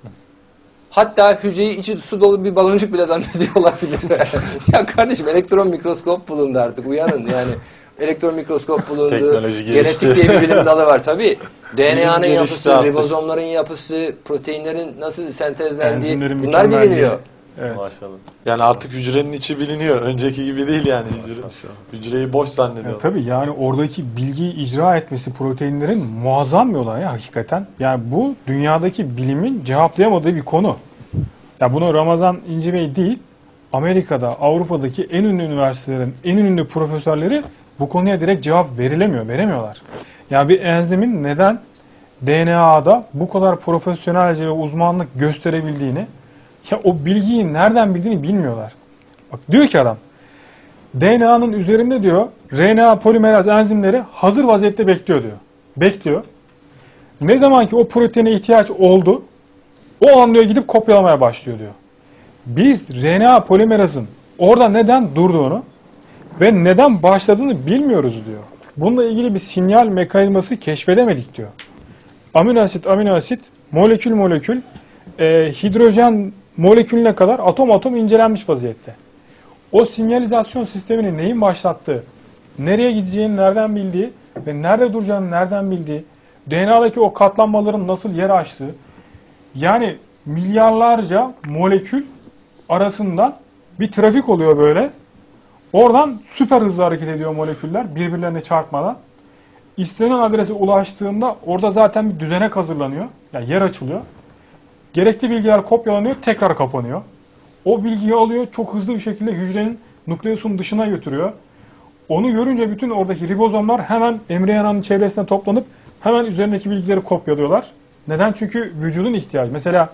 Hatta hücreyi içi su dolu bir baloncuk bile zannediyor olabilir. Ya kardeşim, elektron mikroskop bulundu artık, uyanın yani. Elektron mikroskop bulundu. Teknoloji gelişti. Genetik diye bir bilim dalı var tabii. D N A'nın Bilim gelişti yapısı, artık. ribozomların yapısı, proteinlerin nasıl sentezlendiği, Enzimlerin bunlar mükemmelliği. biliniyor. Evet. Maşallah. Yani artık hücrenin içi biliniyor. Önceki gibi değil yani. Hücre, hücreyi boş Ya zannediyor. tabii yani oradaki bilgiyi icra etmesi proteinlerin muazzam bir olay ya hakikaten. Yani bu dünyadaki bilimin cevaplayamadığı bir konu. Ya bunu Ramazan İnci Bey değil, Amerika'da, Avrupa'daki en ünlü üniversitelerin en ünlü profesörleri bu konuya direkt cevap verilemiyor, veremiyorlar. Yani bir enzimin neden D N A'da bu kadar profesyonelce ve uzmanlık gösterebildiğini, ya o bilgiyi nereden bildiğini bilmiyorlar. Bak diyor ki adam, D N A'nın üzerinde diyor R N A polimeraz enzimleri hazır vaziyette bekliyor diyor. Bekliyor. Ne zaman ki o proteine ihtiyaç oldu, o an diyor gidip kopyalamaya başlıyor diyor. Biz R N A polimerazın orada neden durduğunu ve neden başladığını bilmiyoruz diyor. Bununla ilgili bir sinyal mekanizması keşfedemedik diyor. Amino asit, amino asit, molekül molekül, e, hidrojen molekülüne kadar atom atom incelenmiş vaziyette. O sinyalizasyon sistemini neyin başlattığı, nereye gideceğini nereden bildiği ve nerede duracağını nereden bildiği, D N A'daki o katlanmaların nasıl yer açtığı, yani milyarlarca molekül arasından bir trafik oluyor böyle. Oradan süper hızlı hareket ediyor moleküller birbirlerine çarpmadan. İstenen adrese ulaştığında orada zaten bir düzenek hazırlanıyor. Yani yer açılıyor. Gerekli bilgiler kopyalanıyor, tekrar kapanıyor. O bilgiyi alıyor, çok hızlı bir şekilde hücrenin nukleosun dışına götürüyor. Onu görünce bütün oradaki ribozomlar hemen embriyanın çevresine toplanıp hemen üzerindeki bilgileri kopyalıyorlar. Neden? Çünkü vücudun ihtiyacı. Mesela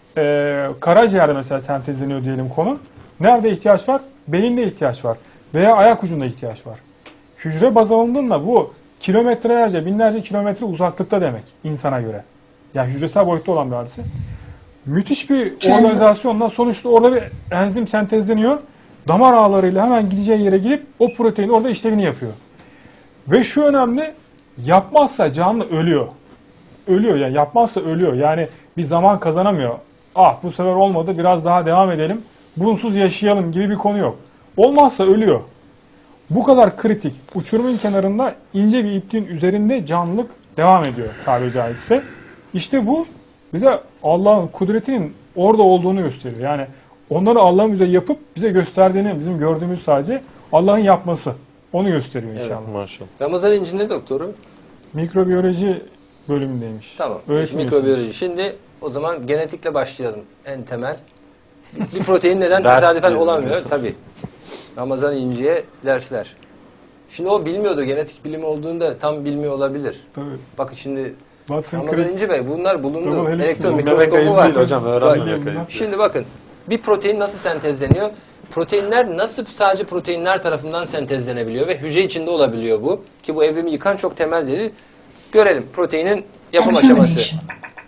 e, karaciğerde mesela sentezleniyor diyelim konu. Nerede ihtiyaç var? Beyinde ihtiyaç var. Veya ayak ucunda ihtiyaç var. Hücre baz alındığında bu kilometrelerce, binlerce kilometre uzaklıkta demek insana göre. Yani hücresel boyutta olan bir hadise. Müthiş bir organizasyonla sonuçta orada bir enzim sentezleniyor. Damar ağlarıyla hemen gideceği yere gidip o protein orada işlevini yapıyor. Ve şu önemli, yapmazsa canlı ölüyor. Ölüyor yani, yapmazsa ölüyor. Yani bir zaman kazanamıyor. ah bu sefer olmadı biraz daha devam edelim, bunsuz yaşayalım gibi bir konu yok. Olmazsa ölüyor. Bu kadar kritik, uçurumun kenarında ince bir ipliğin üzerinde canlılık devam ediyor tabiri caizse. İşte bu bize Allah'ın kudretinin orada olduğunu gösteriyor. Yani onları Allah'ın bize yapıp bize gösterdiğini, bizim gördüğümüz sadece Allah'ın yapması. Onu gösteriyor inşallah. Evet, maşallah. Ramazan İnci ne doktoru? Mikrobiyoloji bölümündeymiş. Tamam. Öğretim Mikrobiyoloji. Şimdi o zaman genetikle başlayalım en temel. Bir protein neden Ders tesadüfen gibi. olamıyor? Tabii. Ramazan İnci'ye dersler. Şimdi o bilmiyordu. Genetik bilimi olduğunu da tam bilmiyor olabilir. Tabii. Bakın şimdi Watson Ramazan Crick, İnci Bey bunlar bulundu. Double helix Elektron bilmemek Bilmemek mikroskobu ayıp var. değil hocam. Öğrenmemek Bak, ayıp. Şimdi bakın bir protein nasıl sentezleniyor? Proteinler nasıl sadece proteinler tarafından sentezlenebiliyor ve hücre içinde olabiliyor bu. Ki bu evrimi yıkan çok temel delil. Görelim proteinin yapım and aşaması. termination.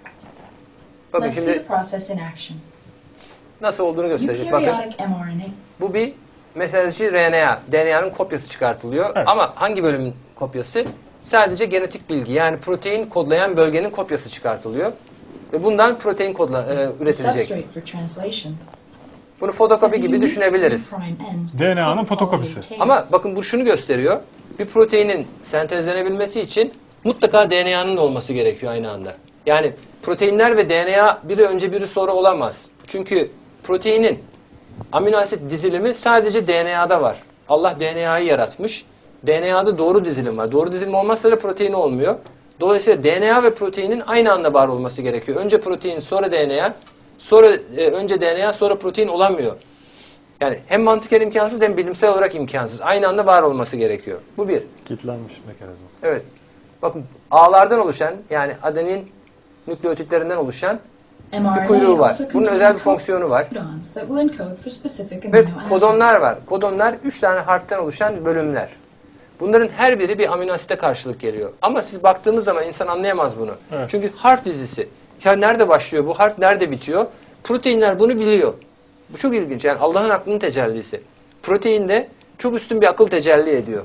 Bakın Let's see the şimdi process in action. nasıl olduğunu gösterecek. Bakın Eukaryotic M R N A. bu bir mesajcı R N A. D N A'nın kopyası çıkartılıyor. Evet. Ama hangi bölümün kopyası? Sadece genetik bilgi. Yani protein kodlayan bölgenin kopyası çıkartılıyor. Ve bundan protein kodla, e, The üretilecek. substrate for translation. Bunu fotokopi Has a gibi unique düşünebiliriz. prime end, D N A'nın high fotokopisi. quality tail. Ama bakın bu şunu gösteriyor. Bir proteinin sentezlenebilmesi için mutlaka D N A'nın da olması gerekiyor aynı anda. Yani proteinler ve D N A biri önce biri sonra olamaz. Çünkü proteinin amino asit dizilimi sadece D N A'da var. Allah D N A'yı yaratmış. D N A'da doğru dizilim var. Doğru dizilim olmazsa da protein olmuyor. Dolayısıyla D N A ve proteinin aynı anda var olması gerekiyor. Önce protein sonra D N A, sonra e, önce D N A sonra protein olamıyor. Yani hem mantıken imkansız hem bilimsel olarak imkansız. Aynı anda var olması gerekiyor. Bu bir. Kilitlenmiş mekanizma. Evet. Bakın ağlardan oluşan yani adenin nükleotitlerinden oluşan bir mRNA kuyruğu var. also Bunun contains özel bir fonksiyonu var. codons that will encode for specific Ve amino acids. kodonlar var. Kodonlar üç tane harften oluşan bölümler. Bunların her biri bir amino asite karşılık geliyor. Ama siz baktığınız zaman insan anlayamaz bunu. Evet. Çünkü harf dizisi. Ya nerede başlıyor bu harf, nerede bitiyor? Proteinler bunu biliyor. Bu çok ilginç. Yani Allah'ın aklının tecellisi. Proteinde çok üstün bir akıl tecelli ediyor.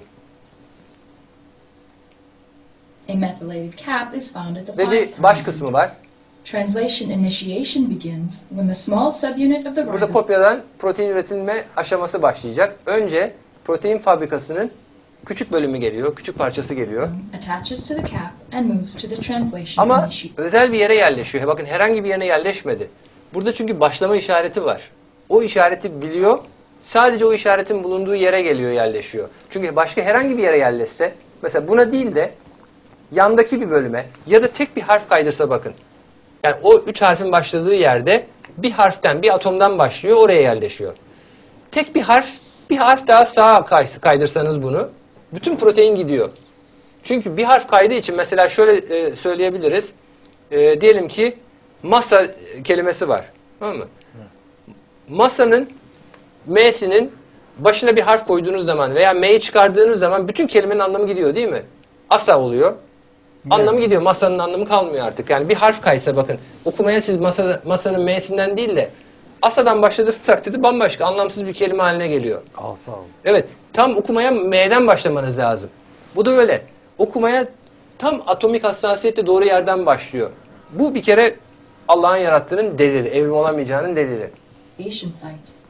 A methylated cap is found at the Ve five bir baş prime kısmı end. var. Translation initiation begins when the small subunit of the Burada ribosome kopyadan protein üretilme aşaması başlayacak. Önce protein fabrikasının küçük bölümü geliyor, küçük parçası geliyor. attaches to the cap and moves to the translation Ama initiation. özel bir yere yerleşiyor. Bakın herhangi bir yerine yerleşmedi. Burada çünkü başlama işareti var. O işareti biliyor. Sadece o işaretin bulunduğu yere geliyor, yerleşiyor. Çünkü başka herhangi bir yere yerleşse, mesela buna değil de yandaki bir bölüme ya da tek bir harf kaydırsa bakın. Yani o üç harfin başladığı yerde bir harften, bir atomdan başlıyor, oraya yerleşiyor. Tek bir harf, bir harf daha sağa kay- kaydırsanız bunu, bütün protein gidiyor. Çünkü bir harf kaydığı için mesela şöyle e, söyleyebiliriz. E, diyelim ki masa kelimesi var. Tamam mı? Masanın M'sinin başına bir harf koyduğunuz zaman veya M'yi çıkardığınız zaman bütün kelimenin anlamı gidiyor değil mi? Asa oluyor. Anlamı gidiyor. Masanın anlamı kalmıyor artık. Yani bir harf kaysa bakın. Okumaya siz masa, masanın M'sinden değil de Asa'dan başladığınız takdirde bambaşka anlamsız bir kelime haline geliyor. Asa ol. Evet. Tam okumaya M'den başlamanız lazım. Bu da öyle. Okumaya tam atomik hassasiyetle doğru yerden başlıyor. Bu bir kere Allah'ın yarattığının delili. Evrim olamayacağının delili. site.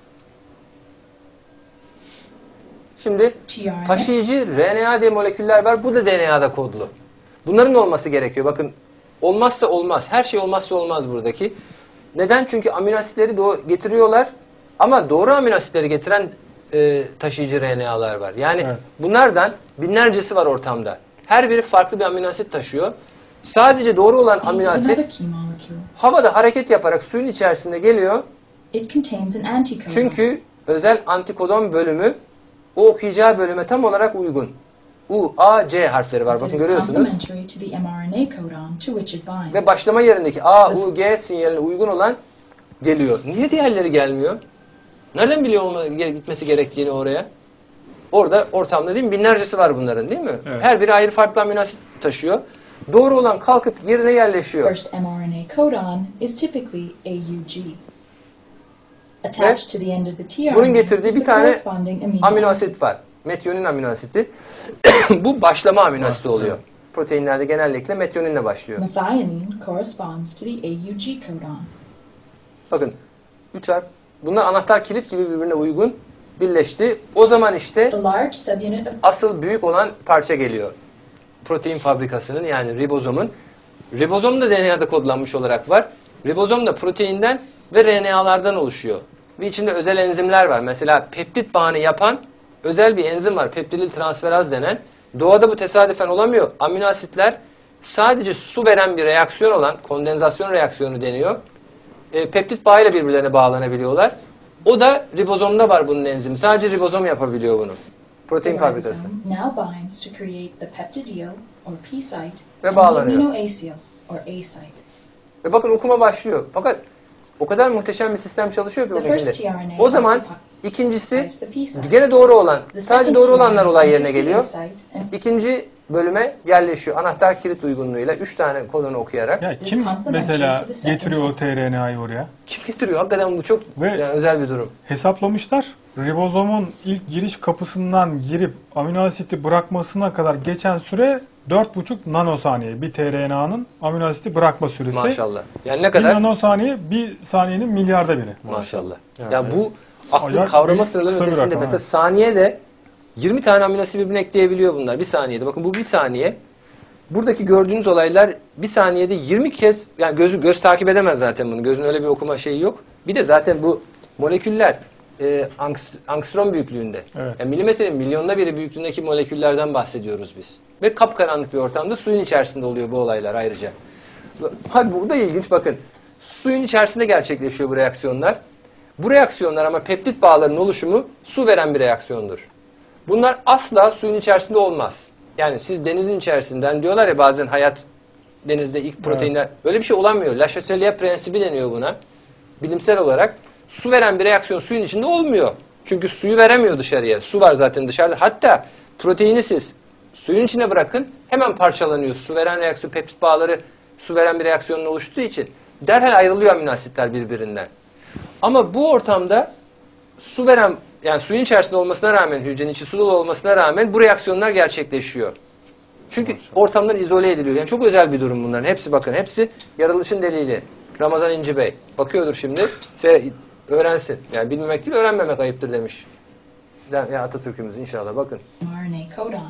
Şimdi tRNA. taşıyıcı R N A diye moleküller var. Bu da D N A'da kodlu. Bunların olması gerekiyor. Bakın olmazsa olmaz. Her şey olmazsa olmaz buradaki. Neden? Çünkü amino asitleri doğ- getiriyorlar. Ama doğru amino asitleri getiren e, taşıyıcı R N A'lar var. Yani Evet. bunlardan binlercesi var ortamda. Her biri farklı bir amino asit taşıyor. Sadece doğru olan amino is another asit key molecule. havada hareket yaparak suyun içerisinde geliyor. It contains an anticodon. Çünkü özel antikodon bölümü o okuyacağı bölüme tam olarak uygun. U, A, C harfleri var. that Bakın is görüyorsunuz. complementary to the mRNA codon to which it binds. Ve başlama yerindeki A, U, G sinyaline uygun olan geliyor. Niye diğerleri gelmiyor? Nereden biliyor olma, gitmesi gerektiğini oraya? Orada ortamda değil mi? Binlercesi var bunların değil mi? Evet. Her biri ayrı farklı amino asit taşıyor. Doğru olan kalkıp yerine yerleşiyor. First mRNA codon is typically A U G. Attached to the end of the tRNA Bunun getirdiği is bir the tane corresponding amino amino acid. asit var. Metionin amino asiti. Bu başlama amino asiti oluyor. Proteinlerde genellikle metioninle başlıyor. Methionine corresponds to the A U G codon. Bakın üç harf. Bunlar anahtar kilit gibi birbirine uygun birleşti. O zaman işte The large subunit of asıl büyük olan parça geliyor. Protein fabrikasının yani ribozomun. Ribozom da D N A'da kodlanmış olarak var. Ribozom da proteinden ve R N A'lardan oluşuyor. Ve içinde özel enzimler var. Mesela peptit bağını yapan özel bir enzim var. Peptidil transferaz denen. Doğada bu tesadüfen olamıyor. Amino asitler sadece su veren bir reaksiyon olan kondensasyon reaksiyonu deniyor. E, peptit bağıyla birbirlerine bağlanabiliyorlar. O da ribozomda var bunun enzimi. Sadece ribozom yapabiliyor bunu. Protein the fabrikası. ribosome now binds to create the peptidyl or P site Ve and the bağlanıyor. aminoacyl or A site. Ve bakın okuma başlıyor. Fakat o kadar muhteşem bir sistem çalışıyor ki The bunun first içinde. tRNA O zaman occupies ikincisi the P site. gene doğru olan, The sadece second doğru olanlar tRNA olay yerine enters the A geliyor. site and İkinci bölüme yerleşiyor. Anahtar kilit uygunluğuyla üç tane kodunu okuyarak. Ya This kim complementary mesela to the second getiriyor o type. tRNA'yı oraya? Kim getiriyor? Hakikaten bu çok Ve- yani özel bir durum. Hesaplamışlar. Ribozomun ilk giriş kapısından girip amino asiti bırakmasına kadar geçen süre dört buçuk nanosaniye. Bir tRNA'nın amino asiti bırakma süresi. Maşallah. Yani ne Bir kadar? nanosaniye bir saniyenin milyarda biri. Maşallah. Yani Ya bu aklın acayip kavrama bir sınırları kısa bir ötesinde. rakam, Mesela evet. saniyede yirmi tane amino asit birbirine ekleyebiliyor bunlar bir saniyede. Bakın bu bir saniye. Buradaki gördüğünüz olaylar bir saniyede yirmi kez, yani gözü göz takip edemez zaten bunu. Gözün öyle bir okuma şeyi yok. Bir de zaten bu moleküller e, angst- angstrom büyüklüğünde. Evet. Yani milimetrenin milyonda biri büyüklüğündeki moleküllerden bahsediyoruz biz. Ve kapkaranlık bir ortamda suyun içerisinde oluyor bu olaylar ayrıca. Hadi bu da ilginç bakın. Suyun içerisinde gerçekleşiyor bu reaksiyonlar. Bu reaksiyonlar ama peptit bağlarının oluşumu su veren bir reaksiyondur. Bunlar asla suyun içerisinde olmaz. Yani siz denizin içerisinden diyorlar ya bazen hayat denizde ilk proteinler. Öyle bir şey olamıyor. La Chatelier prensibi deniyor buna. Bilimsel olarak su veren bir reaksiyon suyun içinde olmuyor. Çünkü suyu veremiyor dışarıya. Su var zaten dışarıda. Hatta proteini siz suyun içine bırakın hemen parçalanıyor. Su veren reaksiyon peptit bağları su veren bir reaksiyonun oluştuğu için derhal ayrılıyor amino asitler birbirinden. Ama bu ortamda su veren yani suyun içerisinde olmasına rağmen hücrenin içi su dolu olmasına rağmen bu reaksiyonlar gerçekleşiyor. Çünkü ortamdan izole ediliyor. Yani çok özel bir durum bunların. Hepsi bakın. Hepsi yaratılışın delili. Ramazan İnci Bey. Bakıyordur şimdi. Se öğrensin. Yani bilmemek değil öğrenmemek ayıptır demiş. Ya Atatürk'ümüz inşallah bakın. R N A codon.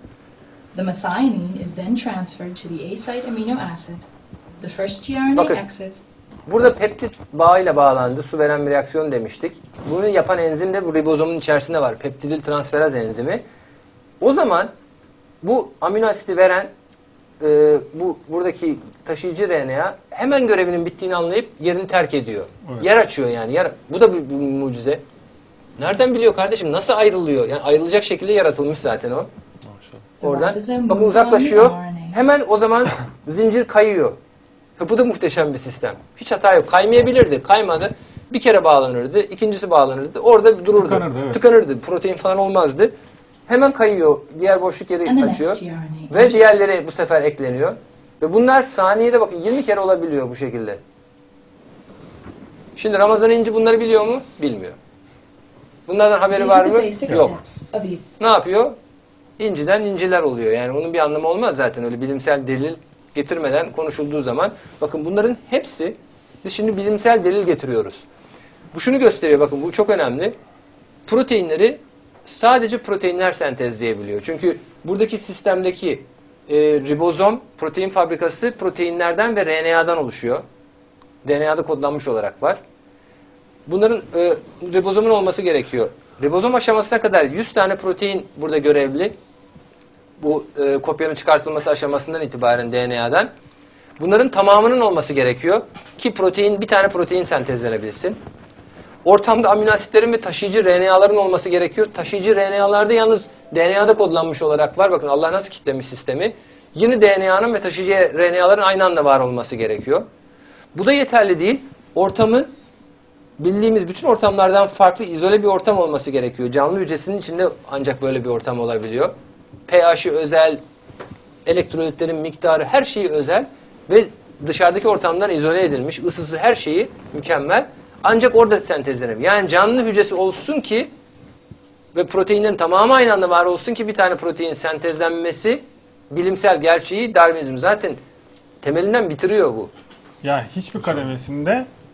The methionine is then transferred to the A site amino acid. The first tRNA Bakın. exits. Burada peptit bağıyla bağlandı. Su veren bir reaksiyon demiştik. Bunu yapan enzim de bu ribozomun içerisinde var. Peptidil transferaz enzimi. O zaman bu amino asiti veren e, bu buradaki taşıyıcı R N A hemen görevinin bittiğini anlayıp yerini terk ediyor. Evet. Yer açıyor yani. Yer, bu da bir, bir mucize. Nereden biliyor kardeşim? Nasıl ayrılıyor? Yani ayrılacak şekilde yaratılmış zaten o. Oradan. Bakın uzaklaşıyor. Hemen o zaman zincir kayıyor. Bu da muhteşem bir sistem. Hiç hata yok. Kaymayabilirdi. Kaymadı. Bir kere bağlanırdı. İkincisi bağlanırdı. Orada dururdu. Tıkanırdı, evet. Tıkanırdı. Protein falan olmazdı. Hemen kayıyor. Diğer boşluk yeri And the açıyor. next tRNA Ve enters. diğerleri bu sefer ekleniyor. Ve bunlar saniyede bakın yirmi kere olabiliyor bu şekilde. Şimdi Ramazan İnci bunları biliyor mu? Bilmiyor. Bunlardan haberi These var are the mı? basic Yok. steps of e- Ne yapıyor? İnciden inciler oluyor. Yani onun bir anlamı olmaz zaten öyle bilimsel delil getirmeden konuşulduğu zaman. Bakın bunların hepsi biz şimdi bilimsel delil getiriyoruz. Bu şunu gösteriyor bakın bu çok önemli. Proteinleri sadece proteinler sentezleyebiliyor. Çünkü buradaki sistemdeki e, ribozom protein fabrikası proteinlerden ve R N A'dan oluşuyor. D N A'da kodlanmış olarak var. Bunların e, ribozomun olması gerekiyor. Ribozom aşamasına kadar yüz tane protein burada görevli. Bu e, kopyanın çıkartılması aşamasından itibaren D N A'dan. Bunların tamamının olması gerekiyor ki protein bir tane protein sentezlenebilsin. Ortamda amino asitlerin ve taşıyıcı R N A'ların olması gerekiyor. Taşıyıcı R N A'larda yalnız D N A'da kodlanmış olarak var. Bakın Allah nasıl kitlemiş sistemi. Yine D N A'nın ve taşıyıcı R N A'ların aynı anda var olması gerekiyor. Bu da yeterli değil. Ortamın bildiğimiz bütün ortamlardan farklı izole bir ortam olması gerekiyor. Canlı hücresinin içinde ancak böyle bir ortam olabiliyor. pH'i özel, elektrolitlerin miktarı her şeyi özel ve dışarıdaki ortamdan izole edilmiş, ısısı her şeyi mükemmel. Ancak orada sentezlenir. Yani canlı hücresi olsun ki ve proteinlerin tamamı aynı anda var olsun ki bir tane protein sentezlenmesi bilimsel gerçeği Darwinizm zaten temelinden bitiriyor bu. Ya hiçbir kademesinde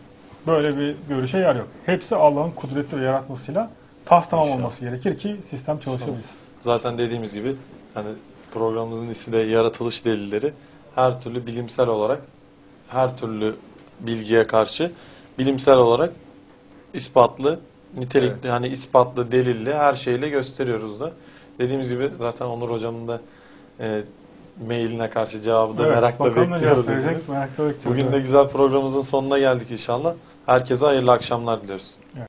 Böyle bir görüşe yer yok. Hepsi Allah'ın kudreti ve yaratmasıyla tas tamam İnşallah. olması gerekir ki sistem çalışabilsin. Zaten dediğimiz gibi hani programımızın ismi de yaratılış delilleri. Her türlü bilimsel olarak, her türlü bilgiye karşı bilimsel olarak ispatlı, nitelikli, Evet. hani ispatlı, delilli her şeyle gösteriyoruz da. Dediğimiz gibi zaten Onur Hocam'ın da e, mailine karşı cevabı da Evet, merakla bakalım ne bekliyoruz. cevap verecek, hepimiz. merakla bekliyoruz. Bugün de Evet. güzel programımızın sonuna geldik inşallah. Herkese hayırlı akşamlar diliyoruz.